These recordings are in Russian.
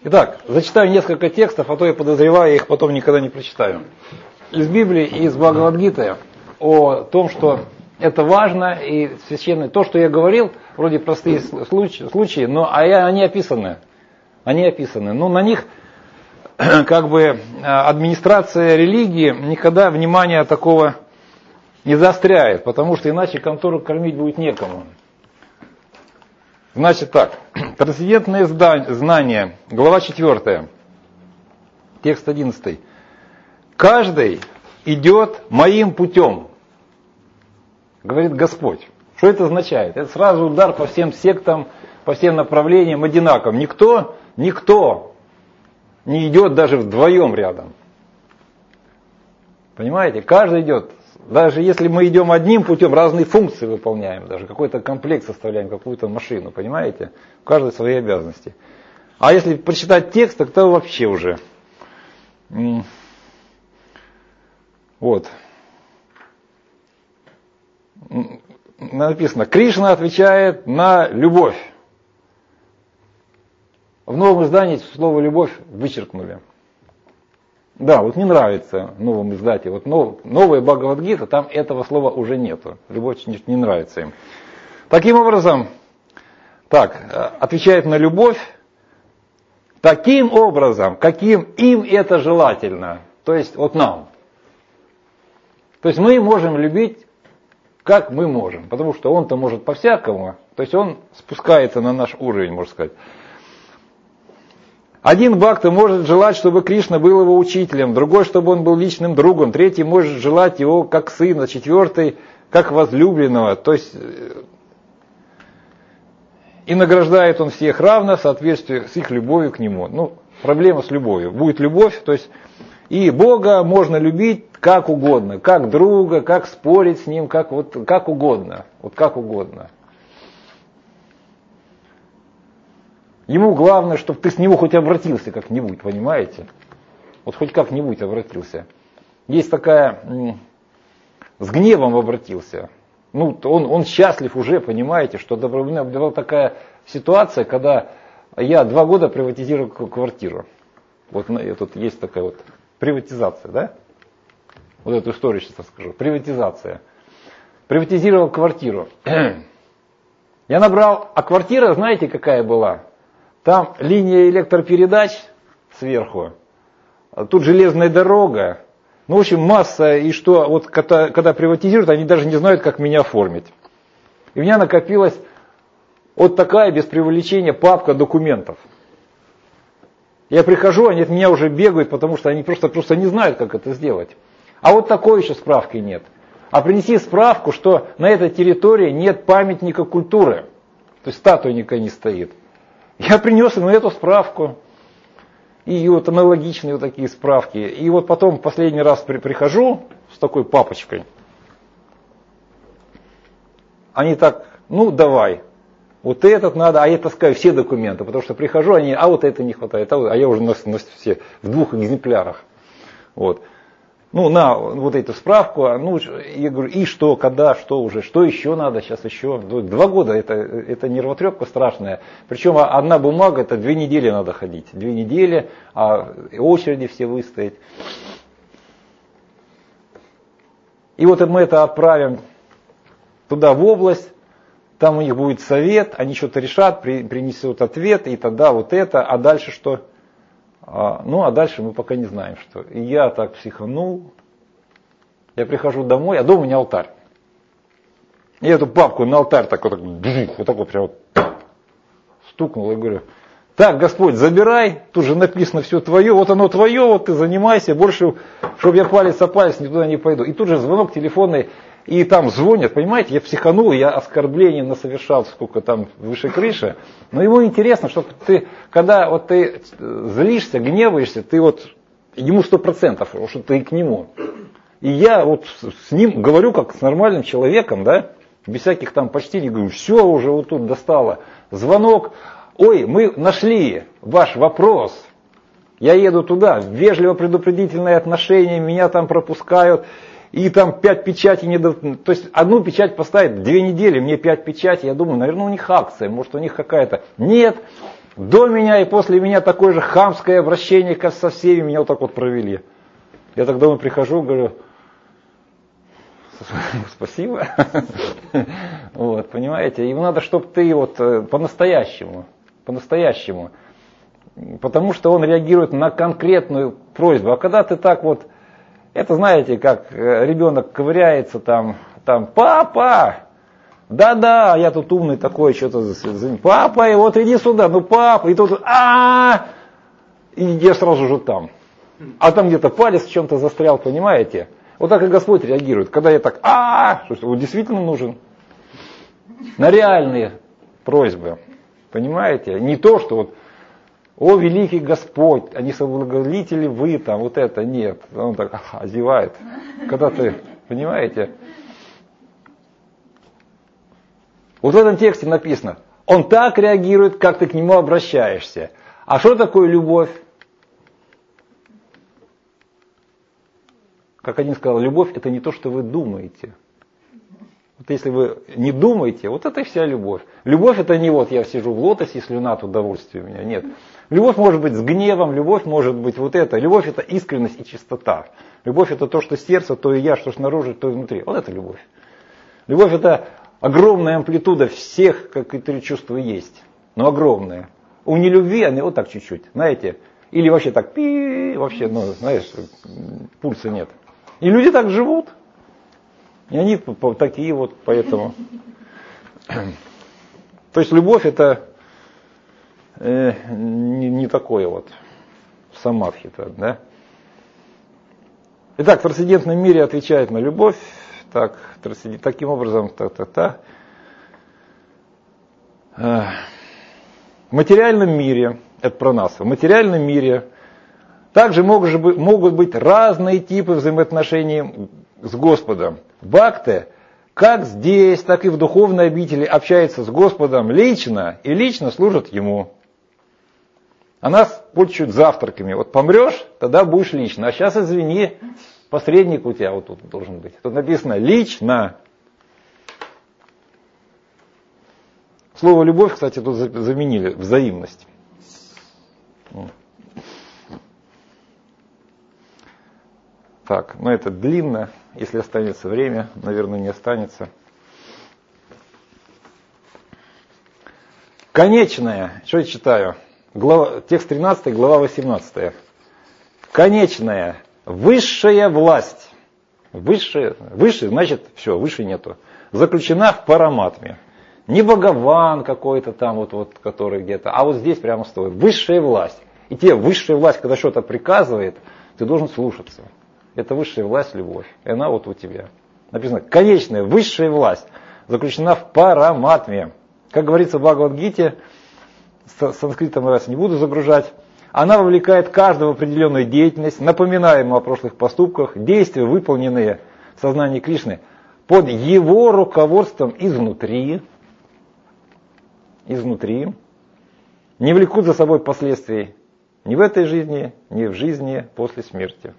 Итак, зачитаю несколько текстов, а то я подозреваю, я их потом никогда не прочитаю. Из Библии и из Бхагавад-гиты о том, что это важно, и священное. То, что я говорил, вроде простые случаи, но они описаны. Они описаны. Но на них как бы администрация религии никогда внимания такого не заостряет, потому что иначе контору кормить будет некому. Значит так, трансцендентные знания, глава 4, текст 11. Каждый идет моим путем, говорит Господь. Что это означает? Это сразу удар по всем сектам, по всем направлениям одинаковым. Никто не идет даже вдвоем рядом. Понимаете? Каждый идет. Даже если мы идем одним путем, разные функции выполняем, даже какой-то комплект составляем, какую-то машину, понимаете? У каждой свои обязанности. А если прочитать текст, так то вообще уже. Вот. Написано, Кришна отвечает на любовь. В новом издании слово «любовь» вычеркнули. Да, вот не нравится новым издателям. Вот новая Бхагавад-гита, там этого слова уже нету. Любовь не нравится им. Таким образом, отвечает на любовь таким образом, каким им это желательно. То есть вот нам. То есть мы можем любить, как мы можем. Потому что он-то может по-всякому. То есть он спускается на наш уровень, можно сказать. Один бхакта может желать, чтобы Кришна был его учителем, другой, чтобы он был личным другом, третий может желать его как сына, четвертый как возлюбленного. То есть и награждает он всех равно в соответствии с их любовью к нему. Ну, проблема с любовью. Будет любовь, то есть и Бога можно любить как угодно, как друга, как спорить с ним, как угодно. Вот как угодно. Ему главное, чтобы ты с него хоть обратился как-нибудь, понимаете? Вот хоть как-нибудь обратился. Есть такая, с гневом обратился. Ну, он счастлив уже, понимаете, что была такая ситуация, когда я 2 года приватизировал квартиру. Вот тут есть такая вот приватизация, да? Вот эту историю сейчас расскажу. Приватизация. Приватизировал квартиру. Я набрал, а квартира, знаете, какая была? Там линия электропередач сверху, тут железная дорога. Ну, в общем, масса, и что, вот когда приватизируют, они даже не знают, как меня оформить. И у меня накопилась вот такая, без преувеличения, папка документов. Я прихожу, они от меня уже бегают, потому что они просто не знают, как это сделать. А вот такой еще справки нет. А принеси справку, что на этой территории нет памятника культуры. То есть статуя никакая не стоит. Я принес им эту справку, и вот аналогичные вот такие справки. И вот потом последний раз прихожу с такой папочкой. Они так, ну давай, вот этот надо, а я таскаю все документы, потому что прихожу, они, а вот это не хватает, а я уже на все в 2 экземплярах. Вот. Ну, на вот эту справку, ну, я говорю, и что, когда, что уже, что еще надо, сейчас еще. 2 года, это нервотрепка страшная. Причем одна бумага, это 2 недели надо ходить. 2 недели, а очереди все выстоять. И вот мы это отправим туда, в область, там у них будет совет, они что-то решат, принесут ответ, и тогда вот это, а дальше что? Ну, а дальше мы пока не знаем, что. И я так психанул. Я прихожу домой, а дома у меня алтарь. Я эту папку на алтарь так вот прям вот стукнул и говорю, так, Господь, забирай, тут же написано все твое, вот оно твое, вот ты занимайся, больше, чтобы я палец о палец никуда не пойду. И тут же звонок телефонный, и там звонят, понимаете, я психанул, я оскорбление насовершал, сколько там выше крыши. Но ему интересно, что ты, когда вот ты злишься, гневаешься, ты вот ему 100%, что ты к нему. И я вот с ним говорю как с нормальным человеком, да, без всяких там почтений, говорю, все уже вот тут достало. Звонок, ой, мы нашли ваш вопрос. Я еду туда, вежливо-предупредительные отношения, меня там пропускают. И там 5 печатей не дают. То есть одну печать поставить 2 недели, мне 5 печатей. Я думаю, наверное, у них акция, может у них какая-то. Нет, До меня и после меня такое же хамское обращение, как со всеми, меня вот так вот провели. Я так домой прихожу, говорю, спасибо. Вот, понимаете? Ему надо, чтобы ты вот по-настоящему. Потому что он реагирует на конкретную просьбу. А когда ты так вот, это знаете, как ребенок ковыряется там, папа, да-да, я тут умный такой, что-то, папа, и вот иди сюда, ну папа, и тут, и я сразу же там. А там где-то палец в чем-то застрял, понимаете? Вот так и Господь реагирует. Когда я так, он действительно нужен. На реальные просьбы. Понимаете? Не то, что вот, о, великий Господь, а не соблаговолите ли вы там, вот это, нет. Он так озевает. Когда ты, понимаете? Вот в этом тексте написано, он так реагирует, как ты к нему обращаешься. А что такое любовь? Как один сказал, любовь это не то, что вы думаете. Вот если вы не думаете, вот это и вся любовь. Любовь это не вот я сижу в лотосе, и слюна от удовольствия у меня. Нет. Любовь может быть с гневом, любовь может быть вот это. Любовь это искренность и чистота. Любовь это то, что сердце, то и я, что снаружи, то и внутри. Вот это любовь. Любовь это огромная амплитуда всех, как и три чувства есть. Но огромная. У нелюбви они вот так чуть-чуть, знаете. Или вообще так, вообще, знаешь, пульса нет. И люди так живут. И они такие вот, поэтому. То есть любовь это не такое вот самадхи-то, да. Итак, в трансцендентном мире отвечает на любовь. Так, таким образом, В материальном мире, это про нас, в материальном мире также могут быть разные типы взаимоотношений с Господом. Бхакты, как здесь, так и в духовной обители, общаются с Господом лично и лично служат Ему. А нас почтут завтраками. Вот помрешь, тогда будешь лично. А сейчас, извини, посредник у тебя вот тут должен быть. Тут написано лично. Слово любовь, кстати, тут заменили взаимность. Так, это длинно. Если останется время, наверное, не останется. Конечное. Что я читаю? Текст 13, глава 18. Конечная. Высшая власть. Выше значит все, выше нету. Заключена в параматме. Не Бхагаван какой-то там, вот, который где-то, а вот здесь прямо стоит. Высшая власть. И тебе высшая власть, когда что-то приказывает, ты должен слушаться. Это высшая власть, любовь. И она вот у тебя. Написано, конечная, высшая власть заключена в параматме. Как говорится в Бхагавад-гите, санскритом раз не буду загружать, она вовлекает каждого в определенную деятельность, напоминая ему о прошлых поступках, действия, выполненные в сознании Кришны, под его руководством изнутри, не влекут за собой последствий ни в этой жизни, ни в жизни после смерти.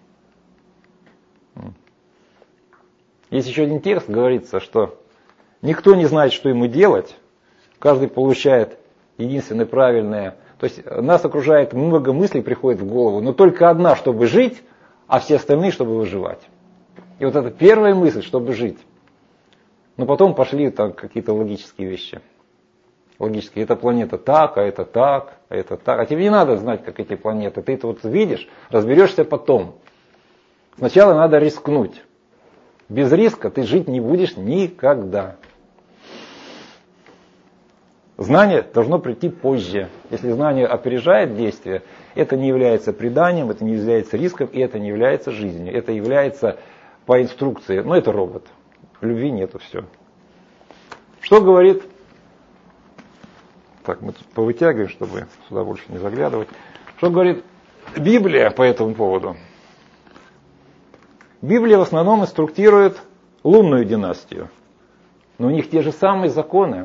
Есть еще один текст, говорится, что никто не знает, что ему делать, каждый получает единственное правильное. То есть нас окружает много мыслей, приходит в голову, но только одна, чтобы жить, а все остальные, чтобы выживать. И вот это первая мысль, чтобы жить. Но потом пошли там какие-то логические вещи. Логические. Эта планета так, а это так, а это так. А тебе не надо знать, как эти планеты. Ты это вот видишь, разберешься потом. Сначала надо рискнуть. Без риска ты жить не будешь никогда. Знание должно прийти позже. Если знание опережает действие, это не является преданием, это не является риском, и это не является жизнью. Это является по инструкции. Но это робот. Любви нету, все. Что говорит... Так, мы тут повытягиваем, чтобы сюда больше не заглядывать. Что говорит Библия по этому поводу? Библия в основном инструктирует лунную династию. Но у них те же самые законы.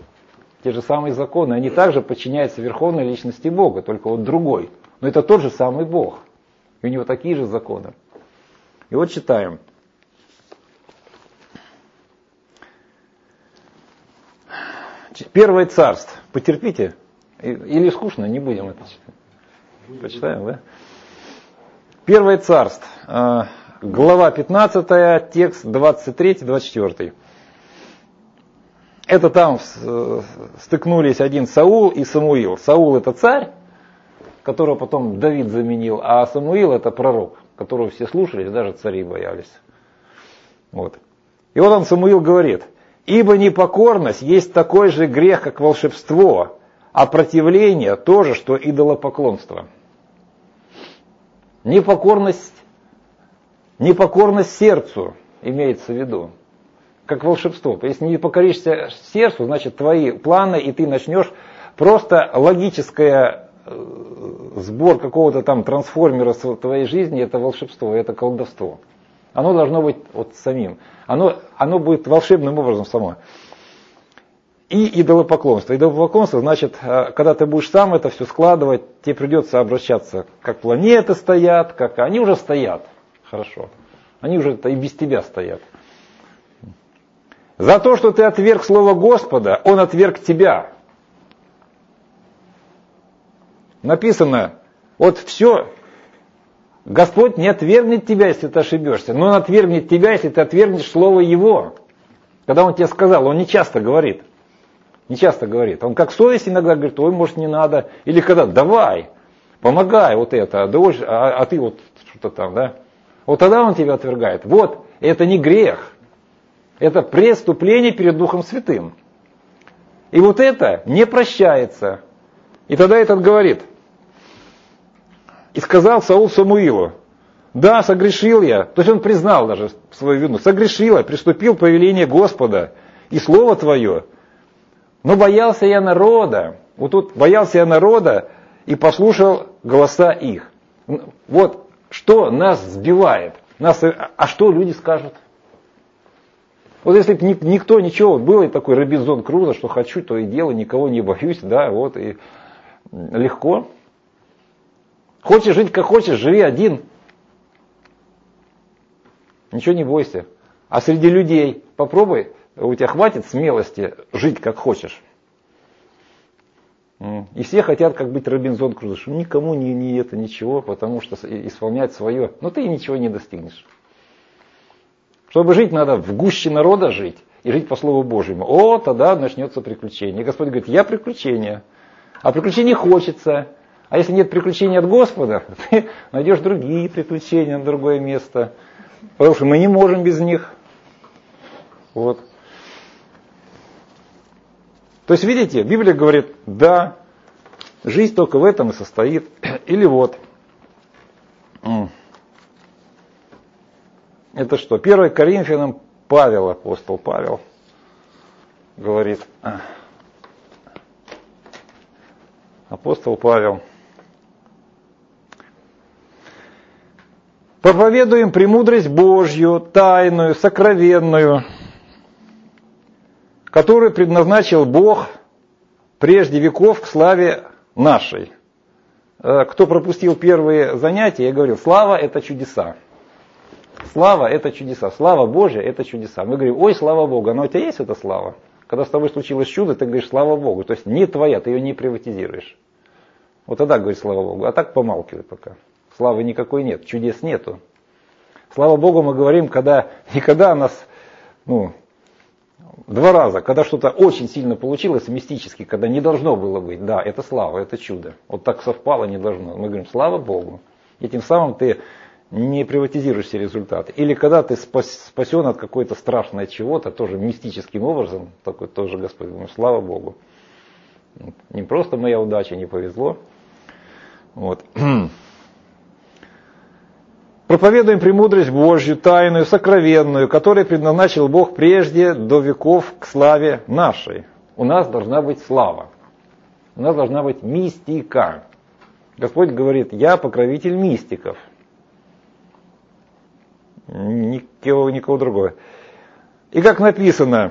Они также подчиняются верховной личности Бога, только вот другой. Но это тот же самый Бог. И у него такие же законы. И вот читаем. Первое царство. Потерпите. Или скучно, не будем это читать. Почитаем, да? Первое царство, глава 15, текст 23-24. Это там стыкнулись один Саул и Самуил. Саул это царь, которого потом Давид заменил, а Самуил это пророк, которого все слушались, даже цари боялись. Вот. И вот он, Самуил, говорит: «Ибо непокорность есть такой же грех, как волшебство, а противление то же, что идолопоклонство». Непокорность сердцу имеется в виду, как волшебство. Если не покоришься сердцу, значит твои планы, и ты начнешь просто логическое сбор какого-то там трансформера в твоей жизни, это волшебство, это колдовство. Оно должно быть вот самим. Оно будет волшебным образом само. И идолопоклонство. Идолопоклонство значит, когда ты будешь сам это все складывать, тебе придется обращаться, как планеты стоят, как они уже стоят. Хорошо. Они уже и без тебя стоят. За то, что ты отверг слово Господа, Он отверг тебя. Написано, вот все, Господь не отвергнет тебя, если ты ошибешься, но Он отвергнет тебя, если ты отвергнешь слово Его. Когда Он тебе сказал, Он не часто говорит. Не часто говорит. Он как совесть иногда говорит: ой, может, не надо. Или когда: давай, помогай вот это, а ты вот что-то там, да. Вот тогда Он тебя отвергает. Вот, это не грех. Это преступление перед Духом Святым. И вот это не прощается. И тогда этот говорит: и сказал Саул Самуилу: да, согрешил я. То есть он признал даже свою вину. Согрешил я, приступил повеление Господа и слово Твое. Но боялся я народа. Вот тут боялся я народа и послушал голоса их. Вот что нас сбивает. А что люди скажут? Вот если бы никто ничего, был и такой Робинзон Крузо, что хочу, то и делаю, никого не боюсь, да, вот, и легко. Хочешь жить как хочешь, живи один. Ничего не бойся. А среди людей попробуй, у тебя хватит смелости жить как хочешь. И все хотят как быть Робинзон Крузо, что никому не это ничего, потому что исполнять свое, но ты ничего не достигнешь. Чтобы жить, надо в гуще народа жить и жить по Слову Божьему. О, тогда начнется приключение. И Господь говорит: я приключение. А приключений хочется. А если нет приключений от Господа, ты найдешь другие приключения на другое место. Потому что мы не можем без них. Вот. То есть, видите, Библия говорит: да, жизнь только в этом и состоит. Или вот. Это что? 1 Коринфянам Павел, апостол Павел, говорит. Апостол Павел. Проповедуем премудрость Божью, тайную, сокровенную, которую предназначил Бог прежде веков к славе нашей. Кто пропустил первые занятия, я говорил: слава — это чудеса. Слава — это чудеса. Слава Божья — это чудеса. Мы говорим: ой, слава Богу. Но у тебя есть эта слава? Когда с тобой случилось чудо, ты говоришь: слава Богу. То есть не твоя, ты ее не приватизируешь. Вот тогда говоришь: слава Богу. А так помалкивай пока. Славы никакой нет, чудес нету. Слава Богу мы говорим, никогда у нас, два раза, когда что-то очень сильно получилось мистически, когда не должно было быть. Да, это слава, это чудо. Вот так совпало, не должно. Мы говорим: слава Богу. И тем самым ты не приватизируешь все результаты. Или когда ты спасен от какой-то страшной чего-то, тоже мистическим образом, такой тоже Господь, говорит: слава Богу. Не просто моя удача, не повезло. Вот. Проповедуем премудрость Божью, тайную, сокровенную, которую предназначил Бог прежде до веков к славе нашей. У нас должна быть слава. У нас должна быть мистика. Господь говорит: я покровитель мистиков. Никого другого. И как написано,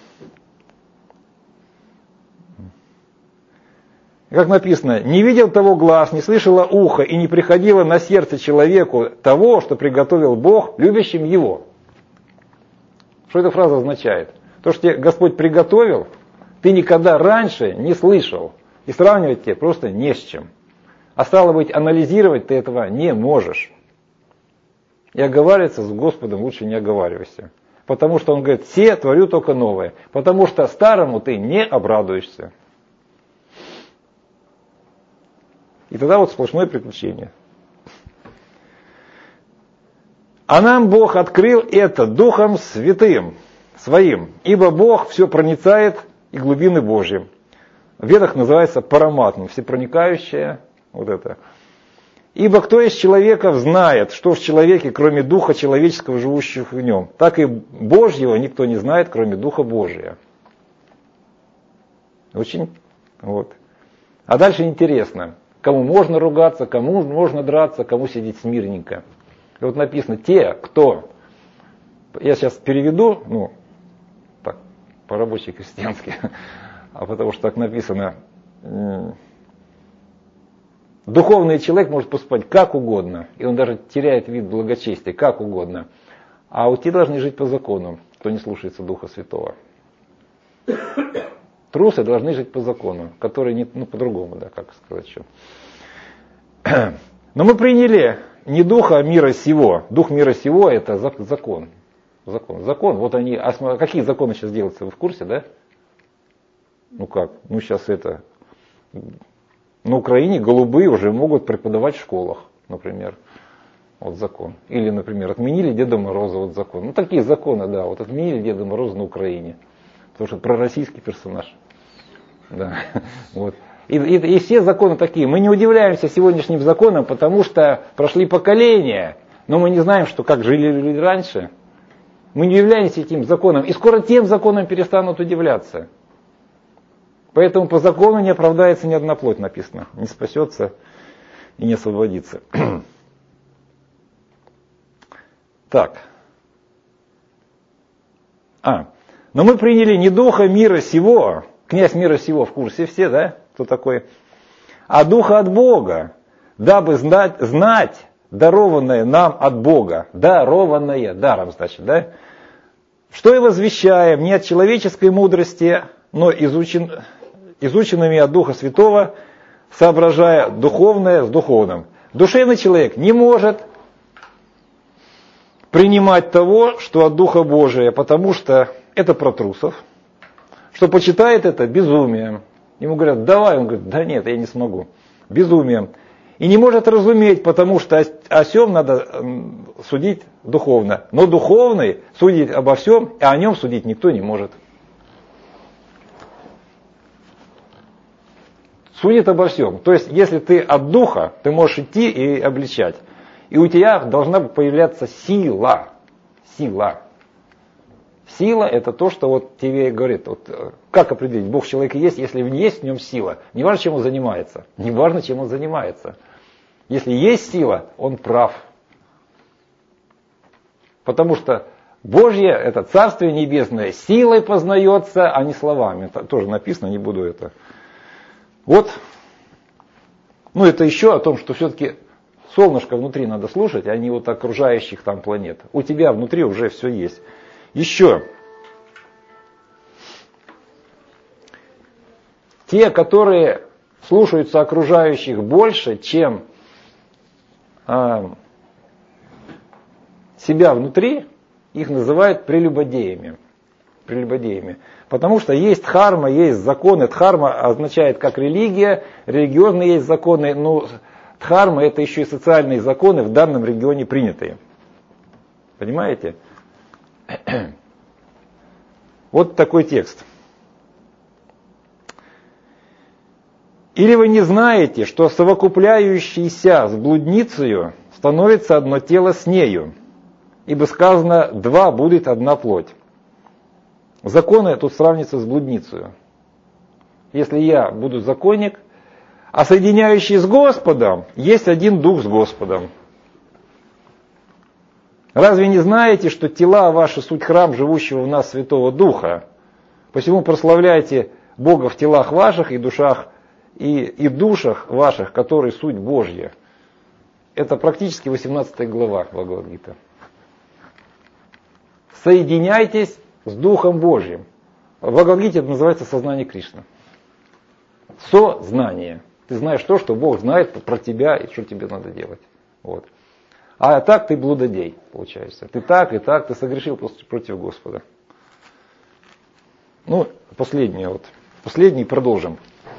не видел того глаз, не слышало ухо и не приходило на сердце человеку того, что приготовил Бог любящим его. Что эта фраза означает? То, что тебе Господь приготовил, ты никогда раньше не слышал. И сравнивать тебе просто не с чем. А стало быть, анализировать ты этого не можешь. И оговариваться с Господом лучше не оговаривайся. Потому что Он говорит, все творю только новое. Потому что старому ты не обрадуешься. И тогда вот сплошное приключение. А нам Бог открыл это Духом Святым Своим. Ибо Бог все проницает и глубины Божьи. В Ведах называется параматм, всепроникающее вот это. Ибо кто из человеков знает, что в человеке, кроме Духа человеческого, живущего в нем, так и Божьего никто не знает, кроме Духа Божия. Очень, вот. А дальше интересно, кому можно ругаться, кому можно драться, кому сидеть смирненько. И вот написано, те, кто, я сейчас переведу, так, по-рабоче крестьянски, а потому что так написано, духовный человек может поступать как угодно, и он даже теряет вид благочестия, как угодно. А вот те должны жить по закону, кто не слушается Духа Святого. Трусы должны жить по закону, который не, по-другому, да, как сказать еще. Но мы приняли не духа мира сего. Дух мира сего это закон. Закон. Вот они, какие законы сейчас делаются, вы в курсе, да? Ну как? Ну сейчас это... На Украине голубые уже могут преподавать в школах, например. Вот закон. Или, например, отменили Деда Мороза, вот закон. Ну такие законы, да, вот отменили Деда Мороза на Украине. Потому что пророссийский персонаж. Да. Вот. И все законы такие. Мы не удивляемся сегодняшним законам, потому что прошли поколения, но мы не знаем, что как жили люди раньше. Мы не удивляемся этим законам. И скоро тем законам перестанут удивляться. Поэтому по закону не оправдается ни одна плоть, написано. Не спасется и не освободится. Так. Но мы приняли не духа мира сего, князь мира сего в курсе все, да? Кто такой? А духа от Бога, дабы знать дарованное нам от Бога. Дарованное, даром значит, да? Что и возвещаем не от человеческой мудрости, но изученными от Духа Святого, соображая духовное с духовным. Душевный человек не может принимать того, что от Духа Божия, потому что это про трусов, что почитает это безумием. Ему говорят, давай, он говорит, да нет, я не смогу. Безумием. И не может разуметь, потому что о сем надо судить духовно. Но духовный судит обо всем, а о нем судить никто не может. Судит обо всем. То есть, если ты от духа, ты можешь идти и обличать. И у тебя должна появляться сила. Сила. Сила это то, что вот тебе говорит. Вот, как определить, Бог в человеке есть, если есть в нем сила. Не важно, чем он занимается. Не важно, чем он занимается. Если есть сила, он прав. Потому что Божье, это Царствие Небесное, силой познается, а не словами. Это тоже написано, не буду это. Вот. Ну это еще о том, что все-таки солнышко внутри надо слушать, а не вот окружающих там планет. У тебя внутри уже все есть. Еще. Те, которые слушаются окружающих больше, чем себя внутри, их называют прелюбодеями. Прелюбодеями. Потому что есть дхарма, есть законы. Дхарма означает как религия, религиозные есть законы, но дхарма это еще и социальные законы в данном регионе принятые. Понимаете? Вот такой текст. Или вы не знаете, что совокупляющийся с блудницею становится одно тело с нею, ибо сказано, два будет одна плоть. Законы тут сравниваются с блудницею. Если я буду законник, а соединяющий с Господом, есть один дух с Господом. Разве не знаете, что тела ваши суть храм живущего в нас Святого Духа? Посему прославляйте Бога в телах ваших и душах, и душах ваших, которые суть Божья. Это практически 18 глава Бхагавад-гиты. Соединяйтесь с Духом Божьим. В Бхагавад-гите это называется сознание Кришны. Сознание. Ты знаешь то, что Бог знает про тебя и что тебе надо делать. Вот. А так ты блудодей, получается. Ты так и так, ты согрешил против Господа. Ну, последний продолжим.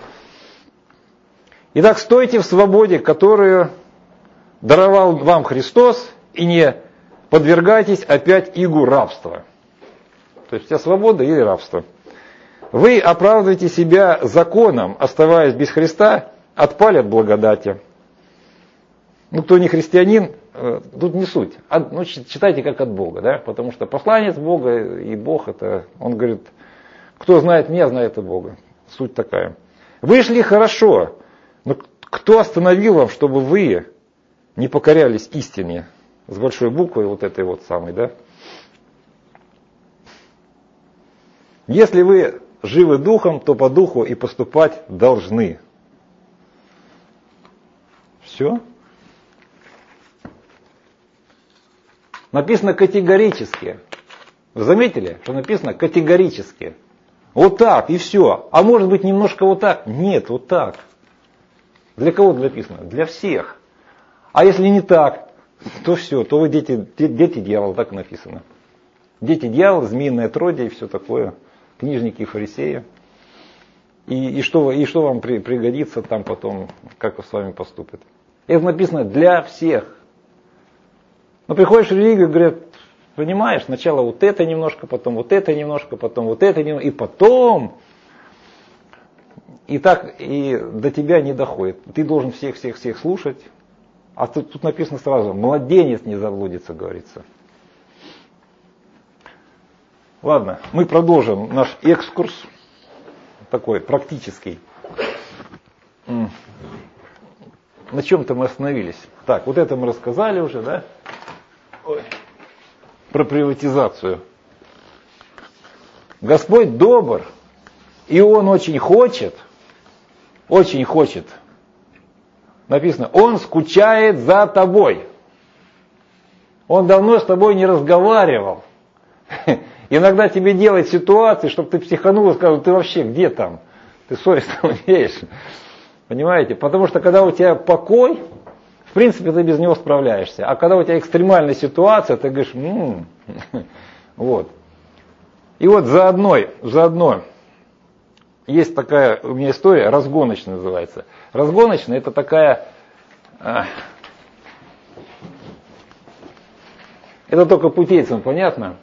Итак, стойте в свободе, которую даровал вам Христос, и не подвергайтесь опять игу рабства. То есть у тебя свобода или рабство. Вы оправдываете себя законом, оставаясь без Христа, отпали от благодати. Ну, кто не христианин, тут не суть. Ну, читайте как от Бога, да? Потому что посланец Бога и Бог это, он говорит, кто знает меня, знает и Бога. Суть такая. Вы шли хорошо, но кто остановил вам, чтобы вы не покорялись истине? С большой буквой вот этой вот самой, да? Если вы живы духом, то по духу и поступать должны. Все. Написано категорически. Вы заметили, что написано категорически? Вот так и все. А может быть немножко вот так? Нет, вот так. Для кого написано? Для всех. А если не так, то все, то вы дети дьявола, так и написано. Дети дьявола, змеиное отродье и все такое. Книжники и фарисеи. И что вам пригодится там потом, как с вами поступят. Это написано для всех. Но приходишь в религию, говорят, понимаешь, сначала вот это немножко, потом вот это немножко, потом вот это немножко, и потом. И так и до тебя не доходит. Ты должен всех слушать. А тут написано сразу, младенец не заблудится, говорится. Ладно, мы продолжим наш экскурс, такой практический. На чем-то мы остановились. Так, вот это мы рассказали уже, да? Ой. Про приватизацию. Господь добр, и Он очень хочет, написано, Он скучает за тобой. Он давно с тобой не разговаривал. Иногда тебе делает ситуации, чтобы ты психанул и сказал, ты вообще где там? Ты совестно умеешь. Понимаете? Потому что когда у тебя покой, в принципе, ты без него справляешься. А когда у тебя экстремальная ситуация, ты говоришь, вот. И вот заодно есть такая у меня история, разгоночная называется. Разгоночная это такая, это только путейцам понятно.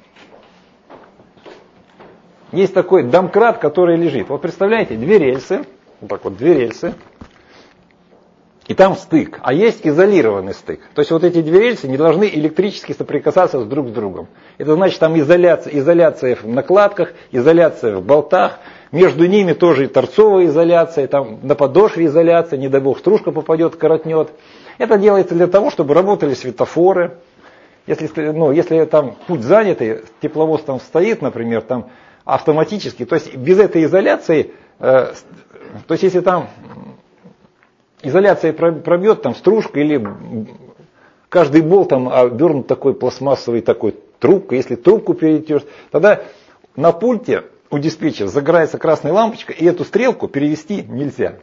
Есть такой домкрат, который лежит. Вот представляете, две рельсы, вот так вот, две рельсы, и там стык, а есть изолированный стык. То есть вот эти две рельсы не должны электрически соприкасаться друг с другом. Это значит там изоляция в накладках, изоляция в болтах, между ними тоже и торцовая изоляция, там на подошве изоляция, не дай бог стружка попадет, коротнет. Это делается для того, чтобы работали светофоры. Если там путь занятый, тепловоз там стоит, например, там автоматически, то есть без этой изоляции, то есть если там изоляция пробьет, там стружка или каждый болт там обернут такой пластмассовой такой трубкой, если трубку перейдешь, тогда на пульте у диспетчера загорается красная лампочка, и эту стрелку перевести нельзя.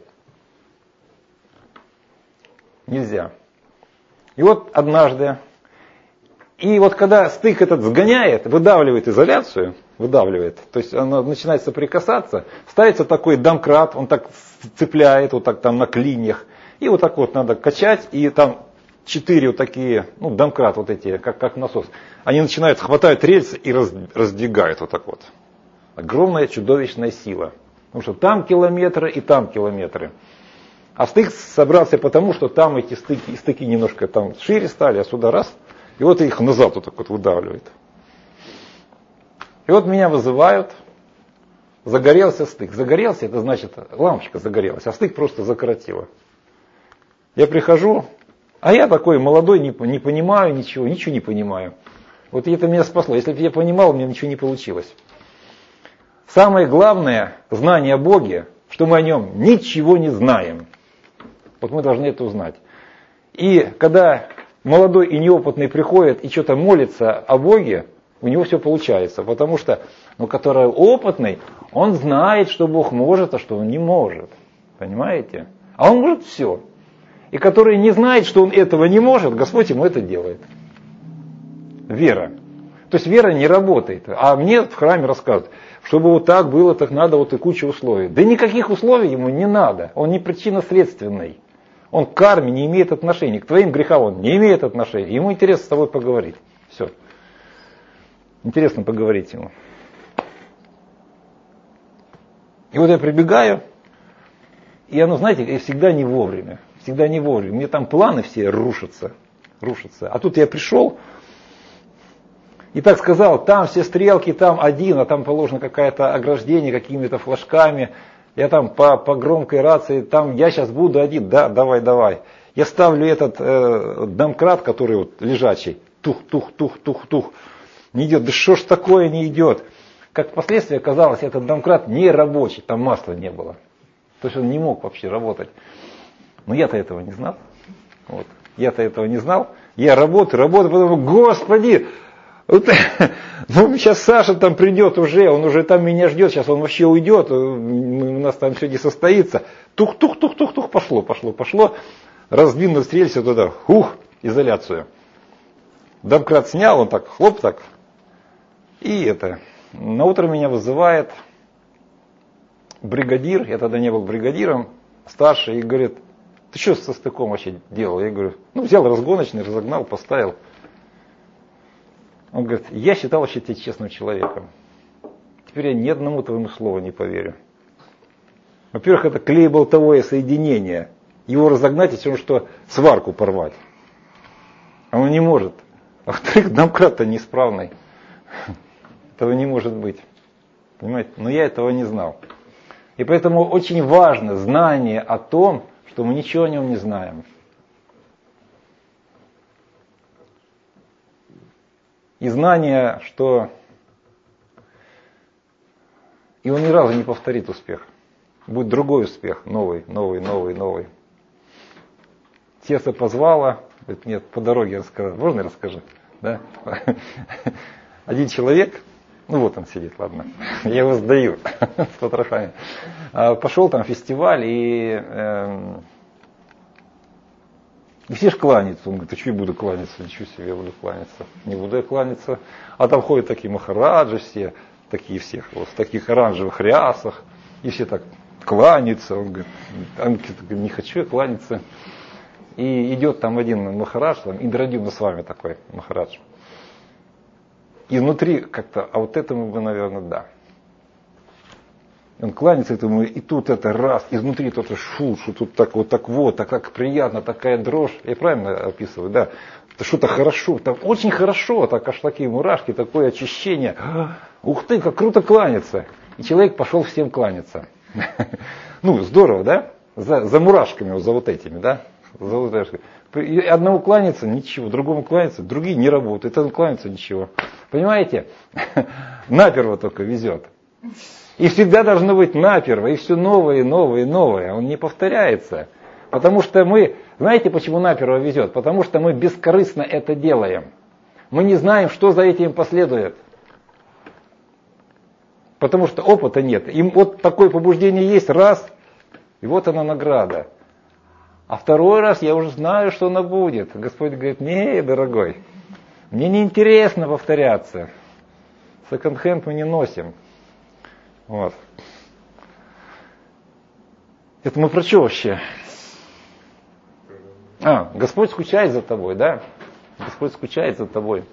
Нельзя. И вот однажды, и вот когда стык этот сгоняет, выдавливает изоляцию, то есть она начинает соприкасаться, ставится такой домкрат, он так цепляет, вот так там на клиньях, и вот так вот надо качать, и там 4 вот такие, домкрат вот эти, как насос, они начинают, хватают рельсы и раздвигают вот так вот. Огромная чудовищная сила. Потому что там километры и там километры. А стык собрался потому, что там эти стыки немножко там шире стали, а сюда раз, и вот их назад вот так вот выдавливает. И вот меня вызывают, загорелся стык. Загорелся, это значит лампочка загорелась, а стык просто закоротило. Я прихожу, а я такой молодой, не понимаю ничего не понимаю. Вот это меня спасло. Если бы я понимал, у меня ничего не получилось. Самое главное знание о Боге, что мы о Нем ничего не знаем. Вот мы должны это узнать. И когда молодой и неопытный приходит и что-то молится о Боге, у него все получается. Потому что, который опытный, он знает, что Бог может, а что Он не может. Понимаете? А он может все. И который не знает, что он этого не может, Господь ему это делает. Вера. То есть вера не работает. А мне в храме рассказывают, чтобы вот так было, так надо вот и куча условий. Да никаких условий ему не надо. Он не причинно-следственный. Он к карме не имеет отношения. К твоим грехам он не имеет отношения. Ему интересно с тобой поговорить. Все. Интересно поговорить ему. И вот я прибегаю, и оно, знаете, всегда не вовремя. Всегда не вовремя. Мне там планы все рушатся. А тут я пришел, и так сказал, там все стрелки, там один, а там положено какое-то ограждение какими-то флажками. Я там по громкой рации, там я сейчас буду один, да, давай. Я ставлю этот домкрат, который вот лежачий, тух. Не идет, да что ж такое не идет. Как впоследствии оказалось, этот домкрат не рабочий, там масла не было. То есть он не мог вообще работать. Но я-то этого не знал. Вот. Я-то этого не знал. Я работаю, потом, Господи, вот, ну, сейчас Саша там придет уже, он уже там меня ждет, сейчас он вообще уйдет, у нас там все не состоится. Тух, пошло. Раздвинув стрельцу туда, изоляцию. Домкрат снял, он так, хлоп так. И это, на утро меня вызывает бригадир, я тогда не был бригадиром, старший, и говорит, ты что со стыком вообще делал? Я говорю, взял разгоночный, разогнал, поставил. Он говорит, я считал вообще тебя честным человеком. Теперь я ни одному твоему слову не поверю. Во-первых, это клей-болтовое соединение. Его разогнать, если он что, сварку порвать. А он не может. А во-вторых, домкрат-то неисправный. Этого не может быть. Понимаете? Но я этого не знал. И поэтому очень важно знание о том, что мы ничего о нем не знаем. И знание, что и он ни разу не повторит успех. Будет другой успех, новый. Сердце позвало, говорит, нет, по дороге рассказать. Можно я расскажу? Да? Один человек, вот он сидит, ладно, я его сдаю с потрохами. Пошел там фестиваль, и все ж кланяются. Он говорит, а что я буду кланяться? Ничего себе, я буду кланяться. Не буду я кланяться. А там ходят такие махараджи все, такие всех, вот, в таких оранжевых рясах. И все так кланяются. Он говорит, не хочу я кланяться. И идет там один махарадж, там Индрадюмна с вами такой махарадж. И внутри как-то, а вот этому бы, наверное, да. Он кланяется этому, и тут это раз, изнутри то-то что тут так приятно, такая дрожь. Я правильно описываю, да? Это что-то хорошо, там очень хорошо, так аж такие мурашки, такое очищение. Ух ты, как круто кланяться. И человек пошел всем кланяться. Здорово, да? За мурашками, за вот этими, да? За вот этими. И одному кланяться, ничего, другому кланяться, другие не работают, этому кланяться, ничего. Понимаете? Наперво только везет. И всегда должно быть наперво, и все новое. Он не повторяется. Потому что мы, знаете, почему наперво везет? Потому что мы бескорыстно это делаем. Мы не знаем, что за этим последует. Потому что опыта нет. И вот такое побуждение есть, раз, и вот она награда. А второй раз я уже знаю, что она будет. Господь говорит, не, дорогой, мне не интересно повторяться. Секонд-хенд мы не носим. Вот. Это мы про что вообще? Господь скучает за тобой, да? Господь скучает за тобой.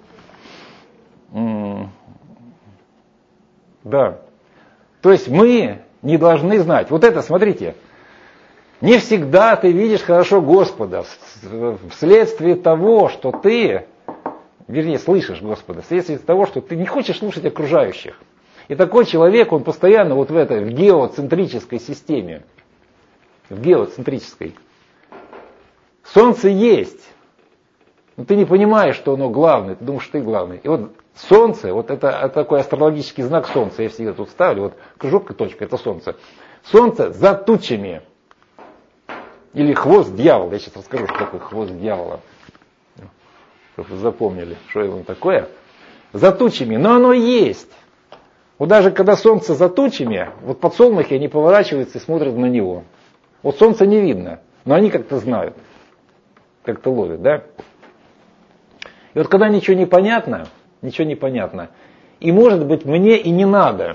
Да. То есть мы не должны знать. Вот это, смотрите. Не всегда ты видишь хорошо Господа вследствие того, что ты, слышишь Господа, вследствие того, что ты не хочешь слушать окружающих. И такой человек, он постоянно вот в геоцентрической системе. В геоцентрической. Солнце есть. Но ты не понимаешь, что оно главное. Ты думаешь, что ты главный. И вот солнце, вот это такой астрологический знак солнца. Я всегда тут ставлю. Вот кружок и точка, это солнце. Солнце за тучами. Или хвост дьявола. Я сейчас расскажу, что такое хвост дьявола. Чтобы вы запомнили, что это такое. За тучами. Но оно есть. Вот даже когда солнце за тучами, вот подсолнухи, они поворачиваются и смотрят на него. Вот солнце не видно, но они как-то знают, как-то ловят, да? И вот когда ничего не понятно, и может быть мне и не надо,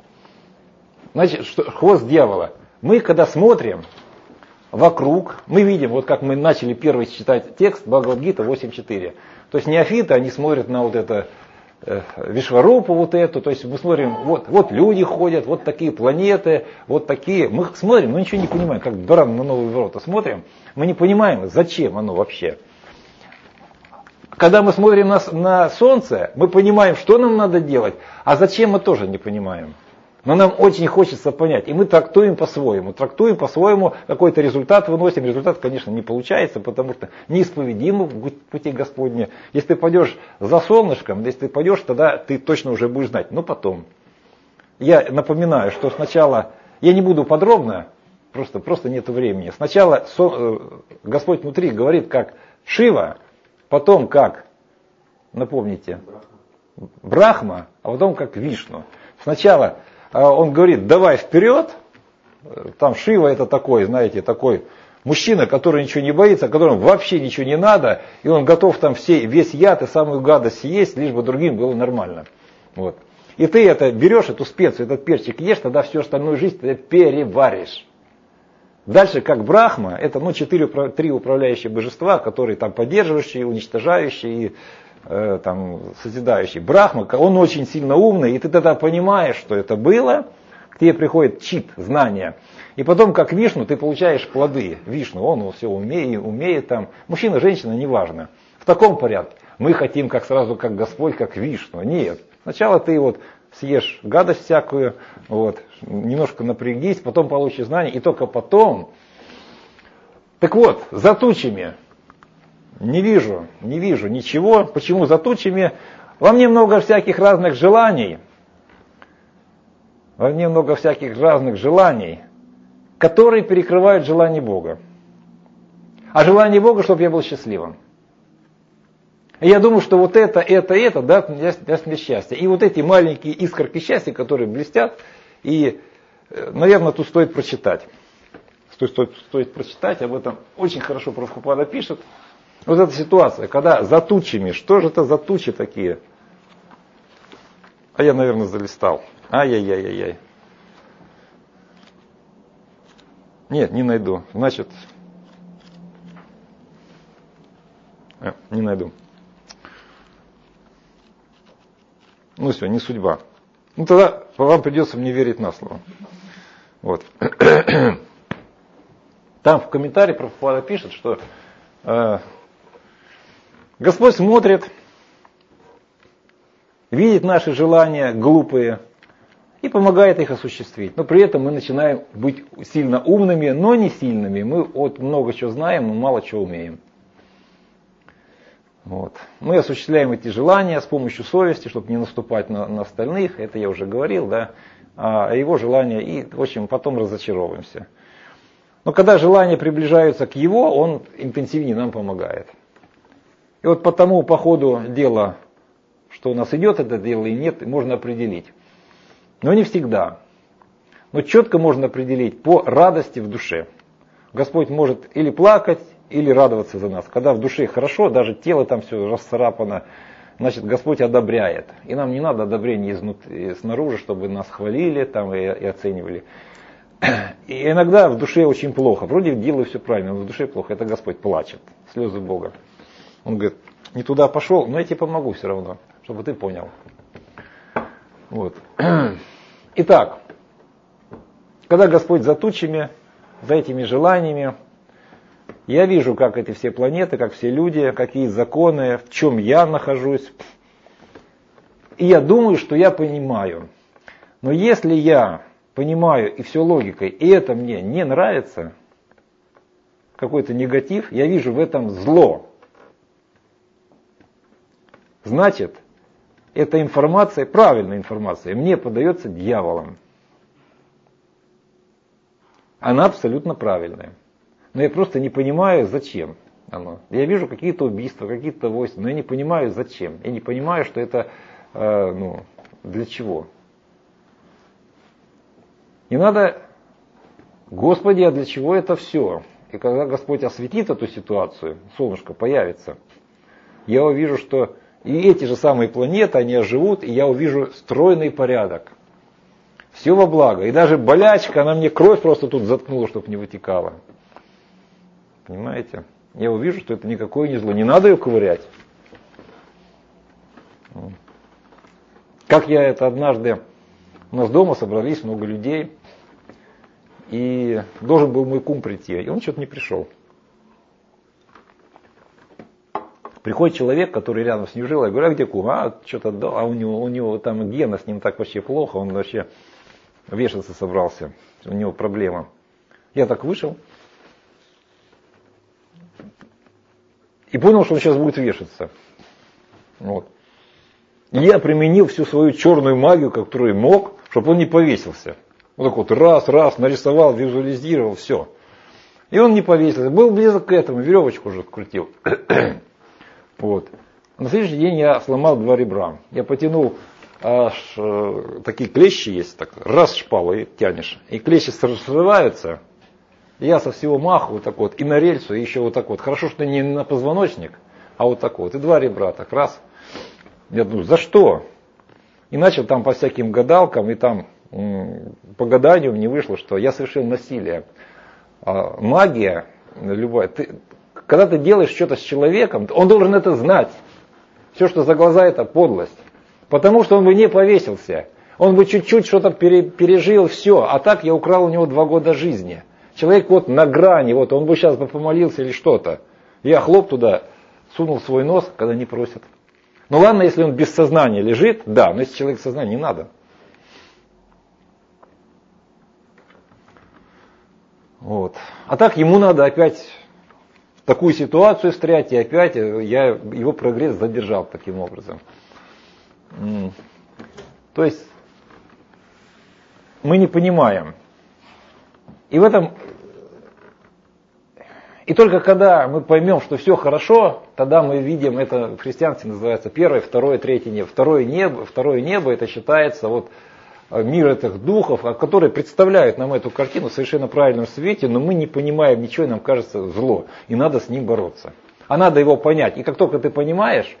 значит, хвост дьявола. Мы когда смотрим вокруг, мы видим, вот как мы начали первый читать текст Бхагавад-гита 8.4. То есть неофиты, они смотрят на вот это Вишварупу вот эту, то есть мы смотрим, вот люди ходят, вот такие планеты, вот такие. Мы смотрим, но ничего не понимаем, как баран на новые ворота смотрим, мы не понимаем, зачем оно вообще. Когда мы смотрим на Солнце, мы понимаем, что нам надо делать, а зачем мы тоже не понимаем. Но нам очень хочется понять, и мы трактуем по-своему, какой-то результат выносим. Результат, конечно, не получается, потому что неисповедимы в пути Господне. Если ты пойдешь за солнышком, если ты пойдешь, тогда ты точно уже будешь знать. Но потом. Я напоминаю, что сначала, я не буду подробно, просто нет времени. Сначала Господь внутри говорит, как Шива, потом как, напомните, Брахма, а потом как Вишну. Сначала он говорит, давай вперед, там Шива это такой, знаете, такой мужчина, который ничего не боится, которому вообще ничего не надо, и он готов там весь яд и самую гадость съесть, лишь бы другим было нормально. Вот. И ты это берешь, эту специю, этот перчик ешь, тогда всю остальную жизнь ты переваришь. Дальше, как Брахма, это 3 управляющие божества, которые там поддерживающие, уничтожающие и там, созидающий. Брахма, он очень сильно умный, и ты тогда понимаешь, что это было, к тебе приходит чит, знания. И потом, как Вишну, ты получаешь плоды. Вишну, он все умеет там. Мужчина, женщина, неважно. В таком порядке. Мы хотим сразу как Господь, как Вишну. Нет. Сначала ты съешь гадость всякую, немножко напрягись, потом получишь знания, и только потом. Так вот, за тучами. Не вижу ничего. Почему за тучами? Во мне много всяких разных желаний. Которые перекрывают желание Бога. А желание Бога, чтобы я был счастливым. И я думаю, что вот это, да, даст мне счастье. И вот эти маленькие искорки счастья, которые блестят, и, наверное, тут стоит прочитать. Стоит прочитать, об этом очень хорошо Прабхупада пишет. Вот эта ситуация, когда за тучами, что же это за тучи такие? А я, наверное, залистал. Ай-яй-яй-яй. Нет, не найду. Значит, не найду. Ну все, не судьба. Ну тогда вам придется мне верить на слово. Вот. Там в комментарии Прабхупада пишет, что Господь смотрит, видит наши желания глупые и помогает их осуществить. Но при этом мы начинаем быть сильно умными, но не сильными. Мы много чего знаем, но мало чего умеем. Вот. Мы осуществляем эти желания с помощью совести, чтобы не наступать на остальных. Это я уже говорил, да. А его желания, и, в общем, потом разочаровываемся. Но когда желания приближаются к его, он интенсивнее нам помогает. И вот потому по ходу дела, что у нас идет это дело и нет, можно определить. Но не всегда. Но четко можно определить по радости в душе. Господь может или плакать, или радоваться за нас. Когда в душе хорошо, даже тело там все расцарапано, значит Господь одобряет. И нам не надо одобрения снаружи, чтобы нас хвалили там, и оценивали. И иногда в душе очень плохо. Вроде делаю все правильно, но в душе плохо. Это Господь плачет. Слезы Бога. Он говорит, не туда пошел, но я тебе помогу все равно, чтобы ты понял. Вот. Итак, когда Господь за тучами, за этими желаниями, я вижу, как эти все планеты, как все люди, какие законы, в чем я нахожусь. И я думаю, что я понимаю. Но если я понимаю и все логикой, и это мне не нравится, какой-то негатив, я вижу в этом зло. Значит, эта информация, правильная информация, мне подается дьяволом. Она абсолютно правильная. Но я просто не понимаю, зачем оно. Я вижу какие-то убийства, какие-то войны, но я не понимаю, зачем. Я не понимаю, что это, для чего. Не надо Господи, а для чего это все? И когда Господь осветит эту ситуацию, солнышко появится, я увижу, что и эти же самые планеты, они оживут, и я увижу стройный порядок. Все во благо. И даже болячка, она мне кровь просто тут заткнула, чтобы не вытекала. Понимаете? Я увижу, что это никакое не зло. Не надо ее ковырять. Как я это однажды... У нас дома собрались много людей, и должен был мой кум прийти, и он что-то не пришел. Приходит человек, который рядом с ним жил, я говорю, а где кум? А что-то отдал, а у него там Гена, с ним так вообще плохо, он вообще вешаться собрался, у него проблема. Я так вышел и понял, что он сейчас будет вешаться. Вот. И я применил всю свою черную магию, которую мог, чтобы он не повесился. Вот так вот раз, нарисовал, визуализировал, все. И он не повесился. Был близок к этому, веревочку уже открутил. Вот. На следующий день я сломал 2 ребра. Я потянул, аж такие клещи есть, так, раз шпалу и тянешь. И клещи срываются. И я со всего маху вот так вот, и на рельсу, и еще вот так вот. Хорошо, что не на позвоночник, а вот так вот. И 2 ребра так, раз. Я думаю, за что? И начал там по всяким гадалкам, и там по гаданию мне вышло, что я совершил насилие. Магия, любая, когда ты делаешь что-то с человеком, он должен это знать. Все, что за глаза, это подлость. Потому что он бы не повесился. Он бы чуть-чуть что-то пережил, все. А так я украл у него 2 года жизни. Человек вот на грани, вот он бы сейчас бы помолился или что-то. Я хлоп туда, сунул свой нос, когда не просят. Ну ладно, если он без сознания лежит, да, но если человек в сознании, не надо. Вот. А так ему надо опять в такую ситуацию встрять, и опять я его прогресс задержал таким образом. То есть мы не понимаем. И в этом... И только когда мы поймем, что все хорошо, тогда мы видим, это в христианстве называется 1, 2, 3 небо. Второе небо это считается вот мир этих духов, которые представляют нам эту картину в совершенно правильном свете, но мы не понимаем ничего, и нам кажется зло. И надо с ним бороться. А надо его понять. И как только ты понимаешь,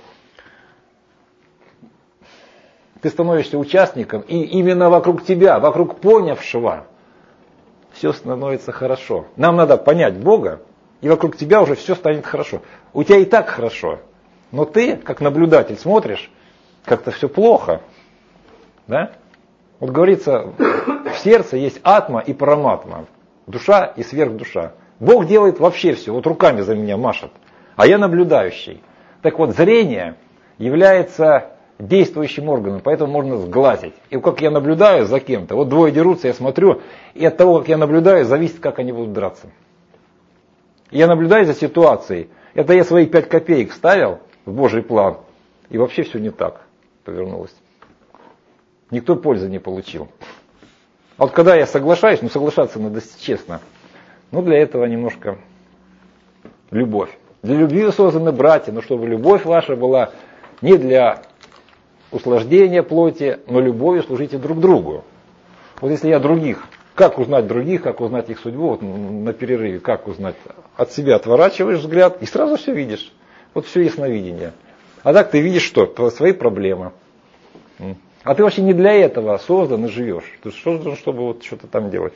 ты становишься участником, и именно вокруг тебя, вокруг понявшего, все становится хорошо. Нам надо понять Бога, и вокруг тебя уже все станет хорошо. У тебя и так хорошо, но ты, как наблюдатель, смотришь, как-то все плохо. Да? Вот говорится, в сердце есть атма и параматма, душа и сверхдуша. Бог делает вообще все, вот руками за меня машет, а я наблюдающий. Так вот, зрение является действующим органом, поэтому можно сглазить. И как я наблюдаю за кем-то, вот 2 дерутся, я смотрю, и от того, как я наблюдаю, зависит, как они будут драться. Я наблюдаю за ситуацией. Это я свои 5 копеек вставил в Божий план, и вообще все не так повернулось. Никто пользы не получил. А вот когда я соглашаюсь, соглашаться надо честно, для этого немножко любовь. Для любви созданы братья, но чтобы любовь ваша была не для услаждения плоти, но любовью служите друг другу. Вот если я других, как узнать других, как узнать их судьбу, вот на перерыве, как узнать, от себя отворачиваешь взгляд и сразу все видишь. Вот все ясновидение. А так ты видишь что? Свои проблемы. А ты вообще не для этого создан и живешь. Ты создан, чтобы вот что-то там делать.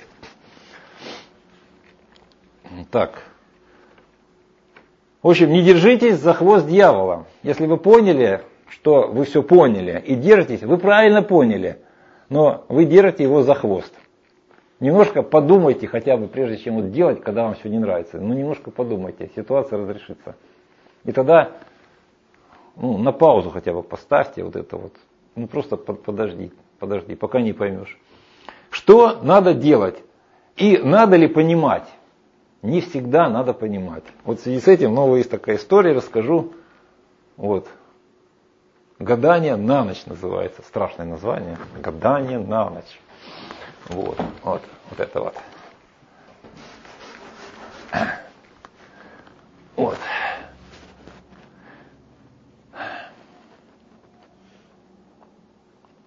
Так. В общем, не держитесь за хвост дьявола. Если вы поняли, что вы все поняли и держитесь, вы правильно поняли, но вы держите его за хвост. Немножко подумайте хотя бы, прежде чем вот делать, когда вам все не нравится. Немножко подумайте, ситуация разрешится. И тогда на паузу хотя бы поставьте вот это вот. Просто подожди, пока не поймешь. Что надо делать? И надо ли понимать? Не всегда надо понимать. Вот в связи с этим есть такая история, расскажу. Вот. Гадание на ночь называется. Страшное название. Гадание на ночь. Вот это вот. Вот.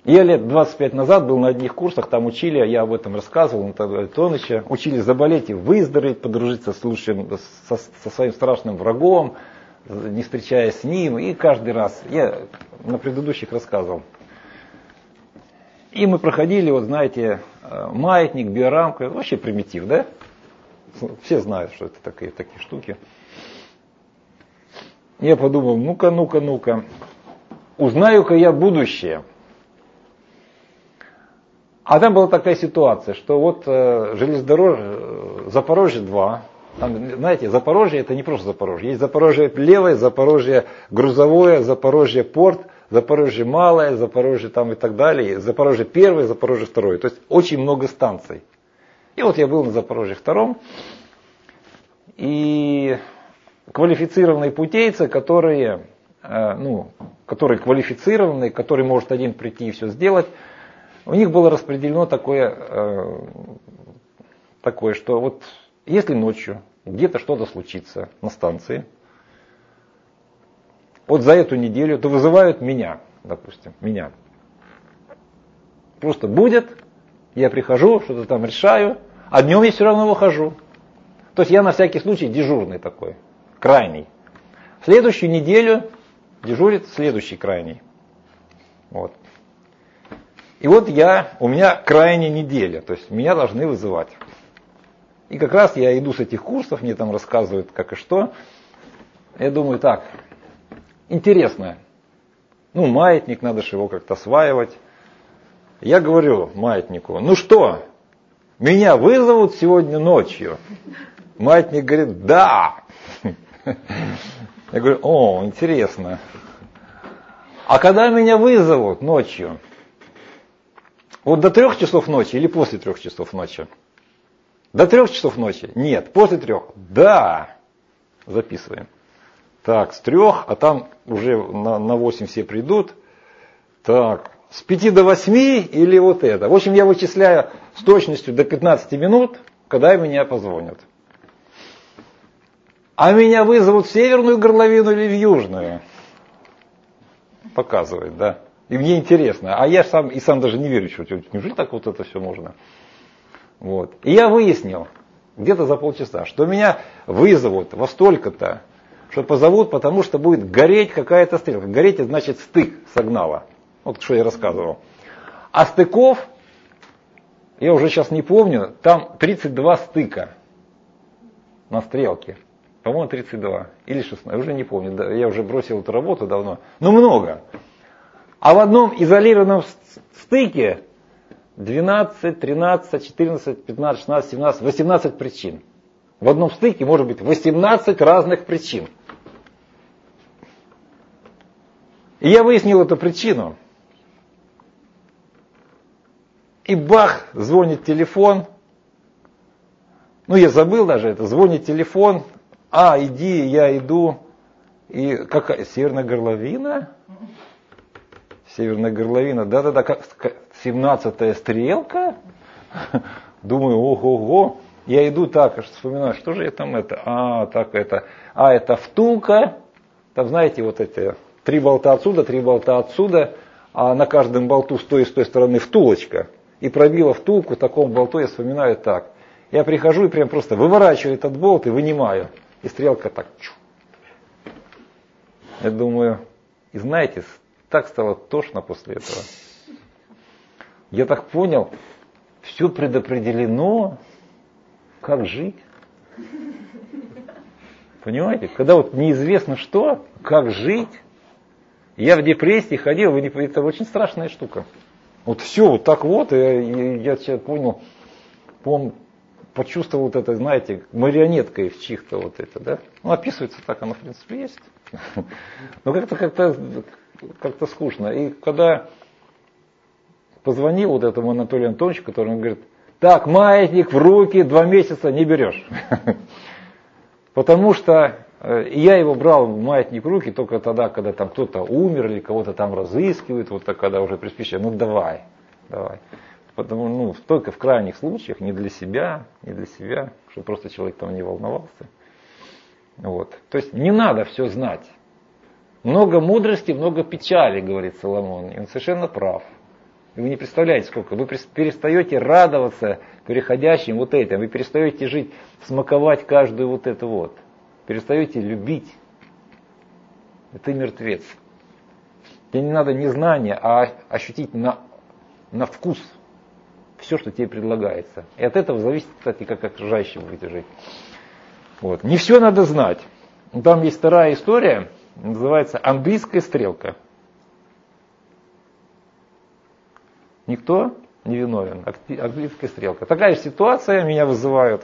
Я лет 25 назад был на одних курсах, там учили, я об этом рассказывал, Анатолия Антоновича, учили заболеть и выздороветь, подружиться со своим страшным врагом, не встречаясь с ним, и каждый раз, я на предыдущих рассказывал. И мы проходили, вот знаете, маятник, биорамка, вообще примитив, да? Все знают, что это такие штуки. Я подумал, ну-ка, узнаю-ка я будущее. А там была такая ситуация, что вот железнодорожье, Запорожье 2, там, знаете, Запорожье это не просто Запорожье, есть Запорожье левое, Запорожье грузовое, Запорожье порт, Запорожье малое, Запорожье там и так далее, Запорожье первое, Запорожье второе, то есть очень много станций. И вот я был на Запорожье втором, и квалифицированные путейцы, которые квалифицированные, который может один прийти и все сделать, у них было распределено такое, что вот если ночью где-то что-то случится на станции, вот за эту неделю, то вызывают меня, допустим, меня. Просто будет, я прихожу, что-то там решаю, а днем я все равно выхожу. То есть я на всякий случай дежурный такой, крайний. В следующую неделю дежурит следующий крайний. Вот. И вот у меня крайняя неделя, то есть меня должны вызывать. И как раз я иду с этих курсов, мне там рассказывают как и что. Я думаю, так, интересно. Маятник, надо же его как-то осваивать. Я говорю маятнику, ну что, меня вызовут сегодня ночью? Маятник говорит, да. Я говорю, интересно. А когда меня вызовут ночью? Вот до 3 часов ночи или после 3 часов ночи? До 3 часов ночи? Нет. После 3? Да. Записываем. Так, с 3, а там уже на 8 все придут. Так, с 5 до 8 или вот это. В общем, я вычисляю с точностью до 15 минут, когда меня позвонят. А меня вызовут в северную горловину или в южную? Показывает, да. И мне интересно. А я сам даже не верю, что неужели так вот это все можно? Вот. И я выяснил, где-то за полчаса, что меня вызовут во столько-то, что позовут, потому что будет гореть какая-то стрелка. Гореть это значит стык сигнала. Вот что я рассказывал. А стыков, я уже сейчас не помню, там 32 стыка на стрелке. По-моему, 32 или 16, я уже не помню. Я уже бросил эту работу давно. Но много. А в одном изолированном стыке 12, 13, 14, 15, 16, 17, 18 причин. В одном стыке может быть 18 разных причин. И я выяснил эту причину. И бах, звонит телефон. Я забыл даже это. Звонит телефон. Иди, я иду. И какая? Северная горловина? Северная горловина, да-да-да, 17-я стрелка. Думаю, ого-го. Я иду так, аж вспоминаю, что же я там это? Это втулка. Там, знаете, вот эти 3 болта отсюда, 3 болта отсюда, а на каждом болту с той и с той стороны втулочка. И пробила втулку, такому болту я вспоминаю так. Я прихожу и прям просто выворачиваю этот болт и вынимаю. И стрелка так. Я думаю, и знаете, так стало тошно после этого. Я так понял, все предопределено, как жить. Понимаете? Когда вот неизвестно что, как жить. Я в депрессии ходил, это очень страшная штука. Вот все вот так вот, и я сейчас понял, почувствовал вот это, знаете, марионеткой в чьих-то вот это, да. Описывается так, оно в принципе есть. Но как-то скучно. И когда позвонил вот этому Анатолию Антоновичу, который он говорит, так, маятник в руки 2 месяца не берешь. Потому что я его брал маятник в руки только тогда, когда там кто-то умер или кого-то там разыскивают, вот так, когда уже приспичило, давай. Потому, только в крайних случаях, не для себя, чтобы просто человек там не волновался. Вот. То есть не надо все знать. Много мудрости, много печали, говорит Соломон. И он совершенно прав. И вы не представляете, сколько. Вы перестаете радоваться переходящим вот этим. Вы перестаете жить, смаковать каждую вот это вот. Перестаете любить. И ты мертвец. Тебе не надо не знания, а ощутить на вкус все, что тебе предлагается. И от этого зависит, кстати, как окружающие будете жить. Вот. Не все надо знать. Там есть вторая история, называется «Английская стрелка». Никто не виновен. Английская стрелка. Такая же ситуация, меня вызывают.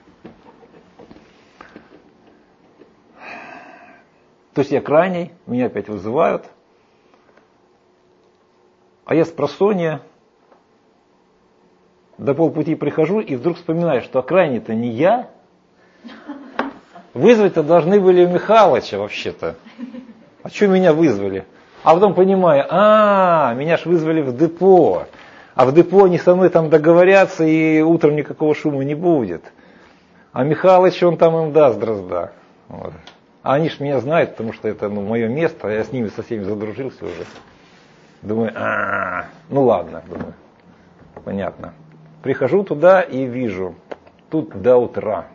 То есть я крайний, меня опять вызывают. А я спросонья до полпути прихожу и вдруг вспоминаю, что крайний-то не я. Вызвать-то должны были Михалыча вообще-то. А что меня вызвали? А потом понимаю, меня ж вызвали в депо. А в депо они со мной там договорятся, и утром никакого шума не будет. А Михалыч, он там им даст дрозда. Вот. А они ж меня знают, потому что это мое место, я с ними со всеми задружился уже. Думаю, ну ладно, думаю, понятно. Прихожу туда и вижу, тут до утра.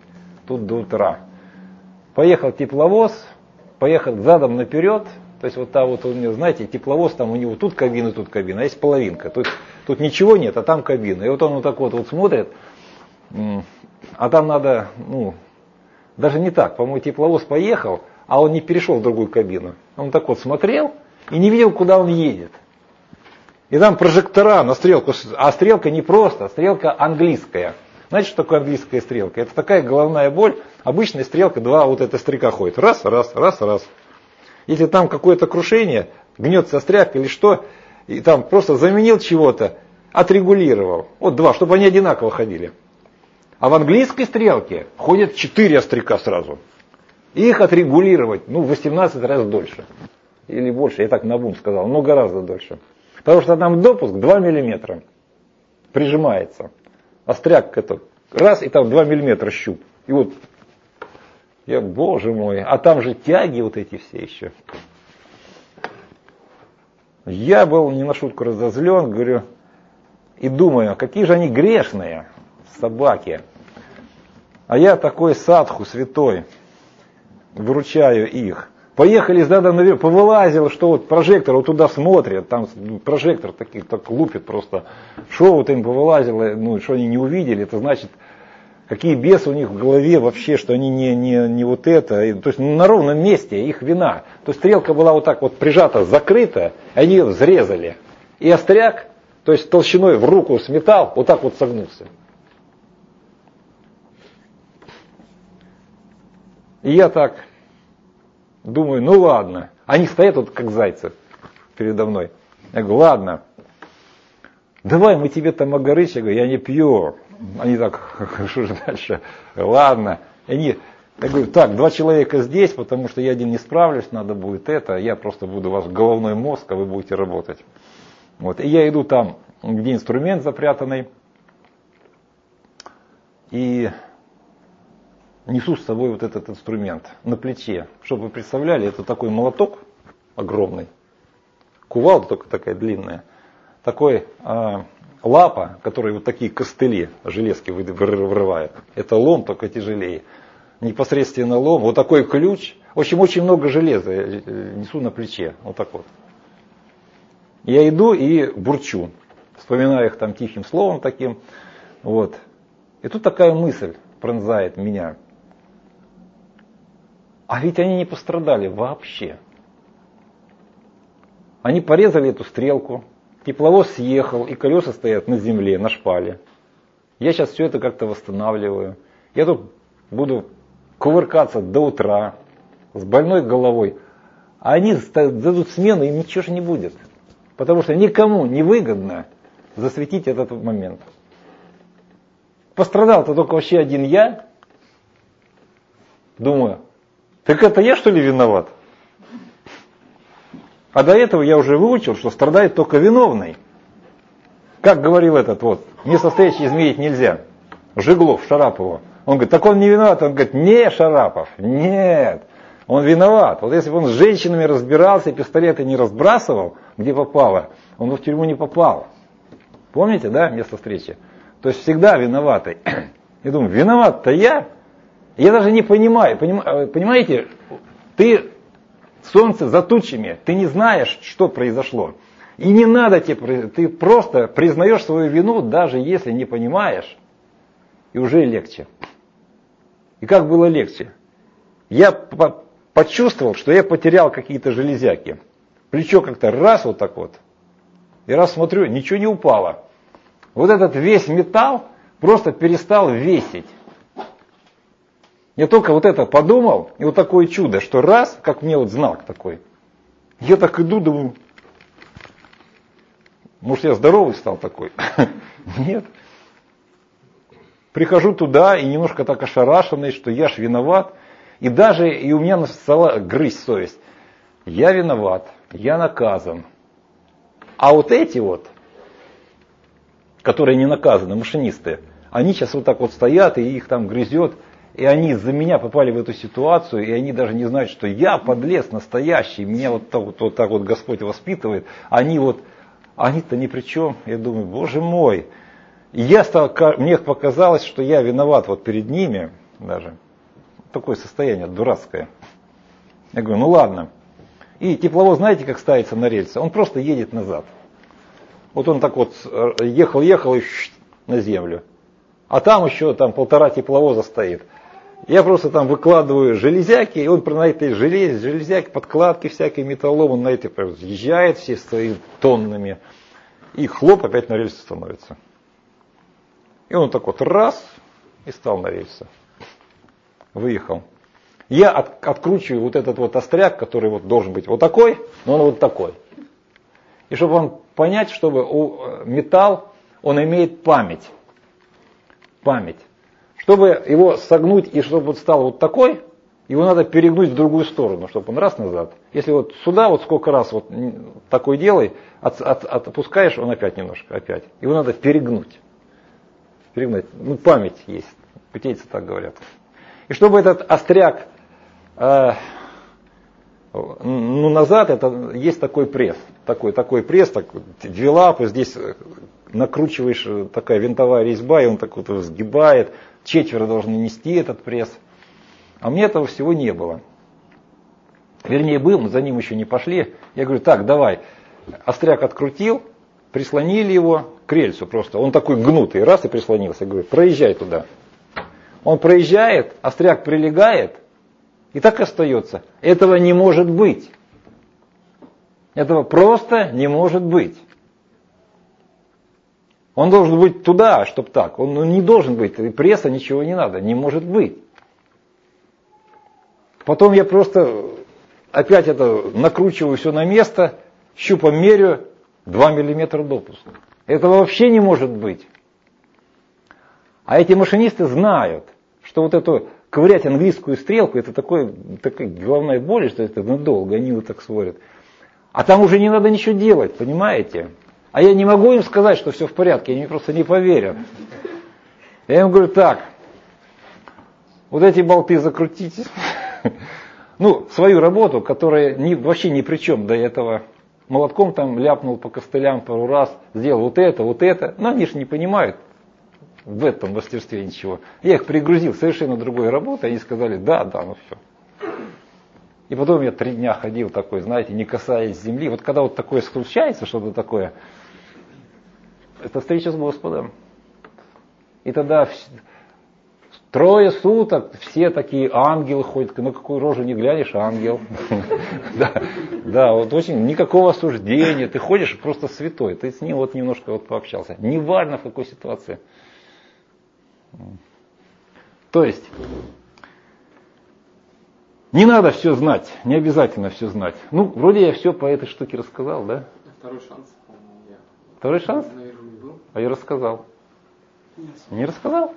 Поехал тепловоз, поехал задом наперед. То есть вот там вот у меня, знаете, тепловоз, там у него тут кабина, а есть половинка. Тут ничего нет, а там кабина. И вот он вот так вот смотрит, а там надо, даже не так, по-моему, тепловоз поехал, а он не перешел в другую кабину. Он так вот смотрел и не видел, куда он едет. И там прожектора на стрелку, а стрелка не просто, а стрелка английская. Знаете, что такое английская стрелка? Это такая головная боль. Обычная стрелка, два вот эта стрека ходит. Раз. Если там какое-то крушение, гнется стряпка или что, и там просто заменил чего-то, отрегулировал. Вот два, чтобы они одинаково ходили. А в английской стрелке ходят 4 остряка сразу. И их отрегулировать, в 18 раз дольше. Или больше, я так наобум сказал, но гораздо дольше. Потому что там допуск 2 миллиметра прижимается. Остряк это раз, и там 2 миллиметра щуп. И вот, боже мой, а там же тяги вот эти все еще. Я был не на шутку разозлен, говорю, и думаю, какие же они грешные, собаки. А я такой садху святой, выручаю их. Поехали задом наверх, повылазил, что вот прожектор, вот туда смотрят, там прожектор так лупит просто. Что вот им повылазило, что они не увидели, это значит, какие бесы у них в голове вообще, что они не вот это. То есть на ровном месте их вина. То есть стрелка была вот так вот прижата, закрыта, и они ее взрезали. И остряк, то есть толщиной в руку с металл, вот так вот согнулся. И я так думаю, ладно. Они стоят вот как зайцы передо мной. Я говорю, ладно, давай мы тебе там огарыч. Я говорю, я не пью. Они так, что же дальше? Ладно. Я говорю, так, 2 человека здесь, потому что я один не справлюсь, надо будет это. Я просто буду ваш головной мозг, а вы будете работать. Вот. И я иду там, где инструмент запрятанный. И несу с собой вот этот инструмент на плече. Чтобы вы представляли, это такой молоток огромный. Кувалда только такая длинная. Такой лапа, который вот такие костыли, железки вырывает. Это лом, только тяжелее. Непосредственно лом. Вот такой ключ. В общем, очень много железа несу на плече. Вот так вот. Я иду и бурчу. Вспоминаю их там тихим словом таким. Вот. И тут такая мысль пронзает меня. А ведь они не пострадали вообще. Они порезали эту стрелку, тепловоз съехал, и колеса стоят на земле, на шпале. Я сейчас все это как-то восстанавливаю. Я тут буду кувыркаться до утра с больной головой. А они дадут смену, им ничего же не будет. Потому что никому не выгодно засветить этот момент. Пострадал-то только вообще один я. Думаю, так это я что ли виноват? А до этого я уже выучил, что страдает только виновный. Как говорил этот несостоящий изменить нельзя. Жиглов Шарапову. Он говорит, так он не виноват. Он говорит, не, Шарапов, нет. Он виноват. Вот если бы он с женщинами разбирался, пистолеты не разбрасывал, где попало, он бы в тюрьму не попал. Помните, да, место встречи? То есть всегда виноватый. Я думаю, виноват-то я? Я даже не понимаю. Понимаете, ты, солнце за тучами, ты не знаешь, что произошло. И не надо тебе, ты просто признаешь свою вину, даже если не понимаешь, и уже легче. И как было легче? Я почувствовал, что я потерял какие-то железяки. Плечо как-то раз вот так вот. И раз смотрю, ничего не упало. Вот этот весь металл просто перестал весить. Я только вот это подумал, и вот такое чудо, что раз, как мне вот знак такой. Я так иду, думаю, может я здоровый стал такой? Нет. Прихожу туда и немножко так ошарашенный, что я ж виноват. И даже и у меня стала грызть совесть. Я виноват, я наказан. А вот эти вот, которые не наказаны, машинисты, они сейчас вот так вот стоят, и их там грызет. И они из-за меня попали в эту ситуацию, и они даже не знают, что я подлец настоящий, меня вот так вот Господь воспитывает. Они-то ни при чем. Я думаю, боже мой. И мне показалось, что я виноват вот перед ними даже. Такое состояние дурацкое. Я говорю, ну ладно. И тепловоз, знаете, как ставится на рельсы? Он просто едет назад. Вот он так вот ехал и на землю. А там еще 1,5 тепловоза стоит. Я просто там выкладываю железяки, и он на этой железяки, подкладки всякие, металлом, он на этой съезжает все своими тоннами. И хлоп, опять на рельсы становится. И он так вот раз, и стал на рельсы. Выехал. Я откручиваю вот этот вот остряк, который вот должен быть вот такой, но он вот такой. И чтобы он понять, чтобы металл, он имеет память. Чтобы его согнуть и чтобы он стал вот такой, его надо перегнуть в другую сторону, чтобы он раз назад. Если вот сюда вот сколько раз вот такой делай, отпускаешь, он опять немножко, опять. Его надо перегнуть. Ну, память есть. Путейцы так говорят. И чтобы этот остряк назад, это есть такой пресс. Такой пресс, две лапы, здесь накручиваешь, такая винтовая резьба, и он так вот сгибает. 4 должны нести этот пресс. А мне этого всего не было. Вернее, был, но за ним еще не пошли. Я говорю, так, давай. Остряк открутил, прислонили его к рельсу просто. Он такой гнутый, раз и прислонился. Я говорю, проезжай туда. Он проезжает, остряк прилегает, и так и остается. Этого не может быть. Этого просто не может быть. Он должен быть туда, чтобы так. Он не должен быть. И пресса, ничего не надо. Не может быть. Потом я просто опять это накручиваю все на место, щупом меряю, 2 миллиметра допуск. Этого вообще не может быть. А эти машинисты знают, что вот эту ковырять английскую стрелку, это такая головная боль, что это надолго, они вот так смотрят. А там уже не надо ничего делать, понимаете? А я не могу им сказать, что все в порядке, они просто не поверят. Я им говорю, так, вот эти болты закрутите. Ну, свою работу, которая вообще ни при чем до этого. Молотком там ляпнул по костылям пару раз, сделал вот это. Но они же не понимают в этом мастерстве ничего. Я их пригрузил совершенно другой работой, они сказали, да, ну все. И потом я 3 дня ходил такой, знаете, не касаясь земли. Вот когда вот такое случается, что-то такое, это встреча с Господом. И тогда 3 суток все такие ангелы ходят, на какую рожу не глянешь, ангел. Да, вот очень никакого осуждения, ты ходишь просто святой, ты с ним вот немножко вот пообщался. Неважно в какой ситуации. То есть, не надо все знать, не обязательно все знать. Ну, вроде я все по этой штуке рассказал, да? Второй шанс, по-моему, я. Второй шанс? Наверное, не был. А я рассказал. Не рассказал?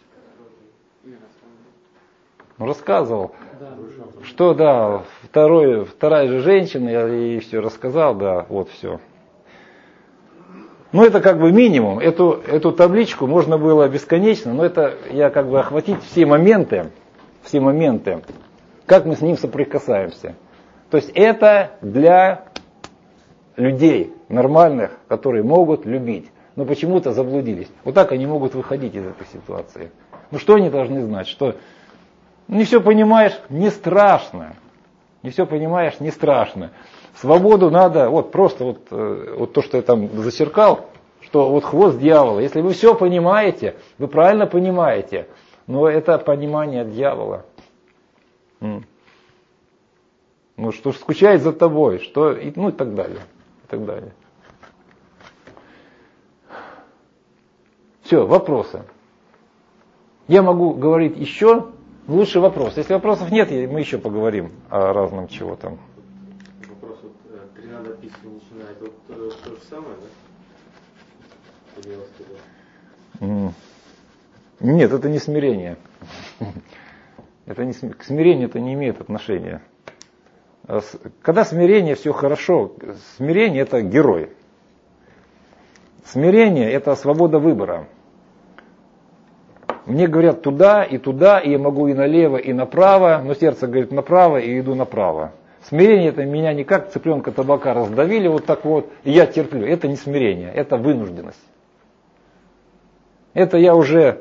Ну, рассказывал. Да. Что, да, вторая же женщина, я ей все рассказал, да, вот все. Ну, это как бы минимум. Эту табличку можно было бесконечно, но это я как бы охватить все моменты, как мы с ним соприкасаемся. То есть это для людей нормальных, которые могут любить, но почему-то заблудились. Вот так они могут выходить из этой ситуации. Ну что они должны знать? Что не все понимаешь, не страшно. Не все понимаешь, не страшно. Свободу надо, вот просто вот то, что я там зачеркал, что вот хвост дьявола. Если вы все понимаете, вы правильно понимаете, но это понимание дьявола. Ну, что скучает за тобой, что, ну и так далее. И так далее. Все, вопросы. Я могу говорить еще, лучше вопрос. Если вопросов нет, мы еще поговорим о разном чего там. Вопрос, вот тринада письма начинает, вот то же самое, да? Нет, это не смирение. К смирению это не имеет отношения. Когда смирение, все хорошо. Смирение это герой. Смирение это свобода выбора. Мне говорят туда, и я могу и налево, и направо, но сердце говорит направо, и иду направо. Смирение это меня не как цыпленка табака раздавили вот так вот, и я терплю. Это не смирение, это вынужденность. Это я уже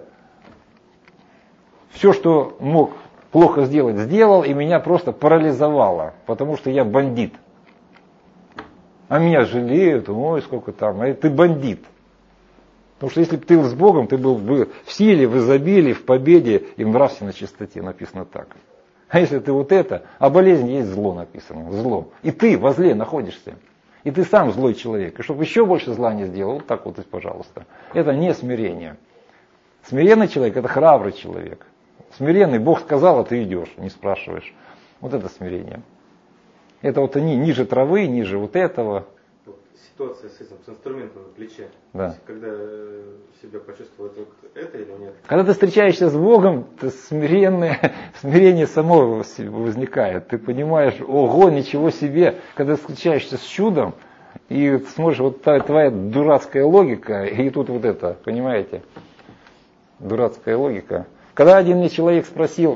все, что мог плохо сделать, сделал, и меня просто парализовало, потому что я бандит. А меня жалеют, ой, сколько там, а ты бандит. Потому что если бы ты был с Богом, ты был бы в силе, в изобилии, в победе и в нравственной чистоте, написано так. А если ты вот это, а болезнь есть зло написано, зло. И ты во зле находишься. И ты сам злой человек. И чтобы еще больше зла не сделал, вот так вот, пожалуйста. Это не смирение. Смиренный человек это храбрый человек. Смиренный, Бог сказал, а ты идешь, не спрашиваешь. Вот это смирение. Это вот они ниже травы, ниже вот этого. Вот ситуация с этим, с инструментом на плече. Да. Когда себя почувствовать вот это или нет? Когда ты встречаешься с Богом, смирение само возникает. Ты понимаешь, ого, ничего себе. Когда ты встречаешься с чудом, и смотришь, вот твоя дурацкая логика, и тут вот это, понимаете? Дурацкая логика. Когда один мне человек спросил,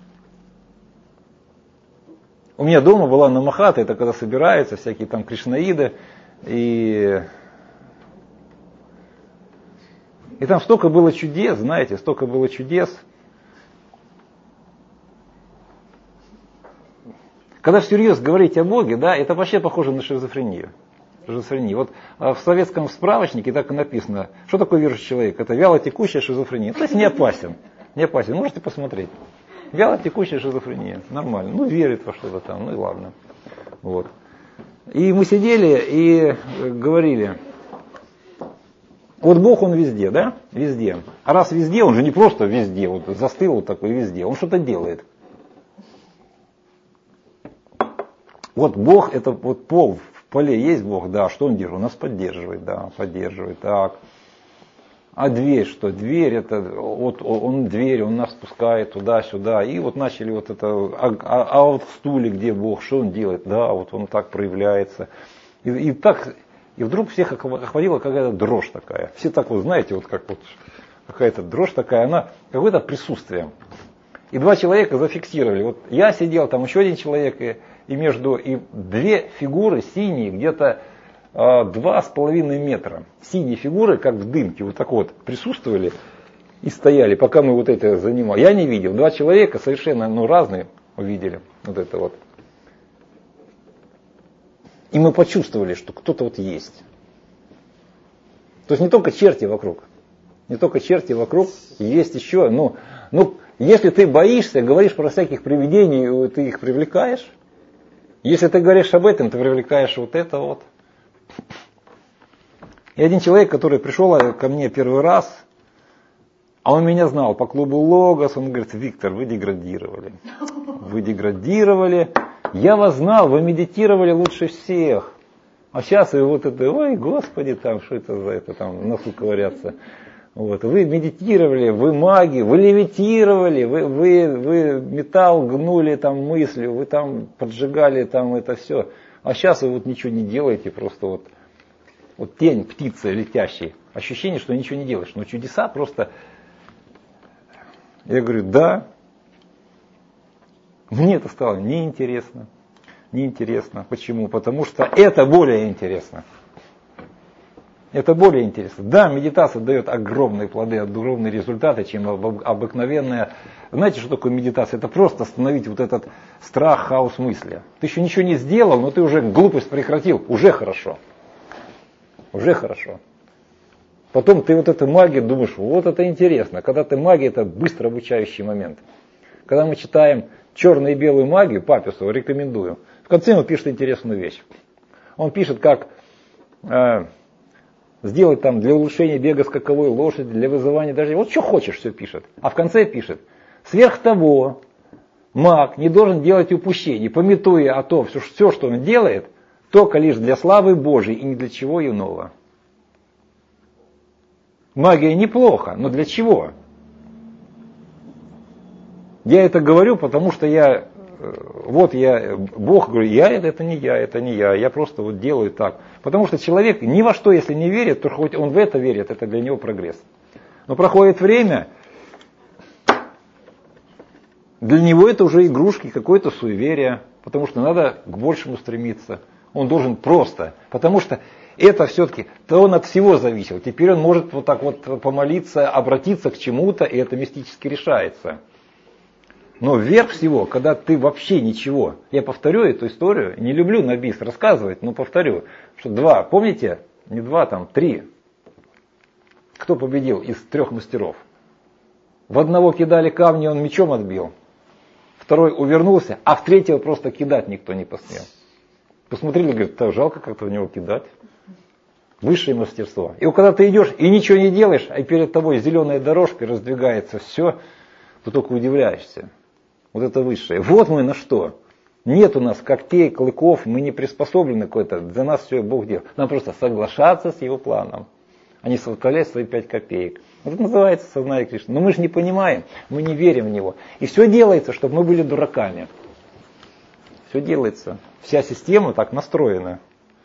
у меня дома была намахата, это когда собираются всякие там кришнаиды, и там столько было чудес, знаете, столько было чудес. Когда всерьез говорить о Боге, да, это вообще похоже на шизофрению. Вот в советском справочнике так и написано, что такое верующий человек. Это вялотекущая шизофрения. То есть не опасен. Не опасен. Можете посмотреть. Вялотекущая шизофрения. Нормально. Ну, верит во что-то там. Ну и ладно. Вот. И мы сидели и говорили, вот Бог он везде, да? Везде. А раз везде, он же не просто везде, вот застыл вот такой везде. Он что-то делает. Вот Бог, это вот пол. В поле есть Бог, да, что он делает? Он нас поддерживает, да, поддерживает, так. А дверь что? Дверь это, вот он дверь, он нас спускает туда-сюда. И вот начали вот это, а вот в стуле где Бог, что он делает? Да, вот он так проявляется. И вдруг всех охватила какая-то дрожь такая. Все так вот, знаете, вот как вот какая-то дрожь такая, она какое-то присутствие. И два человека зафиксировали. Вот я сидел, там еще один человек, и две фигуры синие, где-то 2,5 метра. Синие фигуры, как в дымке, вот так вот присутствовали и стояли, пока мы вот это занимали. Я не видел. Два человека совершенно разные увидели вот это вот. И мы почувствовали, что кто-то вот есть. То есть не только черти вокруг. Не только черти вокруг, есть еще. Если ты боишься, говоришь про всяких привидений, ты их привлекаешь. Если ты говоришь об этом, ты привлекаешь вот это вот. И один человек, который пришел ко мне первый раз, а он меня знал по клубу Логос, он говорит, Виктор, вы деградировали. Вы деградировали. Я вас знал, вы медитировали лучше всех. А сейчас вы вот это, ой, господи, там, что это за это, там, носу ковыряться. Вот. Вы медитировали, вы маги, вы левитировали, вы металл гнули там мыслью, вы там поджигали там это все. А сейчас вы вот ничего не делаете, просто вот тень птицы летящей. Ощущение, что ничего не делаешь. Но чудеса просто... Я говорю, да. Мне это стало неинтересно. Неинтересно. Почему? Потому что это более интересно. Это более интересно. Да, медитация дает огромные плоды, огромные результаты, чем обыкновенная. Знаете, что такое медитация? Это просто остановить вот этот страх, хаос мысли. Ты еще ничего не сделал, но ты уже глупость прекратил. Уже хорошо. Уже хорошо. Потом ты вот эту магию думаешь, вот это интересно. Когда ты магия, это быстро обучающий момент. Когда мы читаем черную и белую магию, Папесу рекомендую. В конце он пишет интересную вещь. Он пишет, как сделать там для улучшения бега скаковой лошади, для вызывания дождя. Вот что хочешь, все пишет. А в конце пишет, сверх того, маг не должен делать упущений, памятуя о том, все, что он делает, только лишь для славы Божией и ни для чего иного. Магия неплохо, но для чего? Я это говорю, потому что Бог говорит, это не я, я просто вот делаю так. Потому что человек ни во что, если не верит, то хоть он в это верит, это для него прогресс. Но проходит время, для него это уже игрушки, какое-то суеверие, потому что надо к большему стремиться. Он должен просто, потому что это все-таки, то он от всего зависел. Теперь он может вот так вот помолиться, обратиться к чему-то, и это мистически решается. Но вверх всего, когда ты вообще ничего, я повторю эту историю, не люблю на бис рассказывать, но повторю, что помните, не 3, кто победил из 3 мастеров? В одного кидали камни, он мечом отбил, второй увернулся, а в третьего просто кидать никто не посмел. Посмотрели, говорят, жалко как-то в него кидать. Высшее мастерство. И когда ты идешь и ничего не делаешь, а перед тобой зеленая дорожка, раздвигается все, ты только удивляешься. Вот это высшее. Вот мы на что. Нет у нас когтей, клыков, мы не приспособлены какой-то. За нас все Бог делал. Нам просто соглашаться с его планом, а не составлять свои 5 копеек. Вот это называется сознание Кришны. Но мы же не понимаем, мы не верим в него. И все делается, чтобы мы были дураками. Все делается. Вся система так настроена.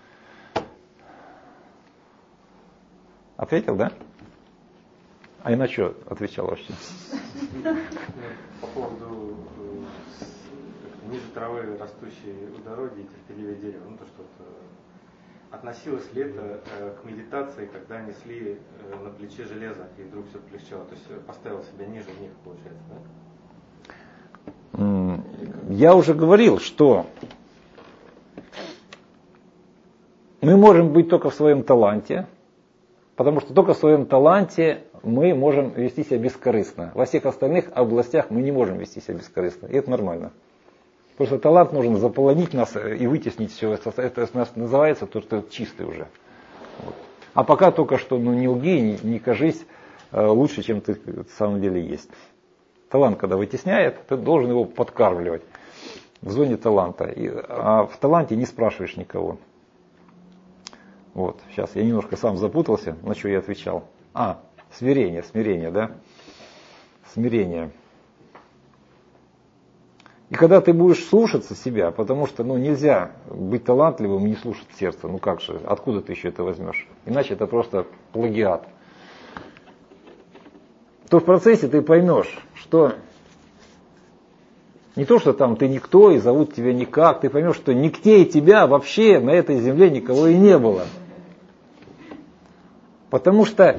Ответил, да? А я на что отвечал вообще? По поводу ниже травы растущей у дороги и терпеливее дерево. То, что относилось ли это к медитации, когда несли на плече железо, и вдруг все полегчало. То есть поставил себя ниже них, получается, да? Я уже говорил, что мы можем быть только в своем таланте, потому что только в своем таланте мы можем вести себя бескорыстно. Во всех остальных областях мы не можем вести себя бескорыстно. И это нормально. Просто талант нужен заполонить нас и вытеснить все. Это называется то, что чистый уже. Вот. А пока только что не лги, не кажись лучше, чем ты на самом деле есть. Талант, когда вытесняет, ты должен его подкармливать в зоне таланта. А в таланте не спрашиваешь никого. Вот, сейчас я немножко сам запутался, на что я отвечал. Смирение, да? Смирение. И когда ты будешь слушаться себя, потому что нельзя быть талантливым и не слушать сердце. Как же, откуда ты еще это возьмешь? Иначе это просто плагиат. То в процессе ты поймешь, что не то, что там ты никто и зовут тебя никак, ты поймешь, что нигде тебя вообще на этой земле никого и не было. Потому что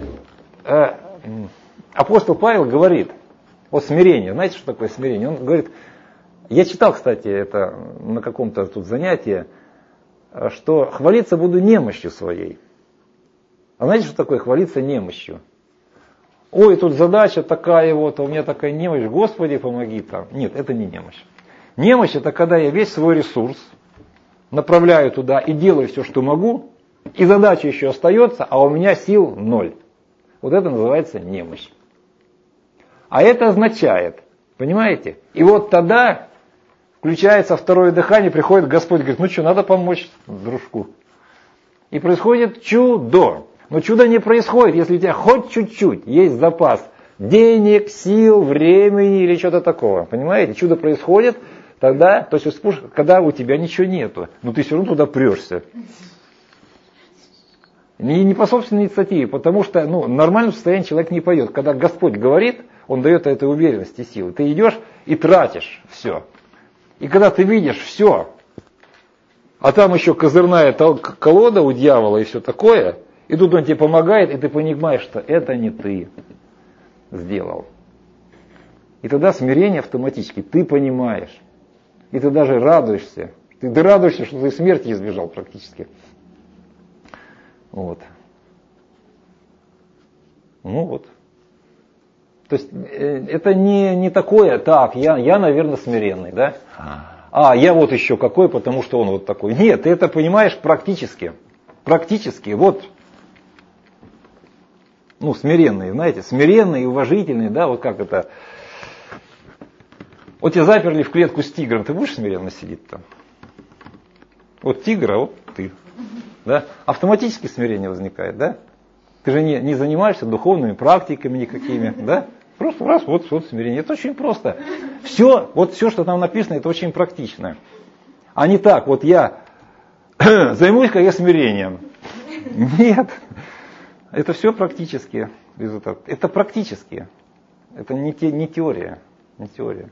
апостол Павел говорит о смирении. Знаете, что такое смирение? Он говорит, я читал, кстати, это на каком-то тут занятии, что хвалиться буду немощью своей. А знаете, что такое хвалиться немощью? Ой, тут задача такая вот, у меня такая немощь, Господи, помоги там. Нет, это не немощь. Немощь это когда я весь свой ресурс направляю туда и делаю все, что могу, и задача еще остается, а у меня сил 0. Вот это называется немощь. А это означает, понимаете? И вот тогда включается второе дыхание, приходит Господь, говорит, надо помочь дружку. И происходит чудо. Но чудо не происходит, если у тебя хоть чуть-чуть есть запас денег, сил, времени или что-то такого. Понимаете? Чудо происходит тогда, то есть когда у тебя ничего нету, но ты все равно туда прешься. И не по собственной инициативе, потому что в нормальном состоянии человек не пойдет. Когда Господь говорит, Он дает этой уверенности, силы. Ты идешь и тратишь все. И когда ты видишь все, а там еще козырная колода у дьявола и все такое, и тут он тебе помогает, и ты понимаешь, что это не ты сделал. И тогда смирение автоматически, ты понимаешь. И ты даже радуешься. Ты радуешься, что ты смерти избежал практически. Вот. Ну вот. То есть это не такое, так, я, наверное, смиренный, да? А я вот еще какой, потому что он вот такой. Нет, ты это понимаешь практически. Практически. Вот. Ну, смиренный, знаете, смиренный, уважительный, да, вот как это. Вот тебя заперли в клетку с тигром, ты будешь смиренно сидеть там? Вот тигр, а вот ты. Да? Автоматически смирение возникает, да? Ты же не занимаешься духовными практиками никакими, да? Просто раз, вот смирение. Это очень просто. Все, что там написано, это очень практично. А не так, вот я займусь-ка я смирением. Нет. Это все практически результат. Это практически. Это не теория. Не теория.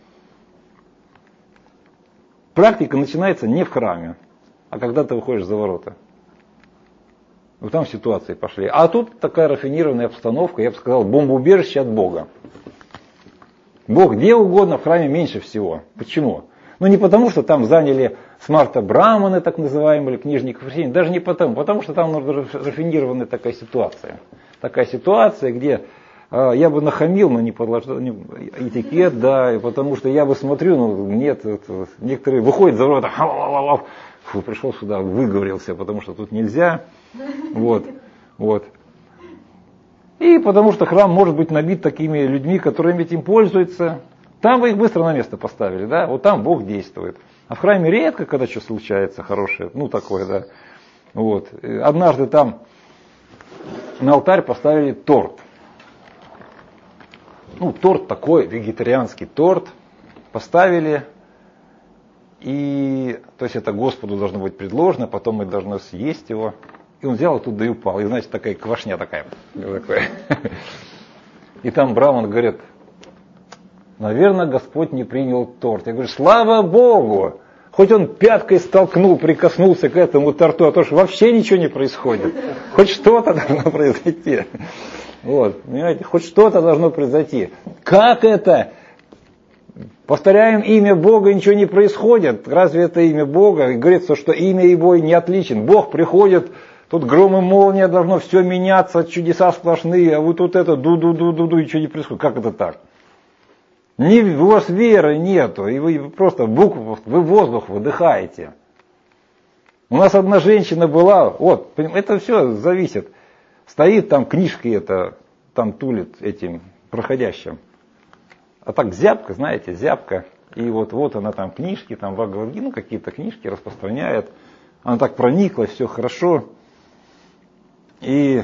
Практика начинается не в храме, а когда ты выходишь за ворота. Вот там ситуации пошли. А тут такая рафинированная обстановка, я бы сказал, бомбоубежище от Бога. Бог где угодно, в храме меньше всего. Почему? Ну не потому, что там заняли смарта браманы, так называемые, или книжников, даже не потому что там рафинированная такая ситуация. Такая ситуация, где я бы нахамил, но не подложил этикет, да, потому что я бы смотрю, ну нет, некоторые выходят за ворота, фу, пришел сюда, выговорился, потому что тут нельзя. Вот. И потому что храм может быть набит такими людьми, которыми этим пользуются. Там вы их быстро на место поставили, да, вот там Бог действует. А в храме редко, когда что случается хорошее, ну такое, да. Вот. Однажды там на алтарь поставили торт. Ну, торт такой, вегетарианский торт. Поставили. И, то есть это Господу должно быть предложено, потом мы должны съесть его. И он взял оттуда и упал. И, значит, такая квашня такая. И там браман говорит, наверное, Господь не принял торт. Я говорю, слава Богу! Хоть он пяткой столкнул, прикоснулся к этому торту, а то что вообще ничего не происходит. Хоть что-то должно произойти. Вот, понимаете, хоть что-то должно произойти. Как это? Повторяем имя Бога, ничего не происходит. Разве это имя Бога? И говорится, что имя его не отличен. Бог приходит, тут гром и молния, должно все меняться, чудеса сплошные, а вот тут это ду-ду-ду-ду-ду, ничего не происходит. Как это так? У вас веры нету, и вы просто вы воздух выдыхаете. У нас одна женщина была, вот, это все зависит. Стоит там книжки это, там тулит этим проходящим. А так зябка, знаете, зябка. И вот она там книжки, там Бхагавад-гиту, ну какие-то книжки распространяет. Она так прониклась, все хорошо. И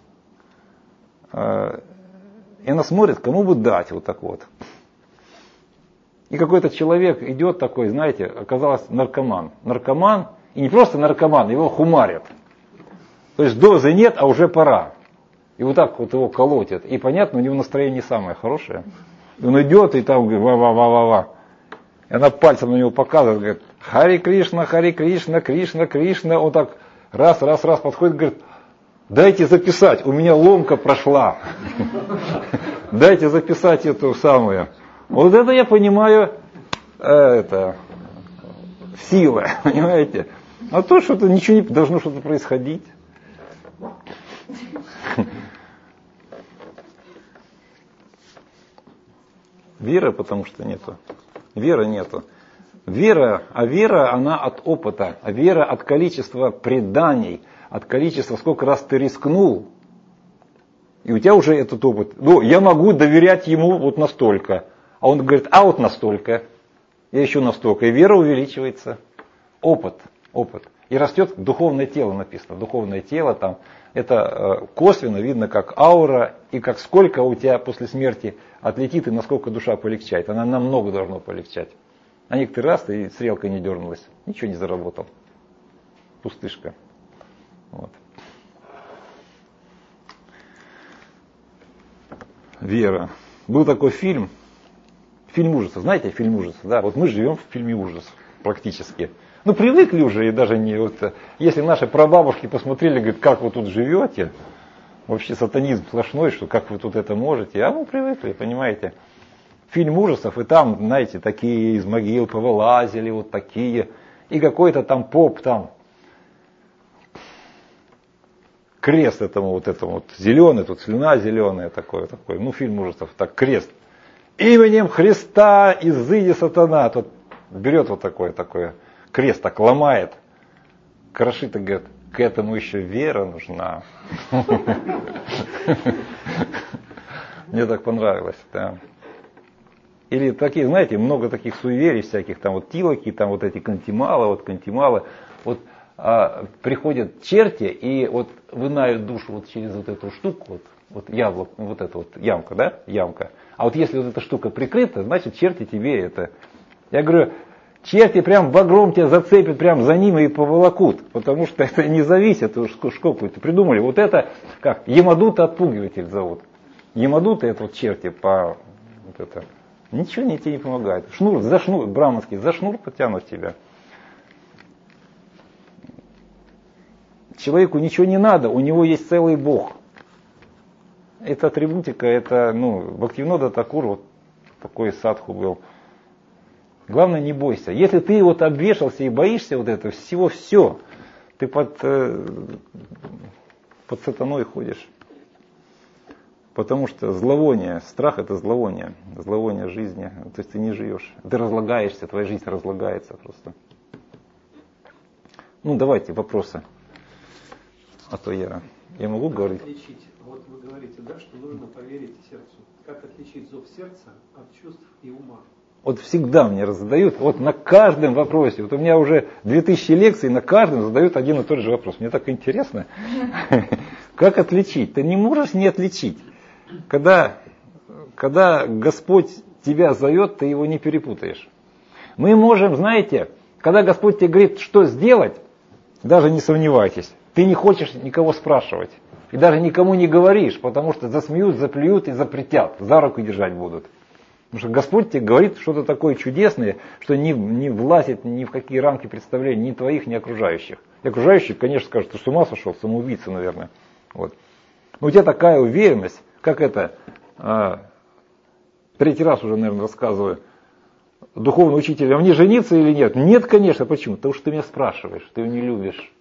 она смотрит, кому бы дать вот так вот. И какой-то человек идет такой, знаете, оказалось наркоман. Наркоман, и не просто наркоман, его хумарят. То есть дозы нет, а уже пора. И вот так вот его колотят. И понятно, у него настроение не самое хорошее. И он идет, и там говорит, ва-ва-ва-ва-ва. И она пальцем на него показывает, говорит, Хари Кришна, Кришна, Кришна. Он так раз подходит, говорит, дайте записать, у меня ломка прошла. Дайте записать эту самую. Вот это я понимаю, это сила, понимаете? А то что-то ничего не должно что-то происходить. Веры, потому что нету. Веры нету. Вера, она от опыта, а вера от количества преданий, от количества, сколько раз ты рискнул. И у тебя уже этот опыт. Ну, я могу доверять ему вот настолько. А он говорит, а вот настолько. Я еще настолько. И вера увеличивается. Опыт. И растет духовное тело, написано. Духовное тело там. Это косвенно видно, как аура, и как сколько у тебя после смерти отлетит, и насколько душа полегчает. Она намного должна полегчать. А некоторый раз и стрелка не дернулась. Ничего не заработал. Пустышка. Вот. Вера. Был такой фильм Фильм ужасов. Знаете фильм ужасов? Да, вот мы живем в фильме ужасов практически. Ну, привыкли уже, и даже не... Вот, если наши прабабушки посмотрели, говорят, как вы тут живете, вообще сатанизм сплошной, что как вы тут это можете, а мы привыкли, понимаете. Фильм ужасов, и там, знаете, такие из могил повылазили, вот такие, и какой-то там поп там, крест этому вот зеленый, тут слюна зеленая, такой, ну, фильм ужасов, так, крест. Именем Христа изыди сатана, тут берет вот такой крест, так ломает, крошит и говорит, к этому еще вера нужна. Мне так понравилось, да. Или такие, знаете, много таких суеверий всяких, там вот тилоки, там вот эти кантималы, вот приходят черти и вот вынают душу вот через вот эту штуку, вот яблоко, вот эта вот ямка, да, ямка. А вот если вот эта штука прикрыта, значит черти тебе это. Я говорю, черти прям багром тебя зацепят, прям за ним и поволокут, потому что это не зависит, сколько это придумали. Вот это, как, Ямадута отпугиватель зовут. Ямадута это вот черти по вот это. Ничего тебе не помогает. Шнур, за шнур, браманский, за шнур потянут тебя. Человеку ничего не надо, у него есть целый Бог. Это атрибутика, это, Бхактивинода Такур, вот такой садху был. Главное, не бойся. Если ты вот обвешался и боишься вот этого всего, все, ты под сатаной ходишь. Потому что зловоние, страх это зловоние жизни. То есть ты не живешь, ты разлагаешься, твоя жизнь разлагается просто. Давайте вопросы. А то я могу говорить. Отличить, вот вы говорите, да, что нужно поверить сердцу. Как отличить зов сердца от чувств и ума? Вот всегда мне задают, вот на каждом вопросе, вот у меня уже 2000 лекций, на каждом задают один и тот же вопрос. Мне так интересно. Как отличить? Ты не можешь не отличить. Когда Господь тебя зовет, ты его не перепутаешь. Мы можем, знаете, когда Господь тебе говорит, что сделать, даже не сомневайтесь, ты не хочешь никого спрашивать. И даже никому не говоришь, потому что засмеют, заплюют и запретят, за руку держать будут. Потому что Господь тебе говорит что-то такое чудесное, что не влазит ни в какие рамки представлений, ни твоих, ни окружающих. И окружающие, конечно, скажут, ты с ума сошел, самоубийца, наверное. Вот. Но у тебя такая уверенность, как это, третий раз уже, наверное, рассказываю, духовный учитель, а мне жениться или нет? Нет, конечно, почему? Потому что ты меня спрашиваешь, ты его не любишь.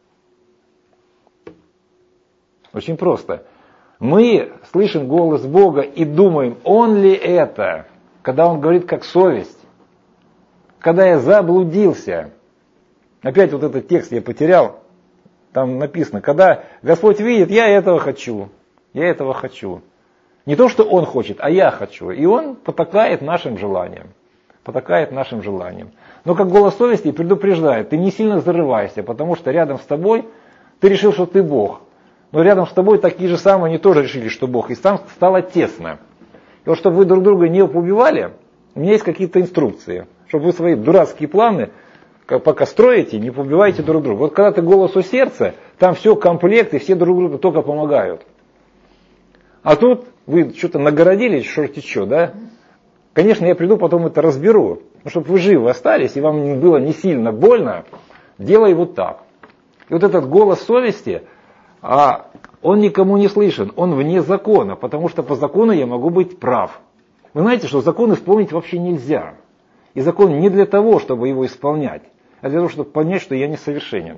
Очень просто. Мы слышим голос Бога и думаем, Он ли это, когда Он говорит как совесть, когда я заблудился. Опять вот этот текст я потерял, там написано, когда Господь видит, я этого хочу. Не то, что Он хочет, а я хочу. И Он потакает нашим желаниям. Но как голос совести предупреждает, ты не сильно зарывайся, потому что рядом с тобой ты решил, что ты Бог. Но рядом с тобой такие же самые, они тоже решили, что Бог. И там стало тесно. И вот чтобы вы друг друга не поубивали, у меня есть какие-то инструкции. Чтобы вы свои дурацкие планы, пока строите, не поубивайте друг друга. Вот когда ты голос у сердца, там все комплект, и все друг другу только помогают. А тут вы что-то нагородили, черти что, да? Конечно, я приду, потом это разберу. Но чтобы вы живы остались, и вам было не сильно больно, делай вот так. И вот этот голос совести, он никому не слышен, он вне закона, потому что по закону я могу быть прав. Вы знаете, что закон исполнить вообще нельзя. И закон не для того, чтобы его исполнять, а для того, чтобы понять, что я несовершенен.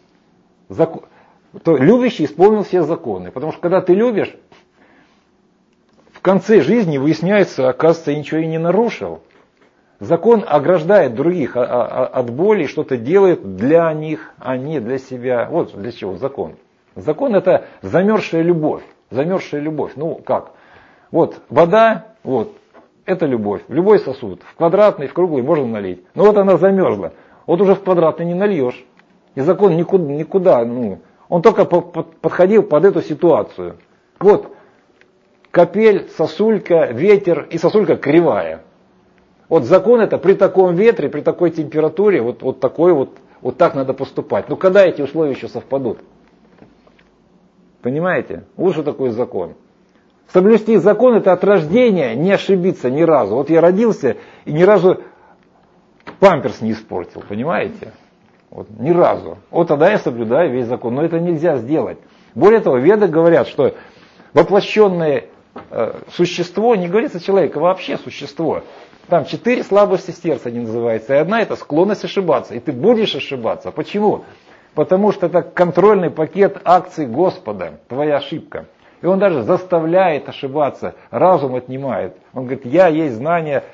То любящий исполнил все законы, потому что когда ты любишь, в конце жизни выясняется, оказывается, я ничего и не нарушил. Закон ограждает других от боли, что-то делает для них, а не для себя. Вот для чего закон. Закон это замерзшая любовь. Ну как? Вот вода, вот, это любовь. В любой сосуд, в квадратный, в круглый можно налить. Но вот она замерзла. Вот уже в квадратный не нальешь. И закон никуда, он только подходил под эту ситуацию. Вот капель, сосулька, ветер, и сосулька кривая. Вот закон это при таком ветре, при такой температуре, вот так надо поступать. Ну когда эти условия еще совпадут? Понимаете? Вот что такое закон. Соблюсти закон — это от рождения не ошибиться ни разу. Вот я родился и ни разу памперс не испортил, понимаете? Вот, ни разу. Вот тогда я соблюдаю весь закон. Но это нельзя сделать. Более того, веды говорят, что воплощенное существо, не говорится человек, а вообще существо. Там 4 слабости сердца они называются. И одна — это склонность ошибаться. И ты будешь ошибаться. Почему? Потому что это контрольный пакет акций Господа, твоя ошибка. И он даже заставляет ошибаться, разум отнимает. Он говорит, я есть знание,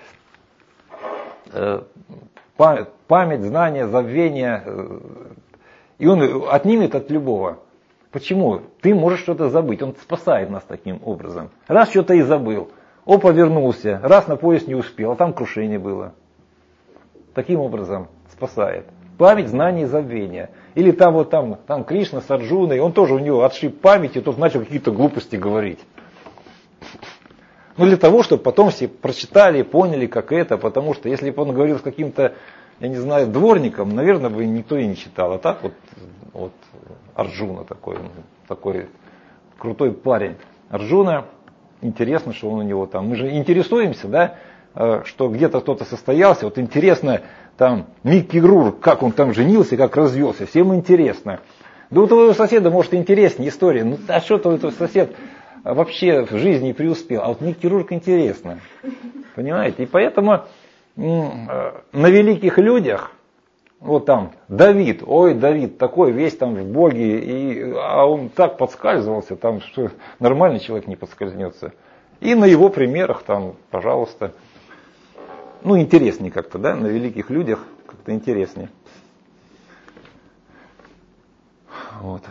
память, знание, забвение. И он отнимет от любого. Почему? Ты можешь что-то забыть. Он спасает нас таким образом. Раз что-то и забыл, повернулся, раз на поезд не успел, а там крушение было. Таким образом спасает. Память, знание и забвение. Или там Кришна с Арджуной, он тоже, у него отшиб память, и тот начал какие-то глупости говорить. Ну, для того, чтобы потом все прочитали и поняли, как это, потому что если бы он говорил с каким-то, я не знаю, дворником, наверное, бы никто и не читал. А так вот Арджуна такой крутой парень. Арджуна, интересно, что он у него там. Мы же интересуемся, да, что где-то кто-то состоялся. Вот интересно, там Микки Рурк, как он там женился, как развелся. Всем интересно. Да у твоего соседа, может, интереснее история. Ну, а что твой сосед вообще в жизни не преуспел? А вот Микки Рурк интересно. Понимаете? И поэтому на великих людях, вот там Давид, Давид такой весь там в Боге, а он так подскальзывался, там, что нормальный человек не подскользнется. И на его примерах там, пожалуйста, интереснее как-то, да, на великих людях как-то интереснее. Вот.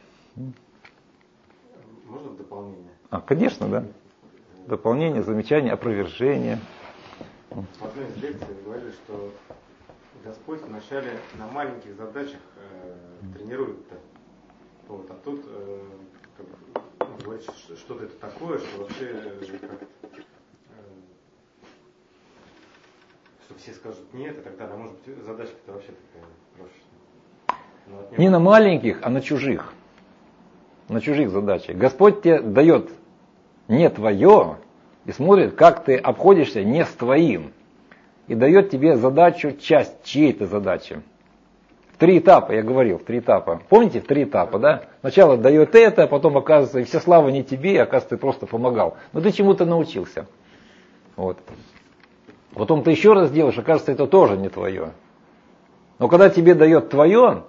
Можно дополнение? Конечно, да. Дополнение, замечание, опровержение. В одной из лекций вы говорили, что Господь вначале на маленьких задачах тренирует-то. Вот, а тут говорит, что что-то это такое, что вообще что все скажут нет, и тогда, может быть, задачка-то вообще такая проще. Не на маленьких, а на чужих. На чужих задачах. Господь тебе дает не твое и смотрит, как ты обходишься не с твоим. И дает тебе задачу, часть чьей-то задачи. В 3 этапа, я говорил, в 3 этапа. Помните, в 3 этапа, да? Сначала дает это, а потом оказывается, и вся слава не тебе, оказывается, ты просто помогал. Но ты чему-то научился. Вот. Потом ты еще раз делаешь, оказывается, это тоже не твое. Но когда тебе дает твое,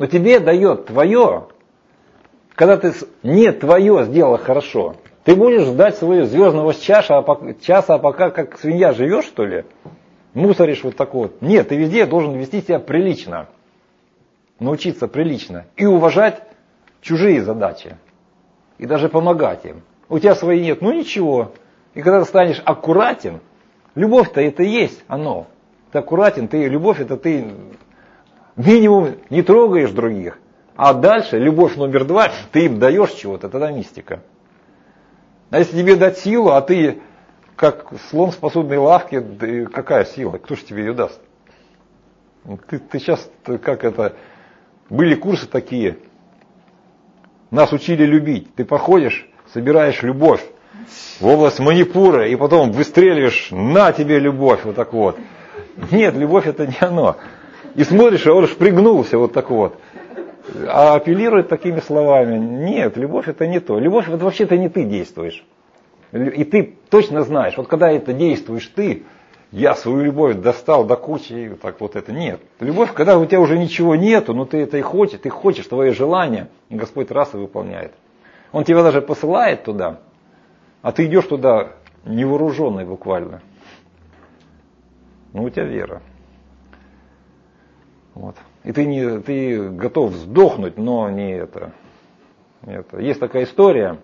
когда ты не твое сделал хорошо, ты будешь ждать своего звездного часа, а пока как свинья живешь, что ли? Мусоришь вот так вот. Нет, ты везде должен вести себя прилично. Научиться прилично. И уважать чужие задачи. И даже помогать им. У тебя свои нет, ничего. И когда ты станешь аккуратен, любовь-то это и есть оно. Ты аккуратен, любовь это ты минимум не трогаешь других. А дальше, любовь номер 2, ты им даешь чего-то, тогда мистика. А если тебе дать силу, а ты как слон в посудной лавке, какая сила? Кто же тебе ее даст? Ты сейчас, были курсы такие, нас учили любить. Ты походишь, собираешь любовь в область Манипура, и потом выстреливаешь, на тебе любовь, вот так вот. Нет, любовь это не оно. И смотришь, а он аж пригнулся вот так вот. А апеллирует такими словами. Нет, любовь это не то. Любовь это вообще-то не ты действуешь. И ты точно знаешь, вот когда это действуешь ты, я свою любовь достал до кучи, и так вот это нет. Любовь, когда у тебя уже ничего нету, но ты это и хочешь, ты хочешь, твое желание, и Господь раз и выполняет. Он тебя даже посылает туда, а ты идешь туда невооруженный буквально. У тебя вера. Вот. И ты готов сдохнуть, но не это. Есть такая история.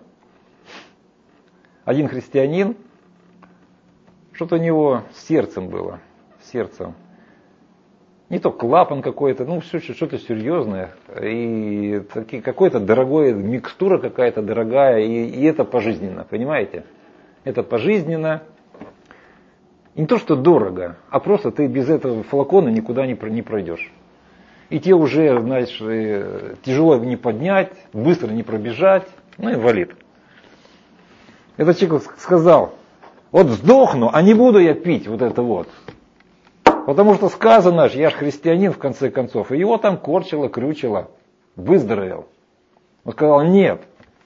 Один христианин, что-то у него с сердцем было. Сердцем. Не то клапан какой-то, что-то серьезное. И какой-то дорогой, микстура какая-то дорогая. И это пожизненно, понимаете? Это пожизненно. И не то, что дорого, а просто ты без этого флакона никуда не пройдешь. И тебе уже, знаешь, тяжело не поднять, быстро не пробежать, инвалид. Этот человек сказал, вот сдохну, а не буду я пить вот это вот. Потому что сказано же, я же христианин в конце концов. И его там корчило, крючило, выздоровел. Он сказал, нет.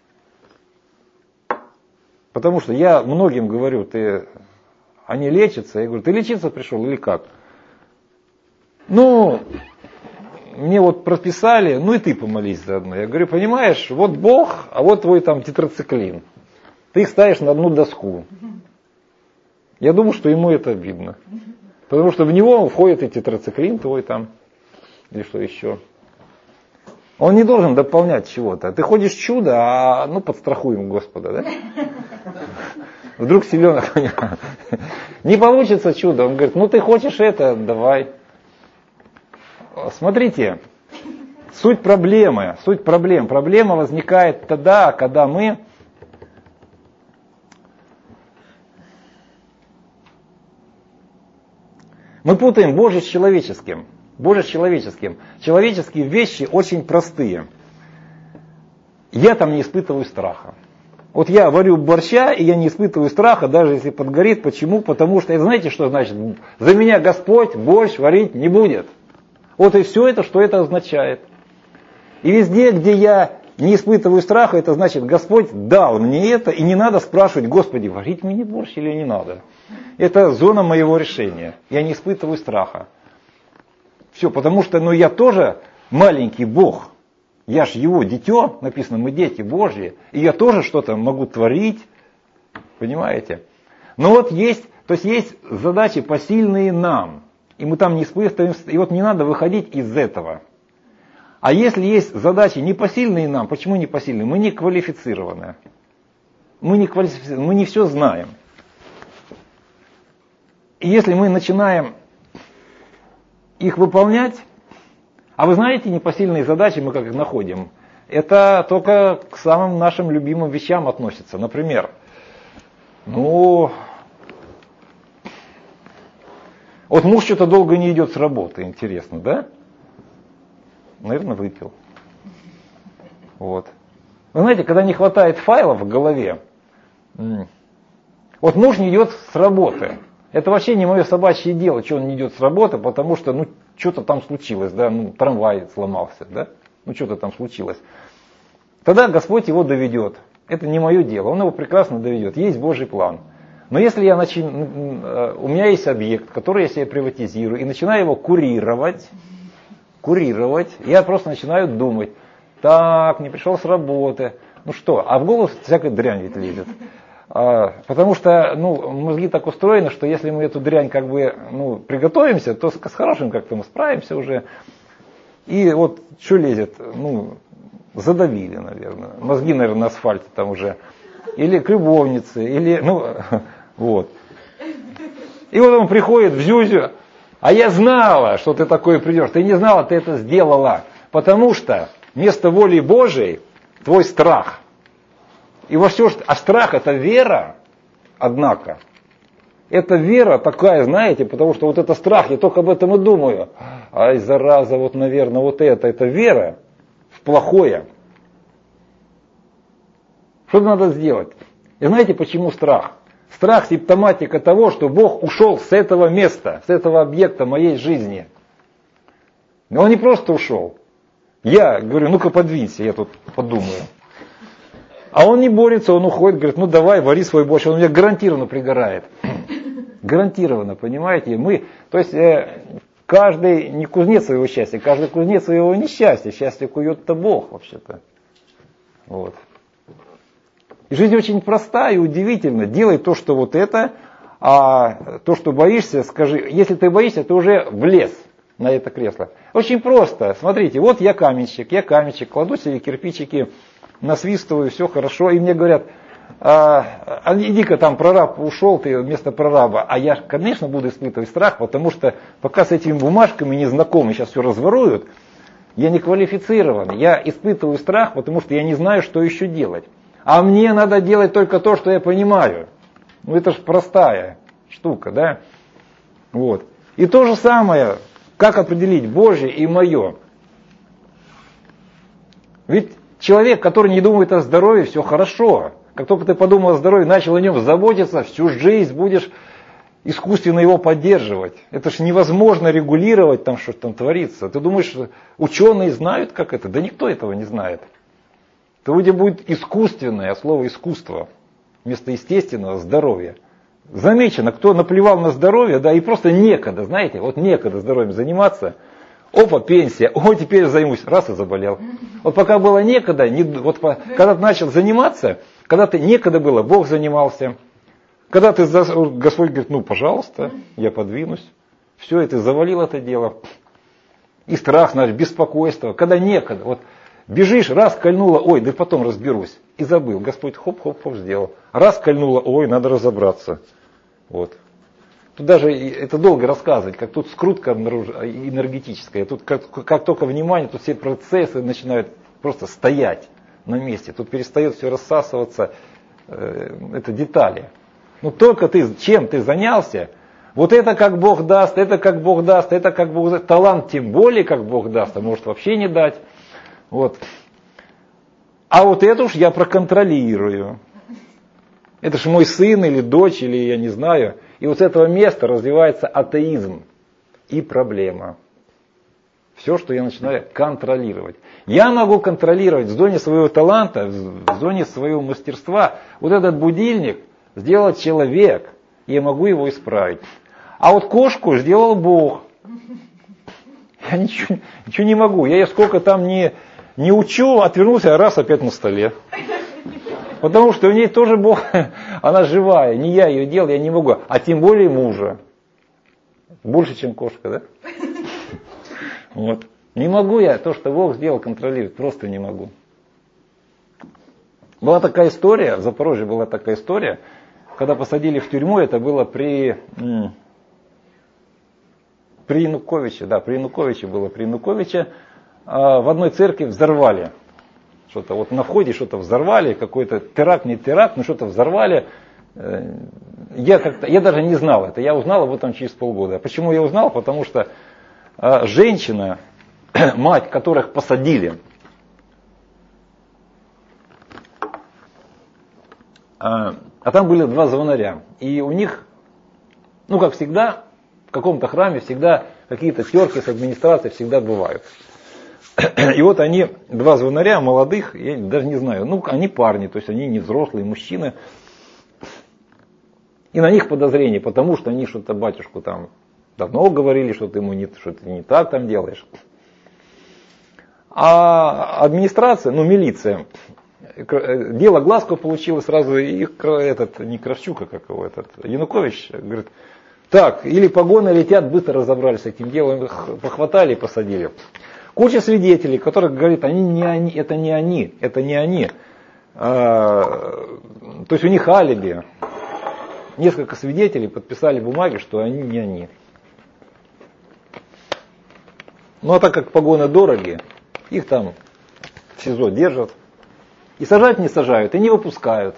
Потому что я многим говорю, они лечатся. Я говорю, ты лечиться пришел или как? Ну, мне вот прописали, ну и ты помолись заодно. Я говорю, понимаешь, вот Бог, а вот твой там тетрациклин. Ты их ставишь на одну доску. Я думаю, что ему это видно. Потому что в него входит и тетрациклин твой там, или что еще. Он не должен дополнять чего-то. Ты ходишь чудо, а ну подстрахуем Господа, да? Вдруг селенок не получится чудо. Он говорит, ну ты хочешь это, давай. Смотрите, суть проблемы. Проблема возникает тогда, когда мы путаем Божье с человеческим. Человеческие вещи очень простые. Я там не испытываю страха. Вот я варю борща, и я не испытываю страха, даже если подгорит. Почему? Потому что, знаете, что значит? За меня Господь борщ варить не будет. Вот и все это, что это означает. И везде, где я не испытываю страха, это значит, Господь дал мне это, и не надо спрашивать, Господи, варить мне борщ или не надо. Это зона моего решения. Я не испытываю страха. Все, потому что я тоже маленький Бог. Я ж его дитё, написано, мы дети Божьи, и я тоже что-то могу творить, понимаете? Но вот есть задачи посильные нам, и мы там не испытываем, и вот не надо выходить из этого. А если есть задачи непосильные нам, почему непосильные? Мы не квалифицированы. Мы не все знаем. И если мы начинаем их выполнять, а вы знаете, непосильные задачи мы как их находим? Это только к самым нашим любимым вещам относится. Например, вот муж что-то долго не идет с работы, интересно, да? Наверное, выпил. Вот. Вы знаете, когда не хватает файлов в голове, вот муж не идет с работы. Это вообще не мое собачье дело, что он не идет с работы, потому что, что-то там случилось, да, трамвай сломался, да, что-то там случилось. Тогда Господь его доведет. Это не мое дело, он его прекрасно доведет. Есть Божий план. Но если у меня есть объект, который я себе приватизирую, и начинаю его курировать, я просто начинаю думать, так, не пришел с работы, а в голову всякая дрянь ведь лезет. Потому что мозги так устроены, что если мы эту дрянь приготовимся, то с хорошим как-то мы справимся уже. И вот что лезет? Задавили, наверное. Мозги, наверное, на асфальте там уже. Или к любовнице, или, вот. И вот он приходит в Зюзю, а я знала, что ты такое придешь. Ты не знала, ты это сделала. Потому что вместо воли Божией твой страх. И во все, а страх это вера, однако. Это вера такая, знаете, потому что вот это страх, я только об этом и думаю. Ай, зараза, наверное, это вера в плохое. Что надо сделать? И знаете, почему страх? Страх симптоматика того, что Бог ушел с этого места, с этого объекта моей жизни. Но он не просто ушел. Я говорю, ну-ка подвинься, я тут подумаю. А он не борется, он уходит, говорит, давай, вари свой борщ. Он у меня гарантированно пригорает. Гарантированно, понимаете? Каждый не кузнец своего счастья, каждый кузнец своего несчастья. Счастье кует-то Бог вообще-то. Вот. И жизнь очень простая и удивительна. Делай то, что это, а то, что боишься, скажи. Если ты боишься, ты уже влез на это кресло. Очень просто. Смотрите, вот я каменщик, кладу себе кирпичики, насвистываю, все хорошо. И мне говорят, иди-ка там прораб ушел, ты вместо прораба. А я, конечно, буду испытывать страх, потому что пока с этими бумажками не знакомы, сейчас все разворуют, я не квалифицирован. Я испытываю страх, потому что я не знаю, что еще делать. А мне надо делать только то, что я понимаю. Это же простая штука, да? Вот. И то же самое, как определить Божье и мое. Ведь человек, который не думает о здоровье, все хорошо. Как только ты подумал о здоровье, начал о нем заботиться, всю жизнь будешь искусственно его поддерживать. Это же невозможно регулировать там, что там творится. Ты думаешь, что ученые знают, как это? Да никто этого не знает. То вроде будет искусственное, а слово искусство вместо естественного здоровья. Замечено, кто наплевал на здоровье, да, и просто некогда, знаете, вот некогда здоровьем заниматься. Опа, пенсия, о, теперь займусь, раз и заболел. Вот пока было некогда, когда ты начал заниматься, когда ты некогда было, Бог занимался. Когда ты, Господь говорит, ну, пожалуйста, я подвинусь. Все, и ты завалил это дело. И страх, значит, беспокойство. Когда некогда, вот бежишь, раз кольнуло, ой, да потом разберусь. И забыл. Господь хоп-хоп-хоп сделал. Раз кольнуло, ой, надо разобраться. Вот. Тут даже это долго рассказывать, как тут скрутка энергетическая. Тут как только внимание, тут все процессы начинают просто стоять на месте. Тут перестает все рассасываться. Это детали. Но только чем ты занялся, вот это как Бог даст, это как Бог даст, это как Бог даст. Талант тем более как Бог даст, а может вообще не дать. Вот. А вот это уж я проконтролирую. Это же мой сын или дочь, или я не знаю. И вот с этого места развивается атеизм и проблема. Все, что я начинаю контролировать. Я могу контролировать в зоне своего таланта, в зоне своего мастерства. Вот этот будильник сделал человек, и я могу его исправить. А вот кошку сделал Бог. Я ничего не могу. Я ее сколько там не учу, отвернулся, а раз опять на столе. Потому что у ней тоже Бог, она живая. Не я ее делал, я не могу. А тем более мужа. Больше, чем кошка, да? Вот. Не могу я то, что Бог сделал, контролировать. Просто не могу. Была такая история, в Запорожье была такая история, когда посадили в тюрьму, это было при Януковиче, да, при Януковиче было, при Януковиче, в одной церкви взорвали. Что-то вот на входе что-то взорвали, какой-то теракт, не теракт, но что-то взорвали. Я даже не знал это, я узнал об этом через полгода. Почему я узнал? Потому что женщина, мать которых посадили, а там были 2 звонаря. И у них, ну как всегда, в каком-то храме всегда какие-то терки с администрацией всегда бывают. И вот они, 2 звонаря, молодых, я даже не знаю, ну они парни, то есть они не взрослые мужчины. И на них подозрение, потому что они что-то батюшку там давно говорили, что ты не так там делаешь. А администрация, ну милиция, дело глазку получило сразу, и не Кравчук, а как его, Янукович, говорит, так, или погоны летят, быстро разобрались с этим делом, их похватали и посадили. Куча свидетелей, которых говорит, это не они. То есть у них алиби. Несколько свидетелей подписали бумаги, что они не они. Ну а так как погоны дороги, их там в СИЗО держат. И сажать не сажают, и не выпускают.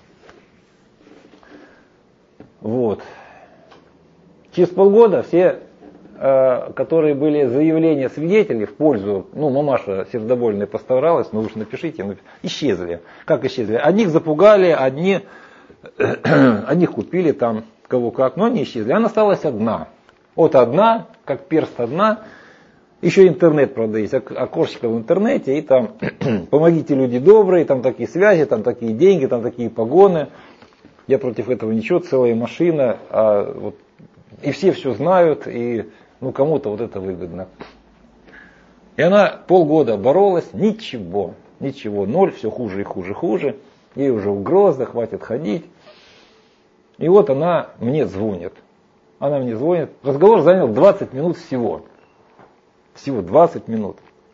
Вот. Через полгода все, которые были заявления свидетелей в пользу, ну, мамаша сердобольная постаралась, ну, вы же напишите, исчезли. Как исчезли? Одних запугали, одних купили там, кого как, но они исчезли. Она осталась одна. Вот одна, как перст одна. Еще интернет, правда, есть, окошечко в интернете, и там помогите, люди добрые, там такие связи, там такие деньги, там такие погоны. Я против этого ничего, целая машина, и все знают, и ну кому-то вот это выгодно. И она полгода боролась, ничего, 0, все хуже и хуже. Ей уже угроза, хватит ходить. И вот она мне звонит. Разговор занял 20 минут всего. Всего 20 минут.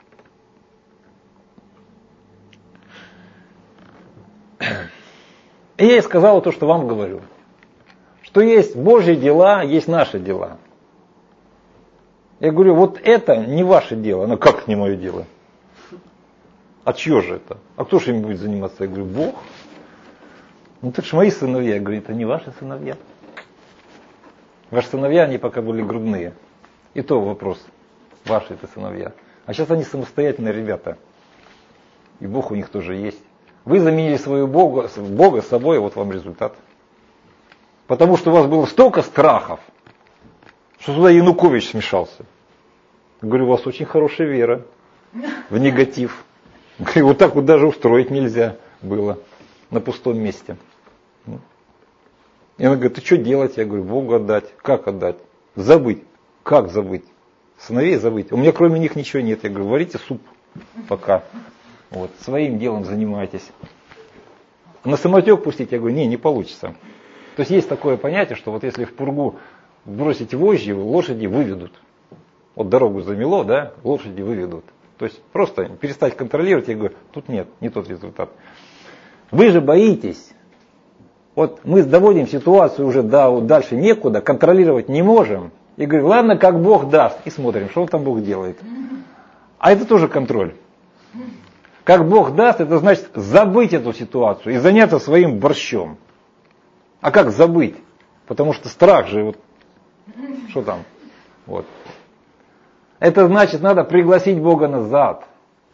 И я ей сказал то, что вам говорю. Что есть Божьи дела, есть наши дела. Я говорю, вот это не ваше дело. Она, как не мое дело? А чье же это? А кто же им будет заниматься? Я говорю, Бог. Ну так же мои сыновья. Я говорю, это не ваши сыновья. Ваши сыновья, они пока были грудные. И то вопрос. Ваши это сыновья. А сейчас они самостоятельные ребята. И Бог у них тоже есть. Вы заменили своего Бога собой, вот вам результат. Потому что у вас было столько страхов, что сюда Янукович смешался. Я говорю, у вас очень хорошая вера в негатив. Я говорю, вот так вот даже устроить нельзя было на пустом месте. И она говорит, ты что делать? Я говорю, Богу отдать. Как отдать? Забыть. Как забыть? Сыновей забыть. У меня кроме них ничего нет. Я говорю, варите суп пока. Вот, своим делом занимайтесь. На самотек пустить? Я говорю, не получится. То есть есть такое понятие, что вот если в пургу бросить вожжи, лошади выведут. Вот дорогу замело, да, лошади выведут. То есть просто перестать контролировать, я говорю, тут нет, не тот результат. Вы же боитесь. Вот мы доводим ситуацию уже дальше некуда, контролировать не можем. И говорю, ладно, как Бог даст. И смотрим, что там Бог делает. А это тоже контроль. Как Бог даст, это значит забыть эту ситуацию и заняться своим борщом. А как забыть? Потому что страх же, вот, что там? Вот. Это значит, надо пригласить Бога назад.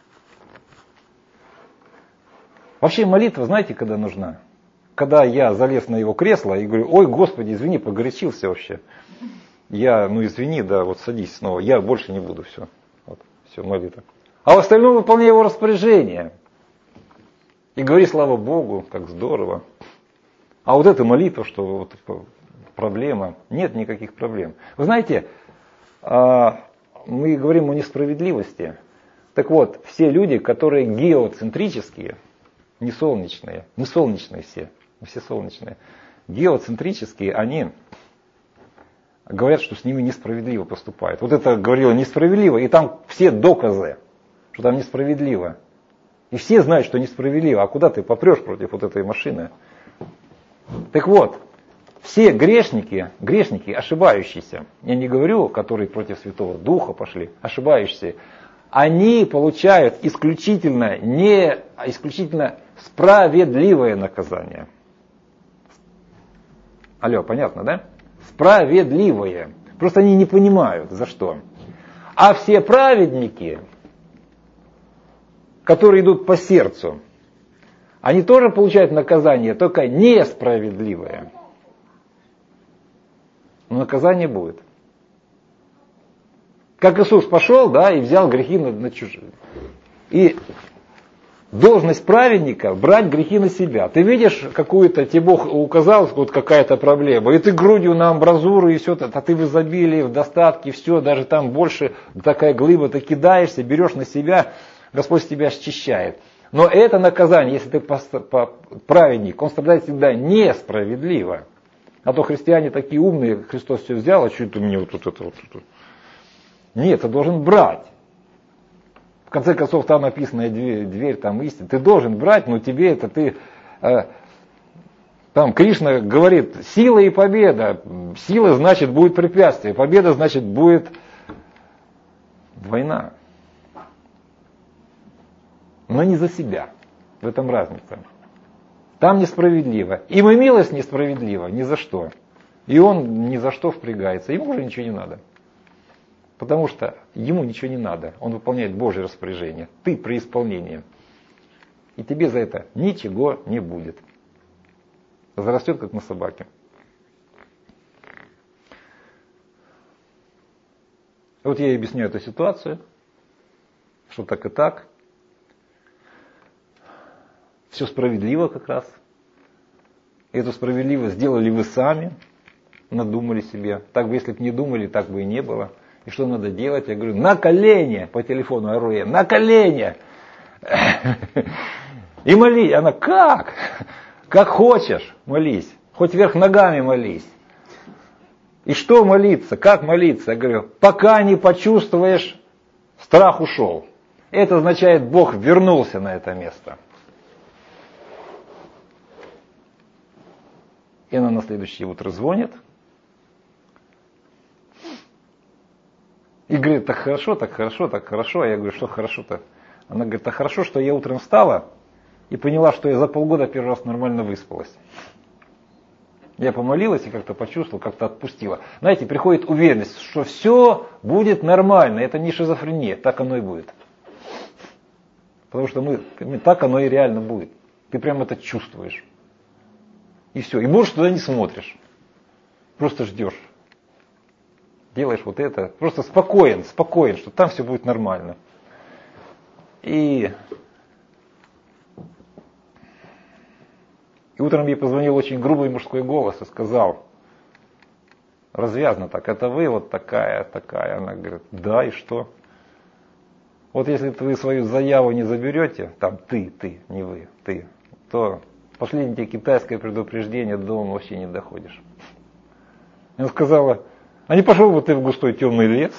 Вообще молитва, знаете, когда нужна? Когда я залез на его кресло и говорю, ой, Господи, извини, погорячился вообще. Извини, да, вот садись снова, я больше не буду, все. Вот, все, молитва. А в остальном выполняй его распоряжение. И говори, слава Богу, как здорово. А вот эта молитва, что вот проблема, нет никаких проблем. Вы знаете, мы говорим о несправедливости. Так вот, все люди, которые геоцентрические, не солнечные все солнечные, геоцентрические, они говорят, что с ними несправедливо поступают. Вот это говорило несправедливо, и там все доказы, что там несправедливо. И все знают, что несправедливо, а куда ты попрешь против вот этой машины? Так вот, все грешники ошибающиеся, я не говорю, которые против Святого Духа пошли, ошибающиеся, они получают исключительно справедливое наказание. Алло, понятно, да? Справедливое. Просто они не понимают, за что. А все праведники, которые идут по сердцу, они тоже получают наказание, только несправедливое. Но наказание будет. Как Иисус пошел, да, и взял грехи на чужие. И должность праведника брать грехи на себя. Ты видишь какую-то, тебе Бог указал, вот какая-то проблема, и ты грудью на амбразуру, и все, а ты в изобилии, в достатке, все, даже там больше такая глыба, ты кидаешься, берешь на себя, Господь тебя счищает. Но это наказание, если ты праведник, он страдает всегда несправедливо. А то христиане такие умные, Христос все взял, а что это мне вот это. Нет, ты должен брать. В конце концов, там написано дверь там истины. Ты должен брать, но тебе это там Кришна говорит, сила и победа. Сила значит будет препятствие, победа значит будет война. Но не за себя. В этом разница. Там несправедливо. Им и милость несправедлива, ни за что. И он ни за что впрягается. Ему уже ничего не надо. Потому что ему ничего не надо. Он выполняет Божье распоряжение. Ты при исполнении. И тебе за это ничего не будет. Зарастет, как на собаке. Вот я и объясняю эту ситуацию. Что так и так. Все справедливо как раз. И эту справедливость сделали вы сами. Надумали себе. Так бы, если бы не думали, так бы и не было. И что надо делать? Я говорю, на колени, по телефону ору я, на колени. И молись. Она, как? Как хочешь, молись. Хоть вверх ногами молись. И что молиться? Как молиться? Я говорю, пока не почувствуешь, страх ушел. Это означает, Бог вернулся на это место. И она на следующее утро звонит. И говорит, так хорошо, так хорошо, так хорошо. А я говорю, что хорошо-то? Она говорит, так хорошо, что я утром встала и поняла, что я за полгода первый раз нормально выспалась. Я помолилась и как-то почувствовала, как-то отпустила. Знаете, приходит уверенность, что все будет нормально. Это не шизофрения, так оно и будет. Потому что так оно и реально будет. Ты прям это чувствуешь. И все. И больше туда не смотришь. Просто ждешь. Делаешь вот это. Просто спокоен, что там все будет нормально. И утром ей позвонил очень грубый мужской голос и сказал, развязно так, это вы вот такая. Она говорит, да, и что? Вот если вы свою заяву не заберете, там ты, не вы, ты, то последнее китайское предупреждение, до дома вообще не доходишь. Она сказала, а не пошел бы ты в густой темный лес?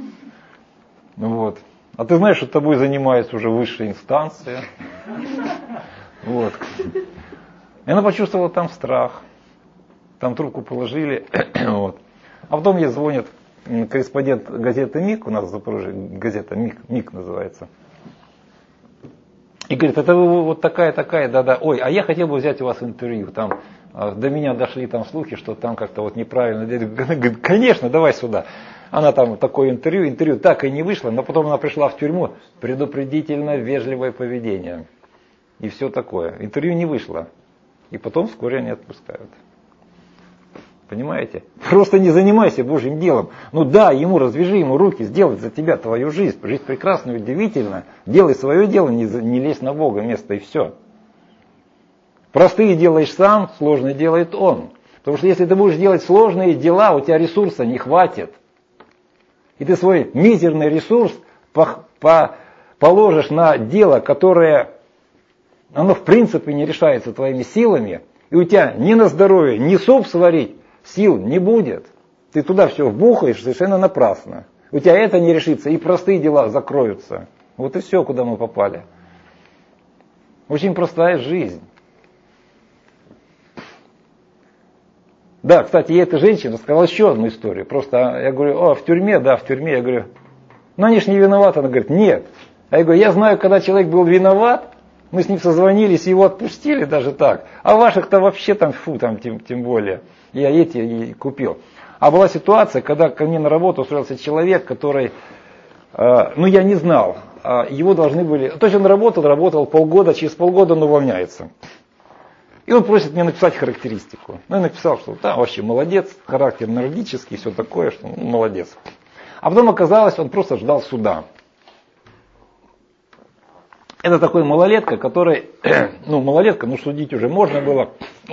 Вот. А ты знаешь, что тобой занимается уже высшая инстанция. Вот. И она почувствовала там страх. Там трубку положили. Вот. А потом ей звонит корреспондент газеты «Миг», у нас в Запорожье газета «Миг» называется. И говорит, это вы вот такая, да. Ой, а я хотел бы взять у вас интервью. Там до меня дошли там слухи, что там как-то вот неправильно. Я говорю, конечно, давай сюда. Она там такое интервью так и не вышло, но потом она пришла в тюрьму, предупредительно вежливое поведение. И все такое. Интервью не вышло. И потом вскоре они отпускают. Понимаете? Просто не занимайся Божьим делом. Ну да, развяжи ему руки, сделай за тебя твою жизнь. Жизнь прекрасна и удивительна. Делай свое дело, не лезь на Бога место и все. Простые делаешь сам, сложные делает Он. Потому что если ты будешь делать сложные дела, у тебя ресурса не хватит. И ты свой мизерный ресурс положишь на дело, которое, оно в принципе не решается твоими силами, и у тебя ни на здоровье, ни суп сварить сил не будет. Ты туда все вбухаешь совершенно напрасно. У тебя это не решится, и простые дела закроются. Вот и все, куда мы попали. Очень простая жизнь. Да, кстати, ей эта женщина сказала еще одну историю. Просто я говорю, в тюрьме, да, в тюрьме. Я говорю, они ж не виноваты. Она говорит, нет. А я говорю, я знаю, когда человек был виноват, мы с ним созвонились, его отпустили даже так. А ваших-то вообще там, тем более. Я эти купил. А была ситуация, когда ко мне на работу устроился человек, который, я не знал, его должны были, то есть он работал полгода, через полгода он увольняется. И он просит меня написать характеристику. Я написал, что да, вообще молодец, характер нордический, все такое, что молодец. А потом оказалось, он просто ждал суда. Это такой малолетка, который, судить уже можно было.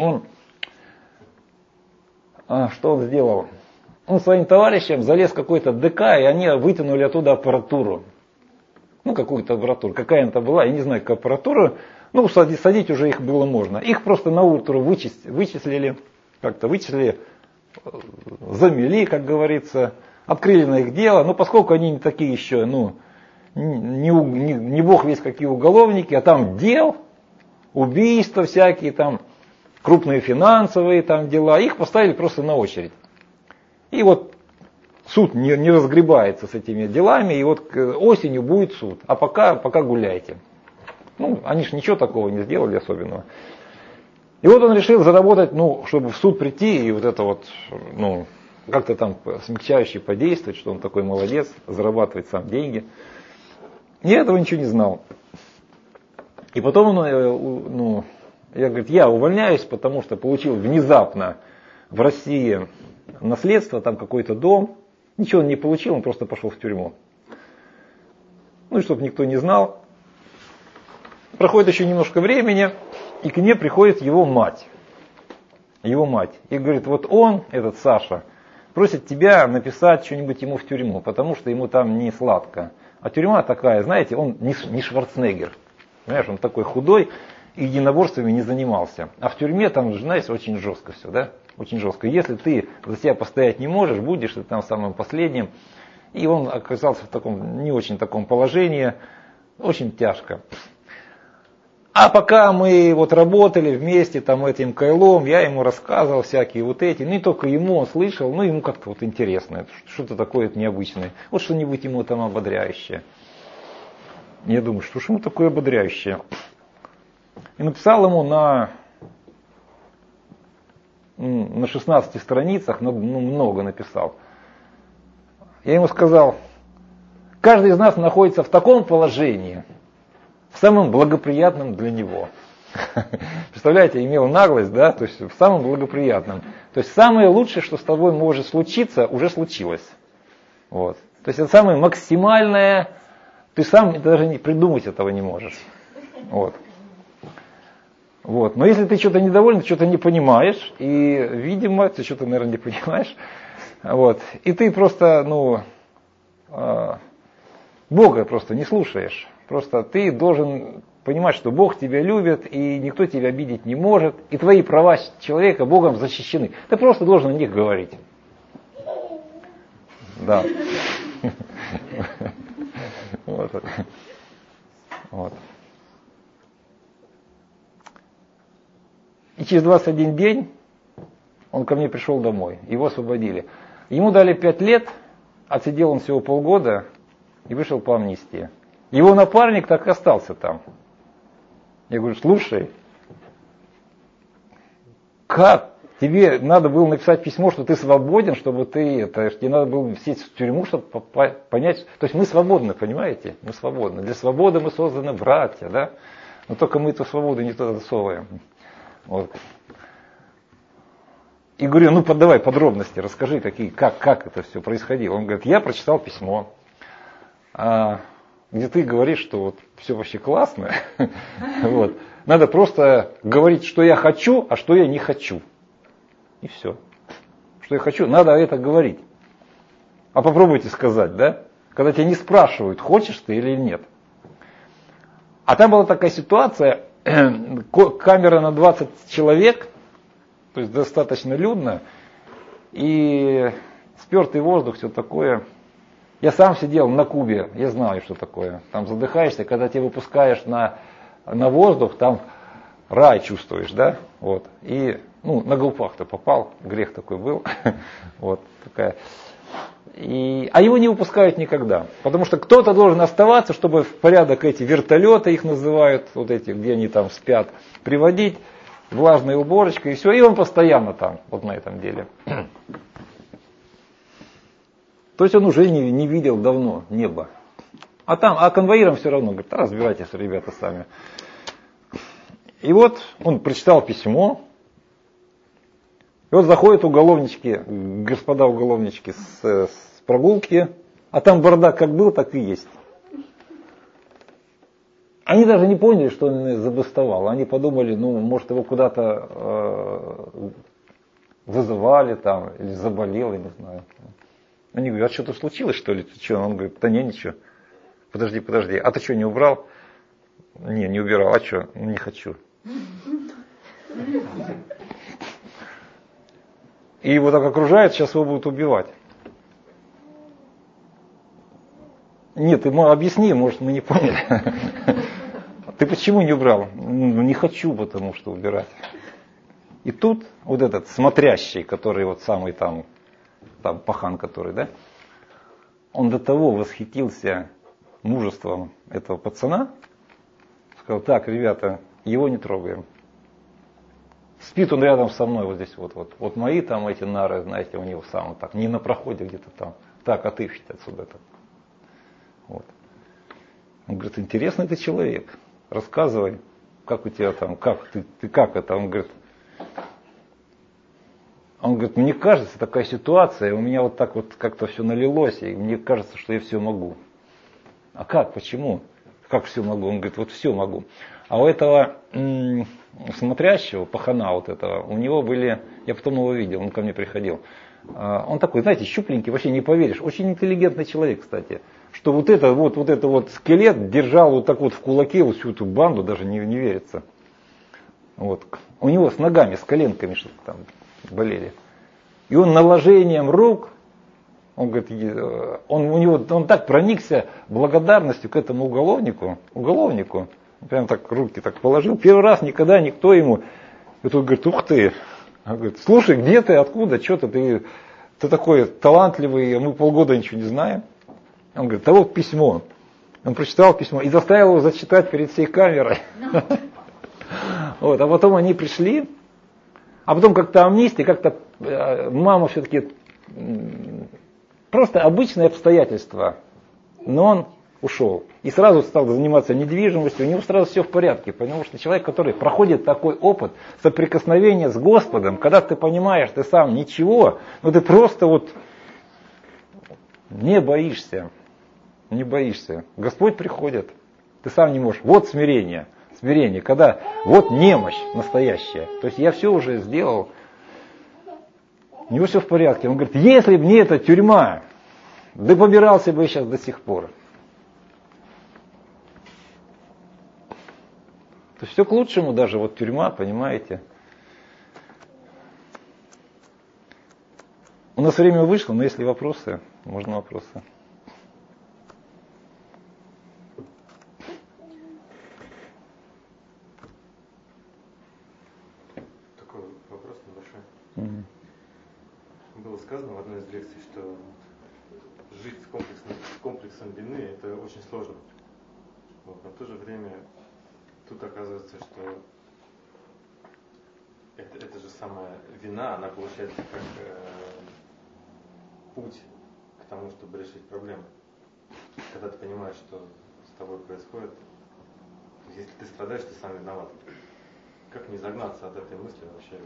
Что он сделал? Он своим товарищам залез в какой-то ДК, и они вытянули оттуда аппаратуру. Какую-то аппаратуру. Какая она была, я не знаю, какая аппаратура. Садить уже их было можно. Их просто на утро вычислили, замели, как говорится, открыли на их дело. Но поскольку они не такие еще, не бог весь какие уголовники, а там дел, убийства всякие, там крупные финансовые там дела, их поставили просто на очередь. И вот суд не разгребается с этими делами, и вот осенью будет суд, а пока гуляйте. Они же ничего такого не сделали особенного. И вот он решил заработать, чтобы в суд прийти и вот это вот, как-то там смягчающе подействовать, что он такой молодец, зарабатывает сам деньги. Я этого ничего не знал. И потом я увольняюсь, потому что получил внезапно в России наследство, там какой-то дом. Ничего он не получил, он просто пошел в тюрьму. И чтобы никто не знал. Проходит еще немножко времени, и к ней приходит его мать. И говорит, вот он, этот Саша, просит тебя написать что-нибудь ему в тюрьму, потому что ему там не сладко. А тюрьма такая, знаете, он не Шварценеггер. Понимаешь, он такой худой, и единоборствами не занимался. А в тюрьме там, знаете, очень жестко все, да? Очень жестко. Если ты за себя постоять не можешь, будешь ты там самым последним. И он оказался в таком, не очень таком положении, очень тяжко. А пока мы работали вместе этим Кайлом, я ему рассказывал всякие эти, не только ему, он слышал, ему как-то интересно, что-то такое необычное. Вот что-нибудь ему там ободряющее. Я думаю, что ж ему такое ободряющее? И написал ему на 16 страницах, много написал. Я ему сказал, каждый из нас находится в таком положении, самым благоприятным для него. Представляете, имел наглость, да, то есть в самом благоприятном. То есть самое лучшее, что с тобой может случиться, уже случилось. Вот. То есть это самое максимальное, ты сам даже не придумать этого не можешь. Вот. Вот. Но если ты что-то недоволен, ты что-то не понимаешь, и, видимо, ты что-то, наверное, не понимаешь, вот, и ты просто, Бога просто не слушаешь. Просто ты должен понимать, что Бог тебя любит, и никто тебя обидеть не может, и твои права человека Богом защищены. Ты просто должен о них говорить. Да. Вот. И через 21 день он ко мне пришел домой, его освободили. Ему дали 5 лет, отсидел он всего полгода и вышел по амнистии. Его напарник так и остался там. Я говорю, слушай, как? Тебе надо было написать письмо, что ты свободен, чтобы тебе надо было сесть в тюрьму, чтобы понять. То есть мы свободны, понимаете? Мы свободны. Для свободы мы созданы братья, да? Но только мы эту свободу не туда засовываем. Вот. И говорю, давай подробности, расскажи, как это все происходило. Он говорит, я прочитал письмо, где ты говоришь, что вот все вообще классно. Вот. Надо просто говорить, что я хочу, а что я не хочу. И все. Что я хочу, надо это говорить. А попробуйте сказать, да? Когда тебя не спрашивают, хочешь ты или нет. А там была такая ситуация, камера на 20 человек, то есть достаточно людно, и спертый воздух, все такое. Я сам сидел на Кубе, я знаю, что такое. Там задыхаешься, когда тебя выпускаешь на воздух, там рай чувствуешь, да? Вот. И на Галпах-то попал, грех такой был. Вот такая. А его не выпускают никогда. Потому что кто-то должен оставаться, чтобы в порядок эти вертолеты, их называют, вот эти, где они там спят, приводить, влажной уборочкой, и все. И он постоянно там, вот на этом деле. То есть он уже не видел давно неба. А конвоирам все равно, говорит, разбирайтесь, ребята, сами. И вот он прочитал письмо. И вот заходят уголовнички, господа уголовнички с прогулки, а там бардак как был, так и есть. Они даже не поняли, что он забастовал. Они подумали, может его куда-то вызывали там, или заболел, я не знаю. Они говорят, а что-то случилось, что ли? Ты что? Он говорит, да не, ничего. Подожди. А ты что, не убрал? Не убирал. А что? Не хочу. И его так окружают, сейчас его будут убивать. Нет, ты объясни, может, мы не поняли. Ты почему не убрал? Не хочу, потому что убирать. И тут вот этот смотрящий, который вот самый там пахан который, да, он до того восхитился мужеством этого пацана, сказал, так, ребята, его не трогаем. Спит он рядом со мной, вот здесь вот мои там эти нары, знаете, у него сам так, не на проходе где-то там. Так, отыщите отсюда. Так. Вот. Он говорит, интересный ты человек, рассказывай, как у тебя там, ты как это? Он говорит, мне кажется, такая ситуация, у меня вот так вот как-то все налилось, и мне кажется, что я все могу. А как, почему? Как все могу? Он говорит, вот все могу. А у этого смотрящего, пахана вот этого, у него были, я потом его видел, он ко мне приходил. Он такой, знаете, щупленький, вообще не поверишь. Очень интеллигентный человек, кстати. Что вот этот скелет держал вот так вот в кулаке вот всю эту банду, даже не верится. Вот. У него с ногами, с коленками что-то там болели. И он наложением рук, он говорит, он так проникся благодарностью к этому уголовнику, прям так руки так положил. Первый раз никогда никто ему, и тут говорит, ух ты. Он говорит, слушай, где ты, откуда, что ты такой талантливый, мы полгода ничего не знаем. Он говорит, вот письмо. Он прочитал письмо и заставил его зачитать перед всей камерой. Вот, а потом они пришли, а потом как-то амнистия, как-то мама все-таки просто обычные обстоятельства. Но он ушел. И сразу стал заниматься недвижимостью, у него сразу все в порядке. Потому что человек, который проходит такой опыт соприкосновения с Господом, когда ты понимаешь, ты сам ничего, но ты просто вот не боишься. Не боишься. Господь приходит, ты сам не можешь. Вот смирение. Смирение, когда вот немощь настоящая. То есть я все уже сделал, у него все в порядке. Он говорит, если бы не эта тюрьма, да побирался бы я сейчас до сих пор. То есть все к лучшему даже, вот тюрьма, понимаете. У нас время вышло, но если вопросы, можно вопросы. Такой вопрос небольшой. Было сказано в одной из лекций, что жить с комплексом вины это очень сложно. Вот, но в то же время тут оказывается, что это же самая вина, она получается как путь к тому, чтобы решить проблему. Когда ты понимаешь, что с тобой происходит, если ты страдаешь, ты сам виноват. Как не загнаться от этой мысли вообще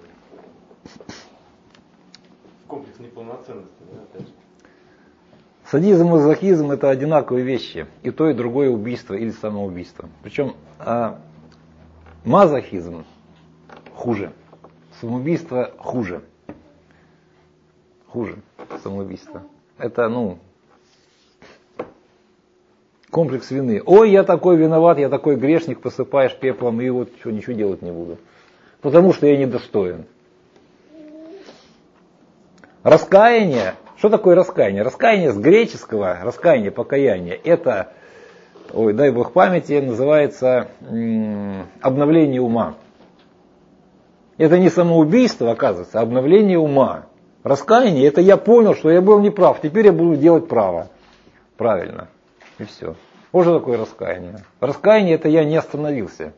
в комплекс неполноценности, да, опять же. Садизм и мазохизм — это одинаковые вещи. И то, и другое убийство или самоубийство. Причем мазохизм хуже. Самоубийство хуже. Хуже самоубийства. Это, комплекс вины. Ой, я такой виноват, я такой грешник, посыпаешь пеплом, и вот что, ничего делать не буду. Потому что я недостоин. Раскаяние. Что такое раскаяние? Раскаяние с греческого, раскаяние, покаяние, это, ой, дай Бог памяти, называется обновление ума. Это не самоубийство, оказывается, а обновление ума. Раскаяние — это я понял, что я был неправ, теперь я буду делать право. Правильно. И все. Вот что такое раскаяние. Раскаяние — это я не остановился.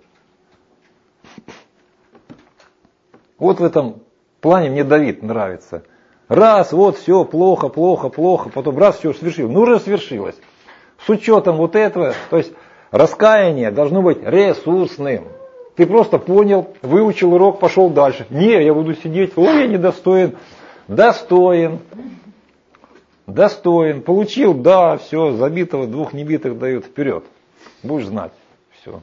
Вот в этом плане мне Давид нравится. Раз, вот все, плохо, потом раз, все свершилось. Ну, уже свершилось. С учетом вот этого, то есть раскаяние должно быть ресурсным. Ты просто понял, выучил урок, пошел дальше. Не, я буду сидеть, ой, я недостоин. Достоин. Получил, да, все, забитого, 2 небитых дают, вперед. Будешь знать. Все.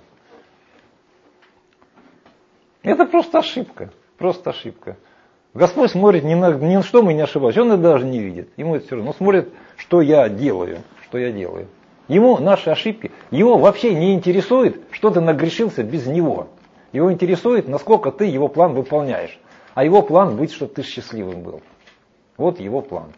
Это просто ошибка. Просто ошибка. Господь смотрит ни на что мы не ошибаемся, Он это даже не видит. Ему это все равно. Он смотрит, что я делаю. Ему наши ошибки, его вообще не интересует, что ты нагрешился без него. Его интересует, насколько ты его план выполняешь. А его план быть, чтобы ты счастливым был. Вот его план.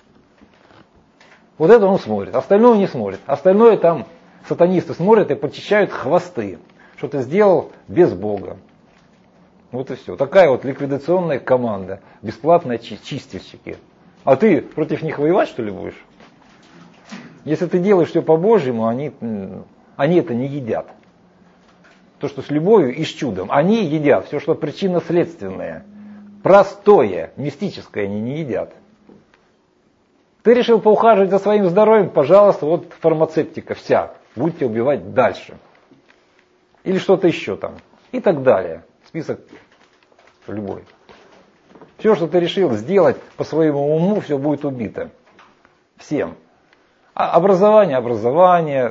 Вот это он смотрит, остальное не смотрит. Остальное там сатанисты смотрят и почищают хвосты, что ты сделал без Бога. Вот и все. Такая вот ликвидационная команда, бесплатные чистильщики. А ты против них воевать, что ли, будешь? Если ты делаешь все по-божьему, они это не едят. То, что с любовью и с чудом. Они едят все, что причинно-следственное. Простое, мистическое они не едят. Ты решил поухаживать за своим здоровьем, пожалуйста, вот фармацевтика вся. Будете убивать дальше. Или что-то еще там. И так далее. Список любой. Все, что ты решил сделать по своему уму, все будет убито. Всем. А образование,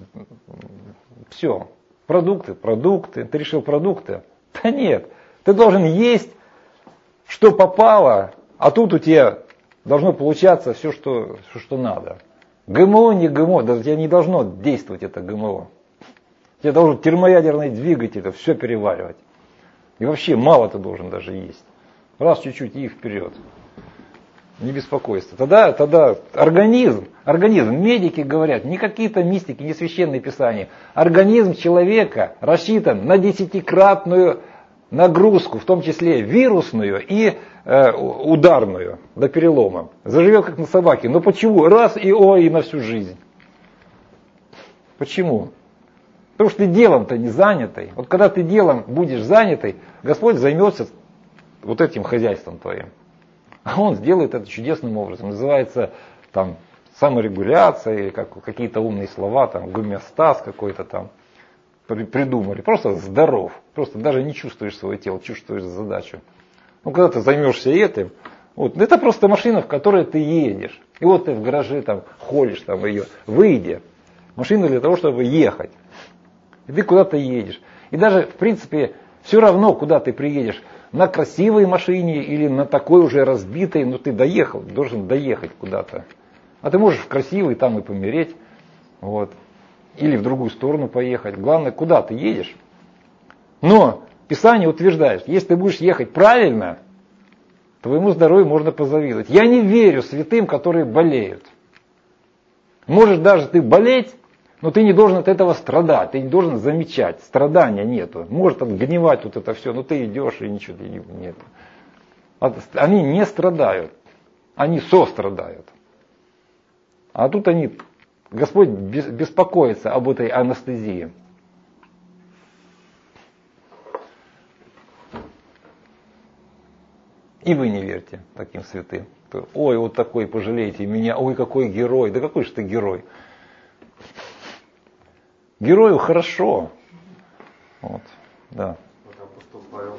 все. Продукты. Ты решил продукты? Да нет. Ты должен есть, что попало, а тут у тебя должно получаться все, что надо. ГМО, не ГМО, даже тебя не должно действовать это ГМО. Тебе должен термоядерный двигатель это все переваривать. И вообще мало ты должен даже есть. Раз чуть-чуть и вперед. Не беспокойся. Тогда организм, медики говорят, не какие-то мистики, не священные писания. Организм человека рассчитан на 10-кратную нагрузку, в том числе вирусную и ударную, до перелома. Заживет как на собаке. Но почему? Раз и на всю жизнь. Почему? Потому что ты делом-то не занятый. Вот когда ты делом будешь занятый, Господь займется вот этим хозяйством твоим. А Он сделает это чудесным образом. Называется там саморегуляция, или какие-то умные слова, там, гомеостаз какой-то там придумали. Просто здоров. Просто даже не чувствуешь свое тело, чувствуешь задачу. Ну, когда ты займешься этим, вот, это просто машина, в которой ты едешь. И вот ты в гараже там ходишь, там ее, выйди. Машина для того, чтобы ехать. И ты куда-то едешь. И даже, в принципе, все равно, куда ты приедешь. На красивой машине или на такой уже разбитой, но ты доехал, должен доехать куда-то. А ты можешь в красивой там и помереть. Вот. Или в другую сторону поехать. Главное, куда ты едешь. Но Писание утверждает, если ты будешь ехать правильно, твоему здоровью можно позавидовать. Я не верю святым, которые болеют. Можешь даже ты болеть, но ты не должен от этого страдать, ты не должен замечать. Страдания нету. Может отгнивать вот это все, но ты идешь и ничего нет. Они не страдают, они сострадают. А тут Господь беспокоится об этой анестезии. И вы не верьте таким святым. Ой, вот такой, пожалейте меня, ой, какой герой. Да какой же ты герой? Герою хорошо. Вот, да. Вот апостол Павел,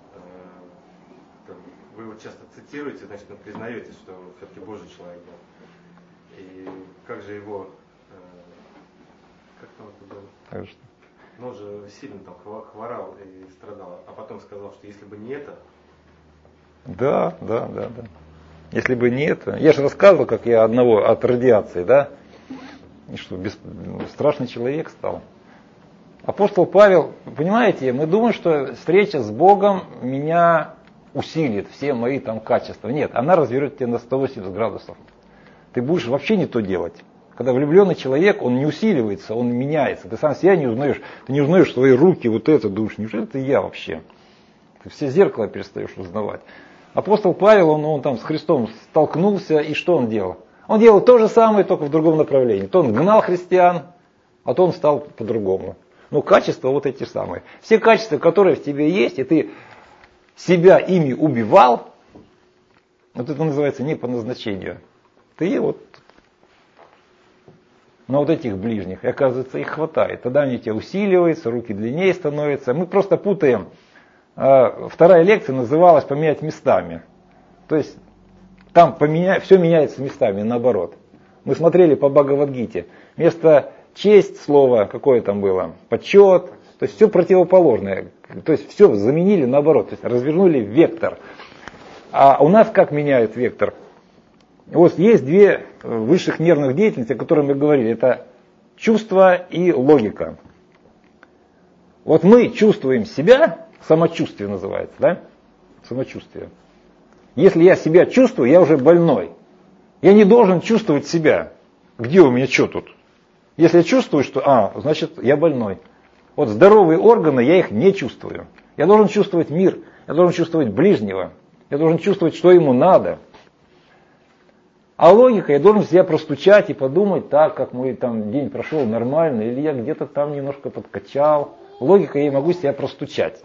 вы его часто цитируете, значит, вы признаете, что все-таки Божий человек был. И как же его, как там это было? Конечно. Ну, он же сильно там хворал и страдал, а потом сказал, что если бы не это... Да. Если бы не это... Я же рассказывал, как я одного от радиации, да? И что, страшный человек стал. Апостол Павел, понимаете, мы думаем, что встреча с Богом меня усилит, все мои там качества. Нет, она развернет тебя на 180 градусов. Ты будешь вообще не то делать. Когда влюбленный человек, он не усиливается, он меняется. Ты сам себя не узнаешь. Ты не узнаешь свои руки, вот это, думаешь, неужели это я вообще? Ты все зеркало перестаешь узнавать. Апостол Павел, он там с Христом столкнулся, и что он делал? Он делал то же самое, только в другом направлении. То он гнал христиан, а то он стал по-другому. Но качества вот эти самые. Все качества, которые в тебе есть, и ты себя ими убивал, вот это называется не по назначению. Ты вот на вот этих ближних, и оказывается, их хватает. Тогда они тебя усиливаются, руки длиннее становятся. Мы просто путаем. Вторая лекция называлась «Поменять местами». То есть там все меняется местами, наоборот. Мы смотрели по Бхагавад-гите. Вместо честь слова, какое там было, почет, то есть все противоположное. То есть все заменили наоборот, то есть развернули вектор. А у нас как меняют вектор? Вот есть две высших нервных деятельности, о которых мы говорили. Это чувство и логика. Вот мы чувствуем себя, самочувствие называется, да? Самочувствие. Если я себя чувствую, я уже больной. Я не должен чувствовать себя. Где у меня что тут? Если я чувствую, что, значит, я больной. Вот здоровые органы, я их не чувствую. Я должен чувствовать мир, я должен чувствовать ближнего, я должен чувствовать, что ему надо. А логика, я должен себя простучать и подумать, так, как мой там день прошел нормально, или я где-то там немножко подкачал. Логика, я могу себя простучать.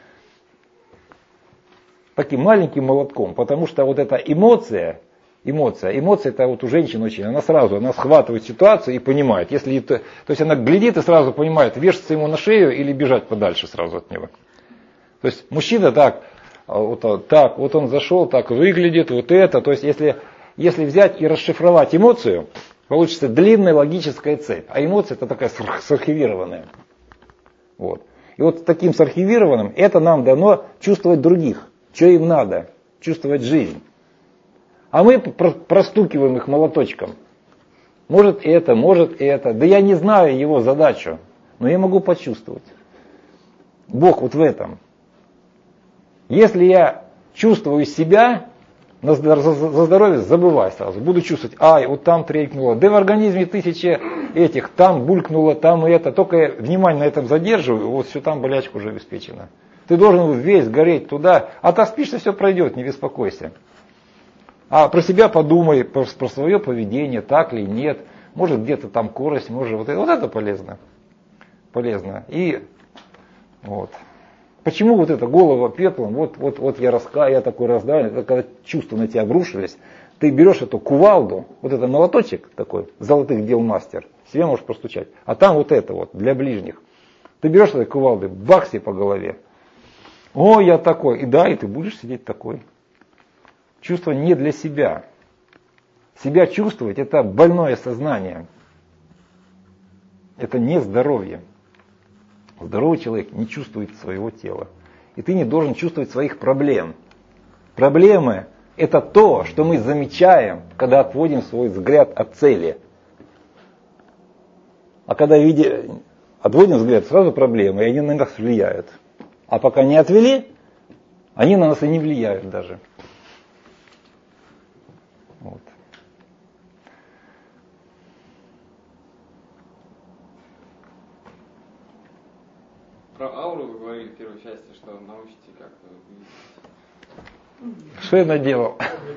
Таким маленьким молотком, потому что вот эта эмоция это вот у женщин очень, она схватывает ситуацию и понимает. То есть она глядит и сразу понимает, вешаться ему на шею или бежать подальше сразу от него. То есть мужчина вот он зашел, так выглядит, вот это. То есть если взять и расшифровать эмоцию, получится длинная логическая цепь. А эмоция это такая сархивированная. Вот. И вот таким сархивированным это нам дано чувствовать других. Что им надо? Чувствовать жизнь. А мы простукиваем их молоточком. Может это. Да я не знаю его задачу, но я могу почувствовать. Бог вот в этом. Если я чувствую себя, за здоровье забывай сразу. Буду чувствовать, вот там тренькнуло. Да в организме 1000 этих, там булькнуло, там и это. Только я внимание на этом задерживаю, вот все там болячка уже обеспечена. Ты должен весь гореть туда, отоспишься, все пройдет, не беспокойся. А про себя подумай, про свое поведение, так ли, нет. Может где-то там корость, может вот это полезно. Полезно. И вот. Почему вот эта голова пеплом, вот я такой раздавлен, это когда чувства на тебя обрушились, Ты берешь эту кувалду, вот этот молоточек такой, золотых дел мастер, себе можешь простучать. А там вот это вот, для ближних. Ты берешь этой кувалды, бах себе по голове. О, я такой. И да, и ты будешь сидеть такой. Чувство не для себя. Себя чувствовать — это больное сознание. Это не здоровье. Здоровый человек не чувствует своего тела. И ты не должен чувствовать своих проблем. Проблемы — это то, что мы замечаем, когда отводим свой взгляд от цели. А когда отводим взгляд, сразу проблемы, и они на нас влияют. А пока не отвели, они на нас и не влияют даже. Вот. Про ауру вы говорили в первой части, что научите как видеть. Что я наделал?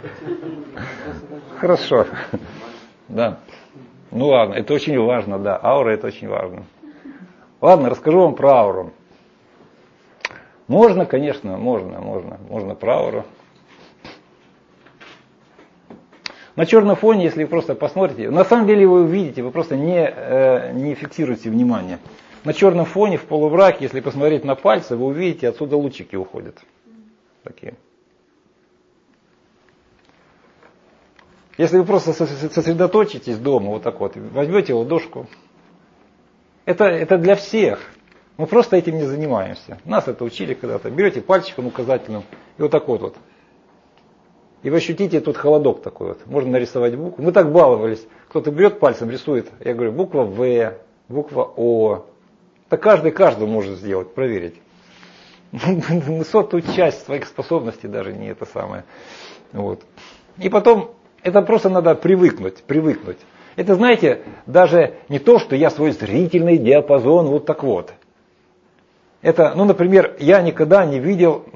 Хорошо. Да. Ну ладно, это очень важно, да. Аура — это очень важно. Ладно, расскажу вам про ауру. Можно, конечно, можно про ауру. На черном фоне, если вы просто посмотрите, на самом деле вы увидите, вы просто не фиксируете внимание. На черном фоне, в полумраке, если посмотреть на пальцы, вы увидите, отсюда лучики уходят. Такие. Если вы просто сосредоточитесь дома, вот так вот, возьмете ладошку, это для всех. Мы просто этим не занимаемся. Нас это учили когда-то. Берете пальчиком указательным и вот так вот. И вы ощутите тут холодок такой вот. Можно нарисовать букву. Мы так баловались. Кто-то берет пальцем, рисует. Я говорю, буква В, буква О. Это каждый может сделать, проверить. Мы 100-ю часть своих способностей даже не это самое. Вот. И потом, это просто надо привыкнуть. Это, знаете, даже не то, что я свой зрительный диапазон вот так вот. Это, например, я никогда не видел,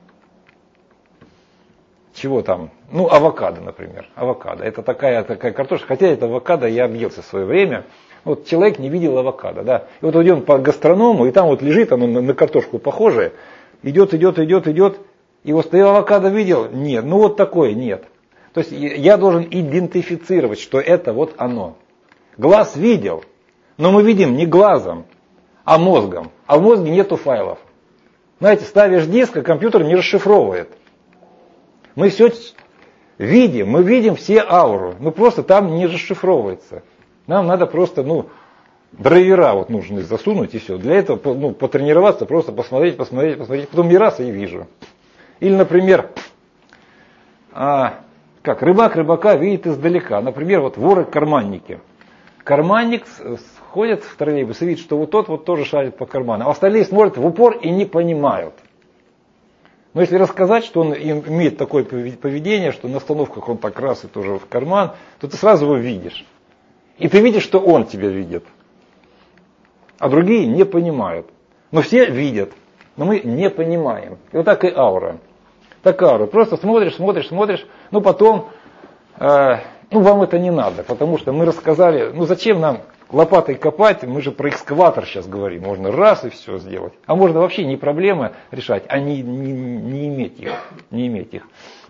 чего там, авокадо, например. Авокадо. Это такая картошка, хотя это авокадо я объелся в свое время. Вот человек не видел авокадо, да. И вот идет по гастроному, и там вот лежит, оно на картошку похожее. Идет. И вот ты авокадо видел? Нет. Вот такое нет. То есть я должен идентифицировать, что это вот оно. Глаз видел, но мы видим не глазом, а мозгом. А в мозге нету файлов. Знаете, ставишь диск, а компьютер не расшифровывает. Мы все видим, мы видим все ауру, но просто там не расшифровывается. Нам надо просто, драйвера вот нужно засунуть и все. Для этого, потренироваться, просто посмотреть, потом не раз и вижу. Или, например, рыбак рыбака видит издалека. Например, вот воры-карманники. Карманник ходит в троллейбус и видит, что вот тот вот тоже шарит по карману. А остальные смотрят в упор и не понимают. Но если рассказать, что он имеет такое поведение, что на остановках он так раз и тоже в карман, то ты сразу его видишь. И ты видишь, что он тебя видит. А другие не понимают. Но все видят, но мы не понимаем. И вот так и аура. Так аура. Просто смотришь, потом, вам это не надо, потому что мы рассказали, зачем нам лопатой копать, мы же про экскаватор сейчас говорим, можно раз и все сделать. А можно вообще не проблемы решать, а не иметь их.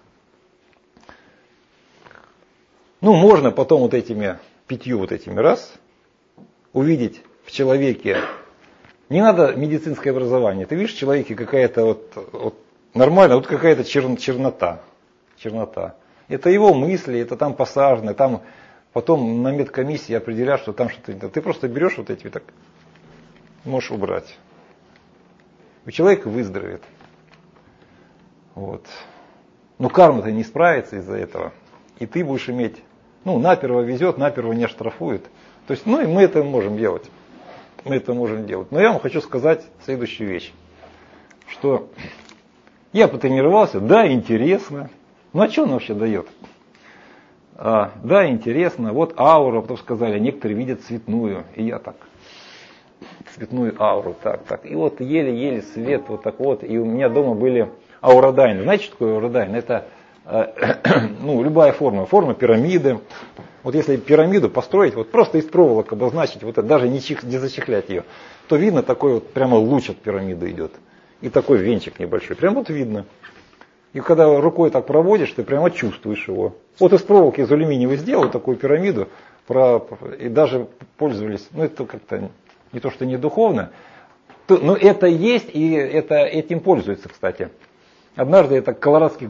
Можно потом вот этими 5 раз увидеть в человеке, не надо медицинское образование, ты видишь в человеке какая-то вот нормально, вот какая-то чернота. Это его мысли, это там посажено, там потом на медкомиссии определяют, что там что-то не так. Ты просто берешь вот эти так, можешь убрать. И человек выздоровеет. Вот. Но карма-то не справится из-за этого. И ты будешь иметь, наперво везет, наперво не оштрафует. То есть, и мы это можем делать. Но я вам хочу сказать следующую вещь. Что я потренировался, да, интересно. А что он вообще дает? Да, интересно. Вот аура, потом сказали, некоторые видят цветную. И я так. Цветную ауру, так. И вот еле-еле свет вот так вот. И у меня дома были ауродайны. Знаете, что такое ауродайн? Это любая форма. Форма пирамиды. Вот если пирамиду построить, вот просто из проволок обозначить, вот это, даже не зачехлять ее, то видно такой вот прямо луч от пирамиды идет. И такой венчик небольшой. Прям вот видно. И когда рукой так проводишь, ты прямо чувствуешь его. Вот из проволоки из алюминиевой сделал такую пирамиду, и даже пользовались, ну это как-то не то, что не духовно, но это есть, и этим пользуются, кстати. Однажды я так колорадских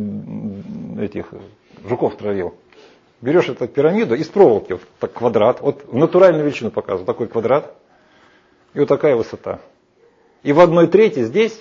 жуков травил. Берешь эту пирамиду из проволоки, вот так квадрат, вот в натуральную величину показываю, такой квадрат, и вот такая высота. И в 1/3 здесь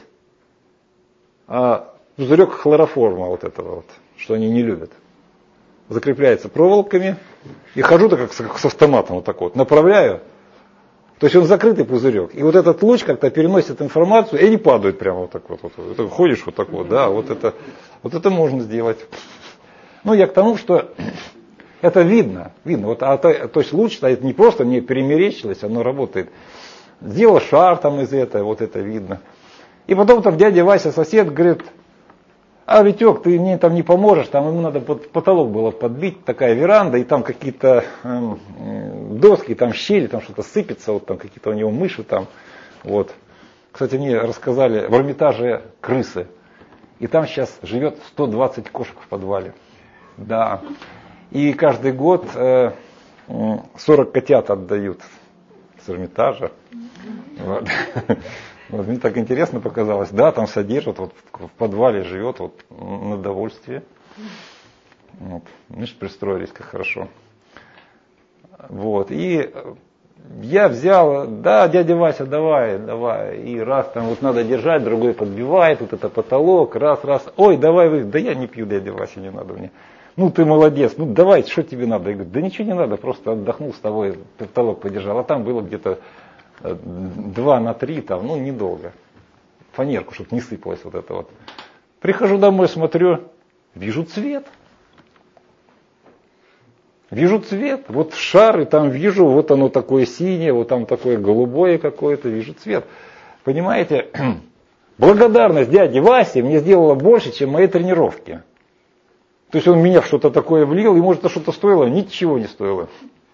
пузырек хлороформа вот этого вот, что они не любят. Закрепляется проволоками, и хожу-то как с автоматом вот так вот, направляю. То есть он закрытый пузырек. И вот этот луч как-то переносит информацию, и они падают прямо вот так вот. Вот ходишь вот так вот, да, вот это можно сделать. Ну, я к тому, что это видно. Вот, то есть луч, это не просто не перемерещилось, оно работает. Сделал шар там из этого, вот это видно. И потом там дядя Вася, сосед, говорит, Витек, ты мне там не поможешь, там ему надо потолок было подбить, такая веранда, и там какие-то доски, там щели, там что-то сыпется, вот там какие-то у него мыши там. Вот. Кстати, мне рассказали, в Эрмитаже крысы. И там сейчас живет 120 кошек в подвале. Да. И каждый год 40 котят отдают с Эрмитажа. Вот. Вот, мне так интересно показалось. Да, там содержат, вот в подвале живет, вот на довольствие. Вот. Видишь, пристроились как хорошо. Вот. И я взял, да, дядя Вася, давай. И раз там вот надо держать, другой подбивает, вот это потолок, раз. Ой, давай вы, да я не пью, дядя Вася, не надо мне. Ну ты молодец, ну давай, что тебе надо? Я говорю, да ничего не надо, просто отдохнул с тобой, потолок подержал. А там было где-то 2 на 3, там, ну недолго. Фанерку, чтобы не сыпалось вот это вот. Прихожу домой, смотрю, вижу цвет. Вот шар, и там вижу, вот оно такое синее, вот там такое голубое какое-то, вижу цвет. Понимаете, благодарность дяде Васе мне сделала больше, чем мои тренировки. То есть он меня в что-то такое влил, и может это что-то стоило? Ничего не стоило.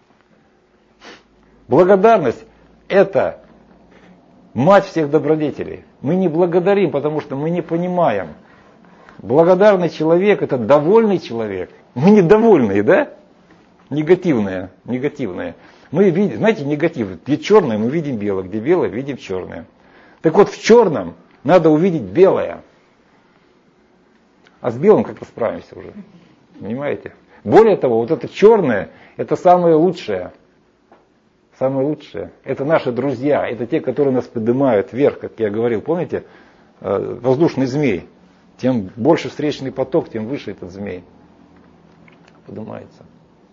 Благодарность — это мать всех добродетелей. Мы не благодарим, потому что мы не понимаем. Благодарный человек — это довольный человек. Мы недовольные, да? Негативные. Мы видим, знаете, негатив. Где черное, мы видим белое. Где белое, видим черное. Так вот, в черном надо увидеть белое. А с белым как-то справимся уже. Понимаете? Более того, вот это черное, это самое лучшее. Самое лучшее. Это наши друзья. Это те, которые нас поднимают вверх, как я говорил. Помните? Воздушный змей. Тем больше встречный поток, тем выше этот змей поднимается.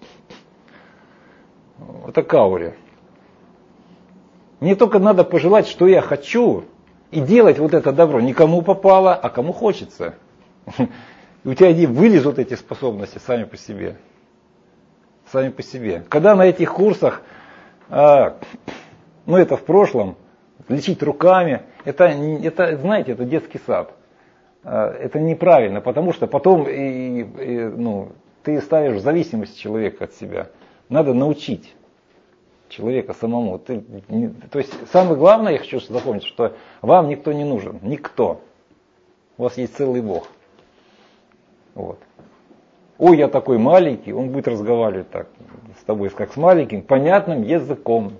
Это каури. Мне только надо пожелать, что я хочу, и делать вот это добро. Не кому попало, а кому хочется. И у тебя вылезут эти способности сами по себе. Когда на этих курсах, ну это в прошлом, лечить руками, это знаете, это детский сад. Это неправильно, потому что потом ты ставишь в зависимость человека от себя. Надо научить человека самому. То есть самое главное, я хочу запомнить, что вам никто не нужен. Никто. У вас есть целый Бог. Вот. Ой, я такой маленький, он будет разговаривать так с тобой, как с маленьким, понятным языком.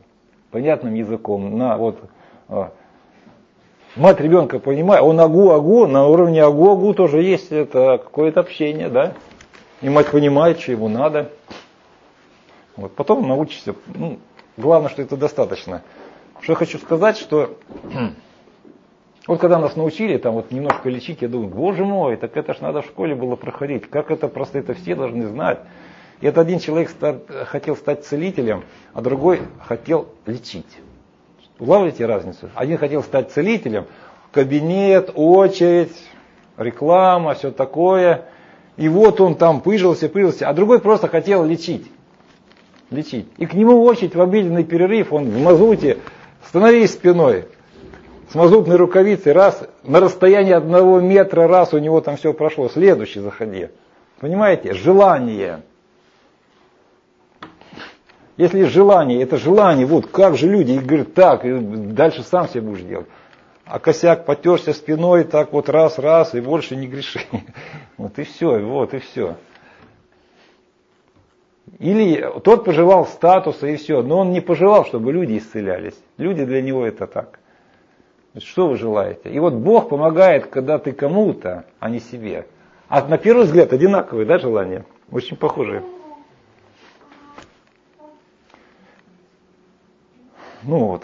Мать ребенка понимает, он агу-агу, на уровне агу-агу тоже есть это какое-то общение, да. И мать понимает, что ему надо. Вот. Потом научишься. Главное, что это достаточно. Что я хочу сказать, что вот когда нас научили там вот немножко лечить, я думаю, боже мой, так это ж надо в школе было проходить. Как это просто, это все должны знать. И это один человек хотел стать целителем, а другой хотел лечить. Улавливаете разницу? Один хотел стать целителем, кабинет, очередь, реклама, все такое. И вот он там пыжился, а другой просто хотел лечить. И к нему очередь в обеденный перерыв, он в мазуте, становись спиной, с мазутной рукавицей, раз, на расстоянии 1 метра, раз, у него там все прошло, следующий заходи. Понимаете? Желание. Если желание, это желание, вот как же люди, и говорят, так, и дальше сам себе будешь делать. а косяк потерся спиной, так вот раз, и больше не греши. Вот и все, вот и все. Или тот пожелал статуса и все, но он не пожелал, чтобы люди исцелялись. Люди для него это так. Что вы желаете? И вот Бог помогает, когда ты кому-то, а не себе. А на первый взгляд одинаковые, да, желания? Очень похожие. Ну вот.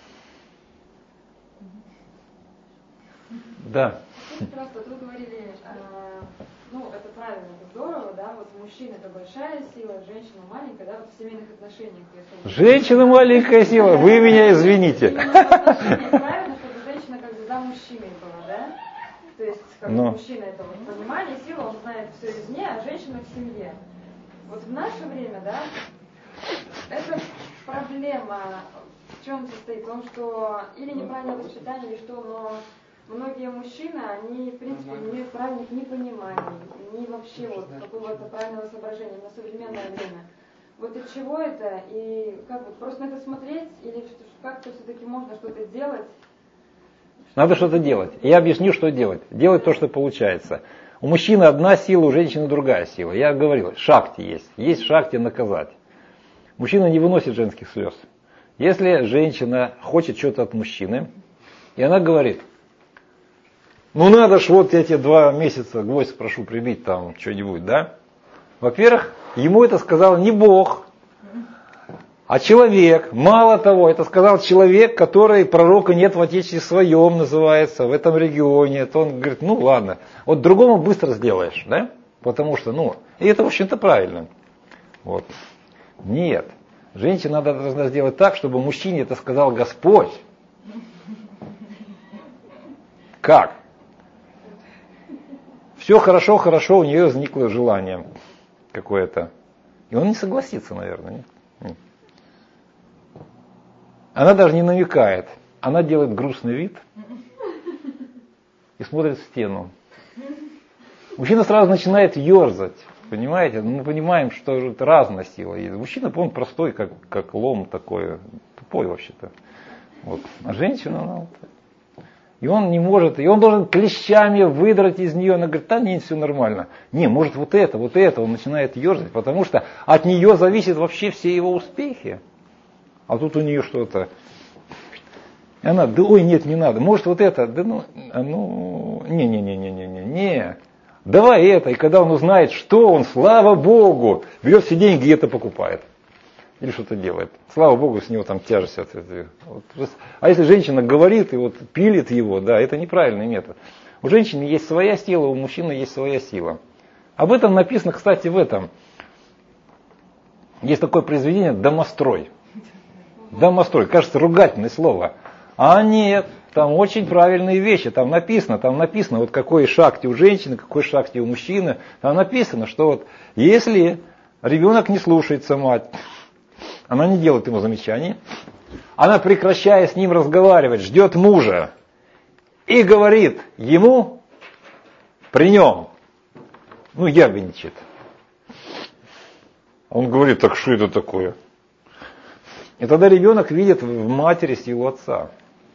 Да. Просто тут говорили, это правильно, это здорово, да, вот мужчина это большая сила, женщина маленькая, да, вот в семейных отношениях. Женщина маленькая сила, вы меня извините. Правильно, чтобы женщина как бы за мужчиной была, да? То есть, как бы мужчина это вот понимание, сила, он знает все извне, а женщина в семье. Вот в наше время, да, это проблема в чем состоит? В том, что или неправильное воспитание, или что, но многие мужчины, они, в принципе, не имеют правильных ни пониманий, ни вообще вот какого-то правильного соображения на современное время. Вот от чего это? И как вот просто на это смотреть, или как-то все-таки можно что-то делать? Надо что-то делать. Я объясню, что делать. Делать то, что получается. У мужчины одна сила, у женщины другая сила. Я говорил, шакти есть. Есть шакти наказать. Мужчина не выносит женских слез. Если женщина хочет что-то от мужчины, и она говорит, ну надо ж вот эти 2 месяца гвоздь прошу прибить там что-нибудь, да? Во-первых, ему это сказал не Бог, а человек. Мало того, это сказал человек, который пророка нет в Отечестве своем, называется, в этом регионе. Это он говорит, ну ладно, вот другому быстро сделаешь, да? Потому что, и это, в общем-то, правильно. Вот. Нет. Женщина должна сделать так, чтобы мужчине это сказал Господь. Как? Все хорошо, у нее возникло желание какое-то. И он не согласится, наверное. Нет? Она даже не намекает. Она делает грустный вид и смотрит в стену. Мужчина сразу начинает ерзать. Понимаете? Мы понимаем, что это разная сила есть. Мужчина, он простой, как лом такой. Тупой вообще-то. Вот. А женщина, она вот. И он не может, и он должен клещами выдрать из нее. Она говорит, да нет, все нормально. Не, может вот это. Он начинает ерзать, потому что от нее зависят вообще все его успехи. А тут у нее что-то. И она, да ой, нет, не надо. Может вот это, не. Давай это. И когда он узнает, что он, слава Богу, берет все деньги и это покупает. Или что-то делает. Слава Богу, с него там тяжесть. А если женщина говорит и вот пилит его, да, это неправильный метод. У женщины есть своя сила, у мужчины есть своя сила. Об этом написано, кстати, в этом. Есть такое произведение «Домострой». Домострой, кажется, ругательное слово. А нет, там очень правильные вещи. Там написано, вот какой шакти у женщины, какой шакти у мужчины. Там написано, что вот если ребенок не слушается мать, она не делает ему замечаний, она, прекращая с ним разговаривать, ждет мужа и говорит ему при нем, ябедничает. Он говорит, так что это такое? И тогда ребенок видит в матери силу отца.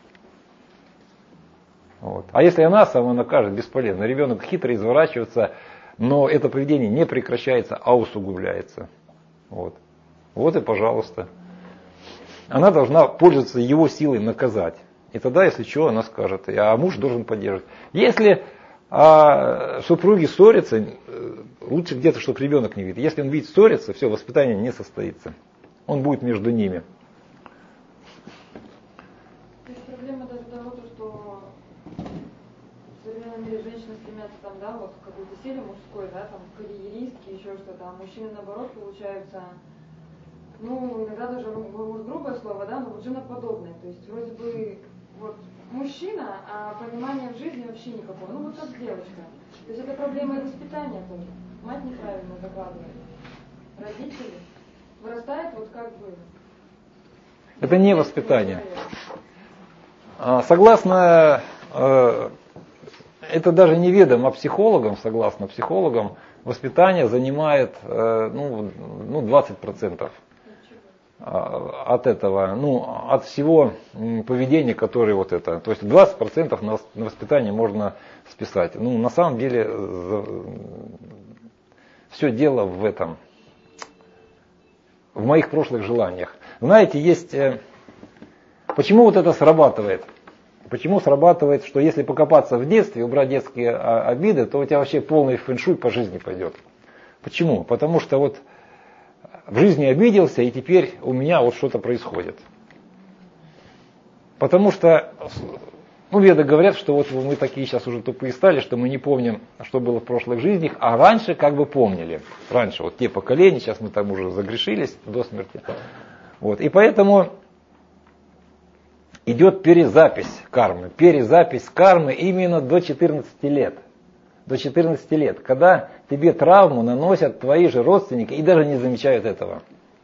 Вот. А если она сама накажет, бесполезно. Ребенок хитро изворачивается, но это поведение не прекращается, а усугубляется. Вот и пожалуйста. Она должна пользоваться его силой наказать. И тогда, если что, она скажет. А муж должен поддерживать. Если супруги ссорятся, лучше где-то, чтобы ребенок не видит. Если он видит ссориться, все, воспитание не состоится. Он будет между ними. То есть проблема даже того, что в современном мире женщины стремятся там, да, вот к какой-то силе мужской, да, там, карьеристки, еще что-то, а мужчины наоборот получаются, иногда даже, может, грубое слово, да, но вот женоподобное. То есть вроде бы вот мужчина, а понимания в жизни вообще никакого. Вот как девочка. То есть это проблема и воспитания тоже. Мать неправильно закладывает. Родители. Вырастает вот как бы. Это не воспитание. Согласно, это даже не ведомо, а психологам, согласно психологам, воспитание занимает 20%. от этого, от всего поведения, которое вот это. То есть 20% на воспитание можно списать. На самом деле все дело в этом, в моих прошлых желаниях. Знаете, есть... Почему вот это срабатывает? Почему срабатывает, что если покопаться в детстве, убрать детские обиды, то у тебя вообще полный фэншуй по жизни пойдет. Почему? Потому что вот в жизни обиделся, и теперь у меня вот что-то происходит. Потому что, веды говорят, что вот мы такие сейчас уже тупые стали, что мы не помним, что было в прошлых жизнях, а раньше как бы помнили. Раньше вот те поколения, сейчас мы там уже загрешились до смерти. Вот. И поэтому идет перезапись кармы именно до 14 лет. До 14 лет, когда тебе травму наносят твои же родственники и даже не замечают этого.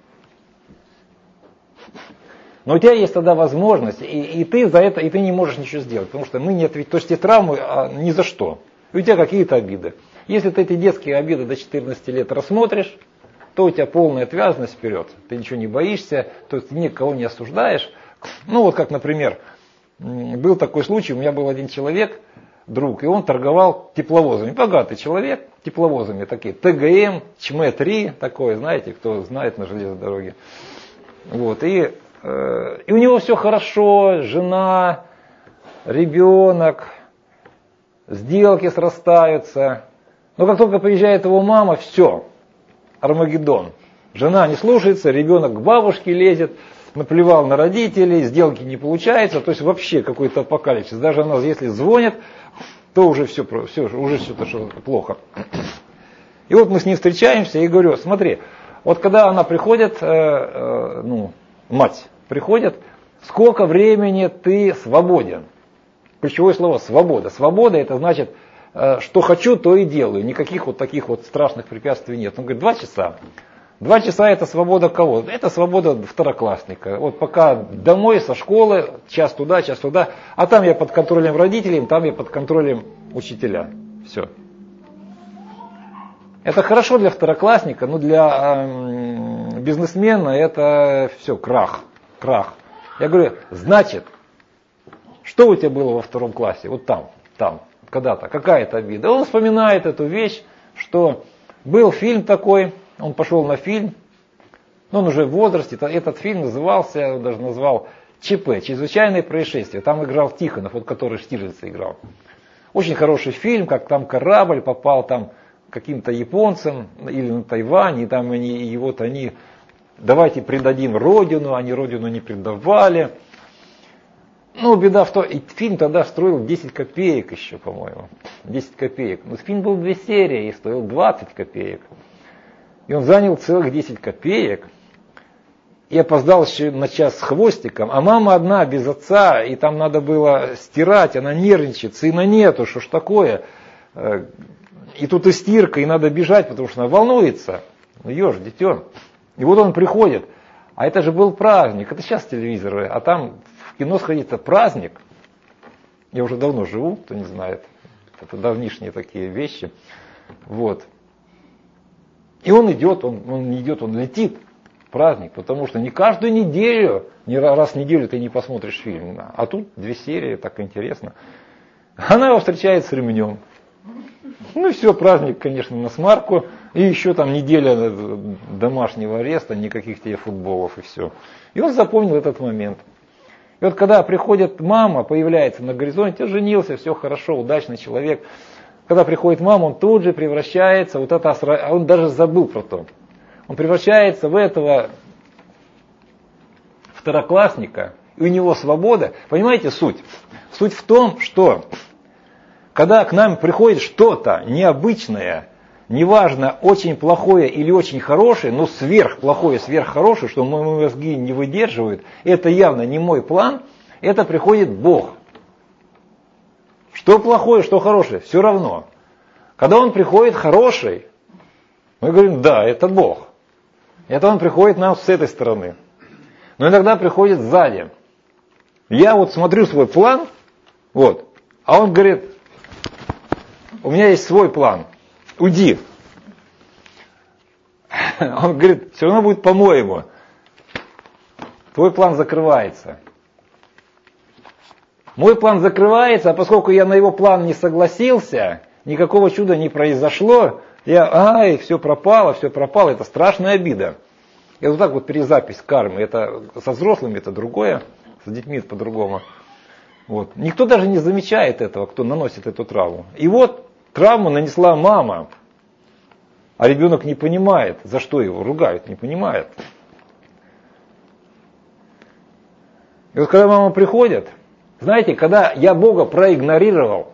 Но у тебя есть тогда возможность, и ты за это, и ты не можешь ничего сделать, потому что мы не ответим. То есть эти травмы ни за что. И у тебя какие-то обиды. Если ты эти детские обиды до 14 лет рассмотришь, то у тебя полная отвязность вперед. Ты ничего не боишься, то есть ты никого не осуждаешь. Вот как, например, был такой случай, у меня был один человек, друг, и он торговал тепловозами. Богатый человек, тепловозами такие, ТГМ, ЧМ-3, такое, знаете, кто знает на железной дороге. Вот, и у него все хорошо, жена, ребенок, сделки срастаются. Но как только приезжает его мама, все, Армагеддон. Жена не слушается, ребенок к бабушке лезет, наплевал на родителей, сделки не получается, то есть вообще какой-то апокалипсис. Даже она, если звонит, то уже все уже что-то плохо. И вот мы с ней встречаемся и говорю, смотри, вот когда она приходит, мать приходит, сколько времени ты свободен? Ключевое слово свобода. Свобода это значит, что хочу, то и делаю. Никаких вот таких вот страшных препятствий нет. Он говорит, 2 часа. 2 часа это свобода кого? Это свобода второклассника. Вот пока домой со школы, час туда, а там я под контролем родителей, там я под контролем учителя. Все. Это хорошо для второклассника, но для бизнесмена это все, крах. Я говорю, значит, что у тебя было во 2 классе? Вот там, когда-то, какая-то обида. Он вспоминает эту вещь, что был фильм такой, он пошел на фильм, но он уже в возрасте, этот фильм назывался, я его даже назвал ЧП, «Чрезвычайное происшествие». Там играл Тихонов, вот который Штирлица играл. Очень хороший фильм, как там корабль попал там каким-то японцам или на Тайвань, и там они, давайте предадим Родину, они Родину не предавали. Беда в том, и фильм тогда стоил 10 копеек еще, по-моему. 10 копеек. Но фильм был 2 серии и стоил 20 копеек. И он занял целых 10 копеек. И опоздал еще на час с хвостиком. А мама одна, без отца, и там надо было стирать, она нервничает, сына нету, что ж такое. И тут и стирка, и надо бежать, потому что она волнуется. Ешь, дитё. И вот он приходит. А это же был праздник. Это сейчас телевизоры. А там в кино сходить это праздник. Я уже давно живу, кто не знает. Это давнишние такие вещи. Вот. И он идет, он летит в праздник, потому что не каждую неделю, не раз в неделю ты не посмотришь фильм. А тут 2 серии, так интересно. Она его встречает с ремнем. Все, праздник, конечно, на смарку. И еще там неделя домашнего ареста, никаких тебе футболов и все. И он запомнил этот момент. И вот когда приходит мама, появляется на горизонте, женился, все хорошо, удачный человек. Когда приходит мама, он тут же превращается, он даже забыл про то. Он превращается в этого второклассника, и у него свобода. Понимаете суть? Суть в том, что когда к нам приходит что-то необычное, неважно, очень плохое или очень хорошее, но сверхплохое, сверххорошее, что мои мозги не выдерживают, это явно не мой план, это приходит Бог. Что плохое, что хорошее, все равно. Когда он приходит хороший, мы говорим, да, это Бог. Это он приходит нам с этой стороны. Но иногда приходит сзади. Я вот смотрю свой план, а он говорит, у меня есть свой план, уйди. Он говорит, все равно будет по-моему. твой план закрывается. Мой план закрывается, а поскольку я на его план не согласился, никакого чуда не произошло, все пропало, это страшная обида. И вот так вот перезапись кармы, это со взрослыми это другое, с детьми это по-другому. Вот. Никто даже не замечает этого, кто наносит эту травму. И вот травму нанесла мама, а ребенок не понимает, за что его ругают, не понимает. И вот когда мама приходит, знаете, когда я Бога проигнорировал,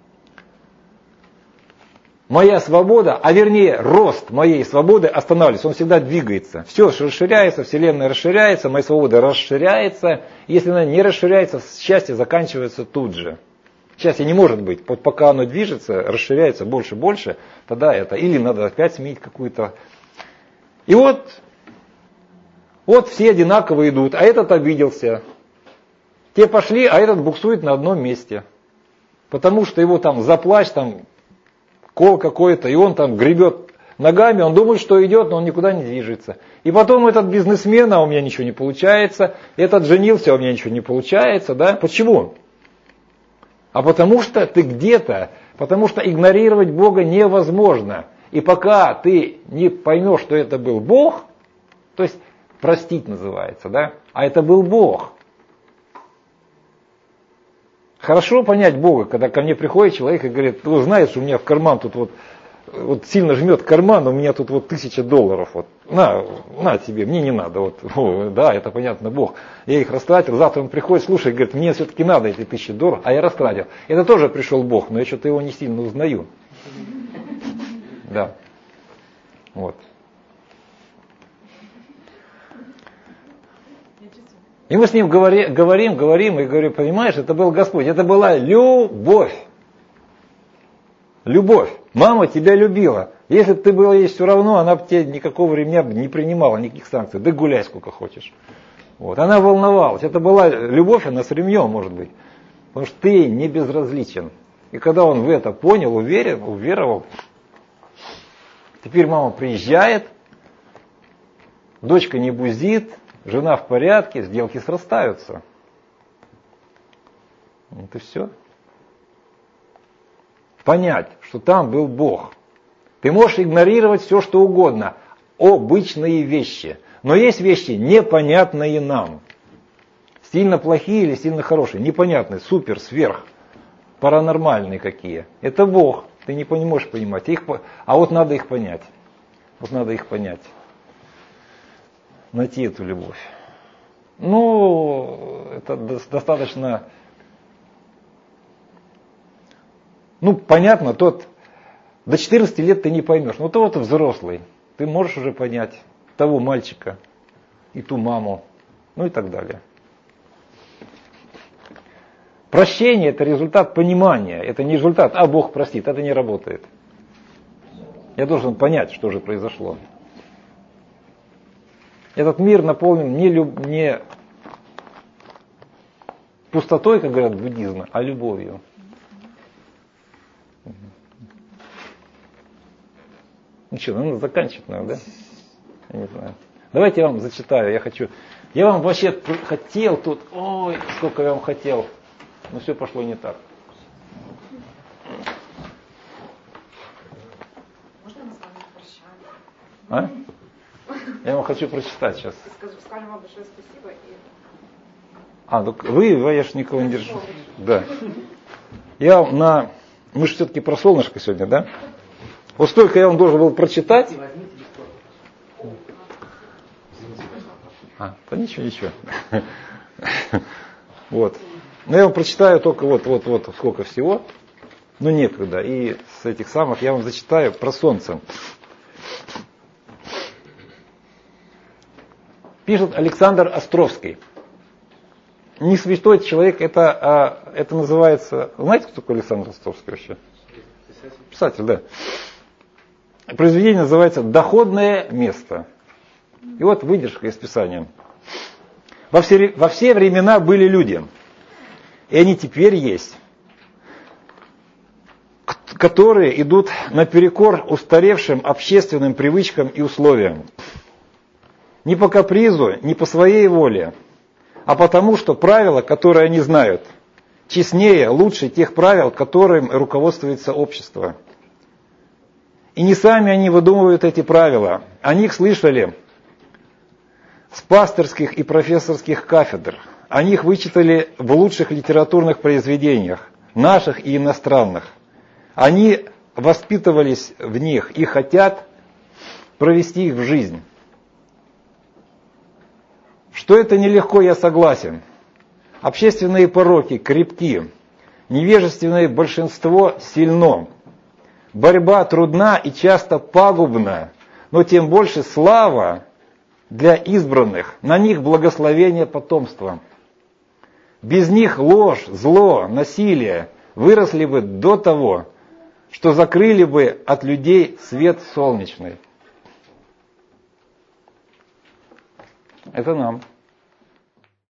моя свобода, а вернее рост моей свободы останавливается, он всегда двигается. Все расширяется, Вселенная расширяется, моя свобода расширяется. Если она не расширяется, счастье заканчивается тут же. Счастье не может быть, пока оно движется, расширяется больше, тогда это. Или надо опять сменить какую-то. И вот все одинаково идут, а этот обиделся. Те пошли, а этот буксует на одном месте. Потому что его там заплачь, там кол какой-то, и он там гребет ногами, он думает, что идет, но он никуда не движется. И потом этот бизнесмен, а у меня ничего не получается, этот женился, а у меня ничего не получается, да? Почему? А потому что ты где-то, потому что игнорировать Бога невозможно. И пока ты не поймешь, что это был Бог, то есть простить называется, да? А это был Бог. Хорошо понять Бога, когда ко мне приходит человек и говорит, ты знаешь, у меня в карман тут вот сильно жмет карман, у меня тут вот $1000. Вот. На тебе, мне не надо. Вот. Да, это понятно, Бог. Я их растратил, завтра он приходит, слушай, говорит, мне все-таки надо эти $1000, а я растратил. Это тоже пришел Бог, но я что-то его не сильно узнаю. Да. Вот. И мы с ним говорим, и говорю, понимаешь, это был Господь, это была любовь. Любовь. Мама тебя любила. Если бы ты была ей все равно, она бы тебе никакого ремня не принимала, никаких санкций. Да гуляй сколько хочешь. Вот. Она волновалась. Это была любовь, она с ремнем, может быть. Потому что ты не безразличен. И когда он в это понял, уверовал, теперь мама приезжает, дочка не бузит, жена в порядке, сделки срастаются. Вот и все. Понять, что там был Бог. Ты можешь игнорировать все, что угодно. Обычные вещи. Но есть вещи непонятные нам. Сильно плохие или сильно хорошие. Непонятные, супер, сверх. Паранормальные какие. Это Бог. Ты не можешь понимать. А вот надо их понять. Найти эту любовь. Это достаточно... понятно, до 14 лет ты не поймешь. Но ты взрослый. Ты можешь уже понять того мальчика и ту маму, и так далее. Прощение – это результат понимания. Это не результат, Бог простит. Это не работает. Я должен понять, что же произошло. Этот мир наполнен не пустотой, как говорят буддизма, а любовью. Надо заканчивать, наверное, да? Я не знаю. Давайте я вам зачитаю, я вам вообще хотел тут, сколько я вам хотел, но все пошло не так. Можно мы с вами прощаемся? Я вам хочу прочитать сейчас. Скажем вам большое спасибо. Я ж никого не держу. Да. Мы же все-таки про солнышко сегодня, да? Вот столько я вам должен был прочитать. Ничего. Вот. Но я вам прочитаю только вот сколько всего. Но некогда. И с этих самых я вам зачитаю про солнце. Пишет Александр Островский. Не святой человек, это называется... Знаете, кто такой Александр Островский вообще? Писатель, да. Произведение называется «Доходное место». И вот выдержка из Писания. Во все времена были люди, и они теперь есть, которые идут наперекор устаревшим общественным привычкам и условиям. Не по капризу, не по своей воле, а потому что правила, которые они знают, честнее, лучше тех правил, которым руководствуется общество. И не сами они выдумывают эти правила. О них слышали с пасторских и профессорских кафедр. О них вычитали в лучших литературных произведениях, наших и иностранных. Они воспитывались в них и хотят провести их в жизнь. Что это нелегко, я согласен. Общественные пороки крепки, невежественное большинство сильно. Борьба трудна и часто пагубна, но тем больше слава для избранных, на них благословение потомства. Без них ложь, зло, насилие выросли бы до того, что закрыли бы от людей свет солнечный. Это нам.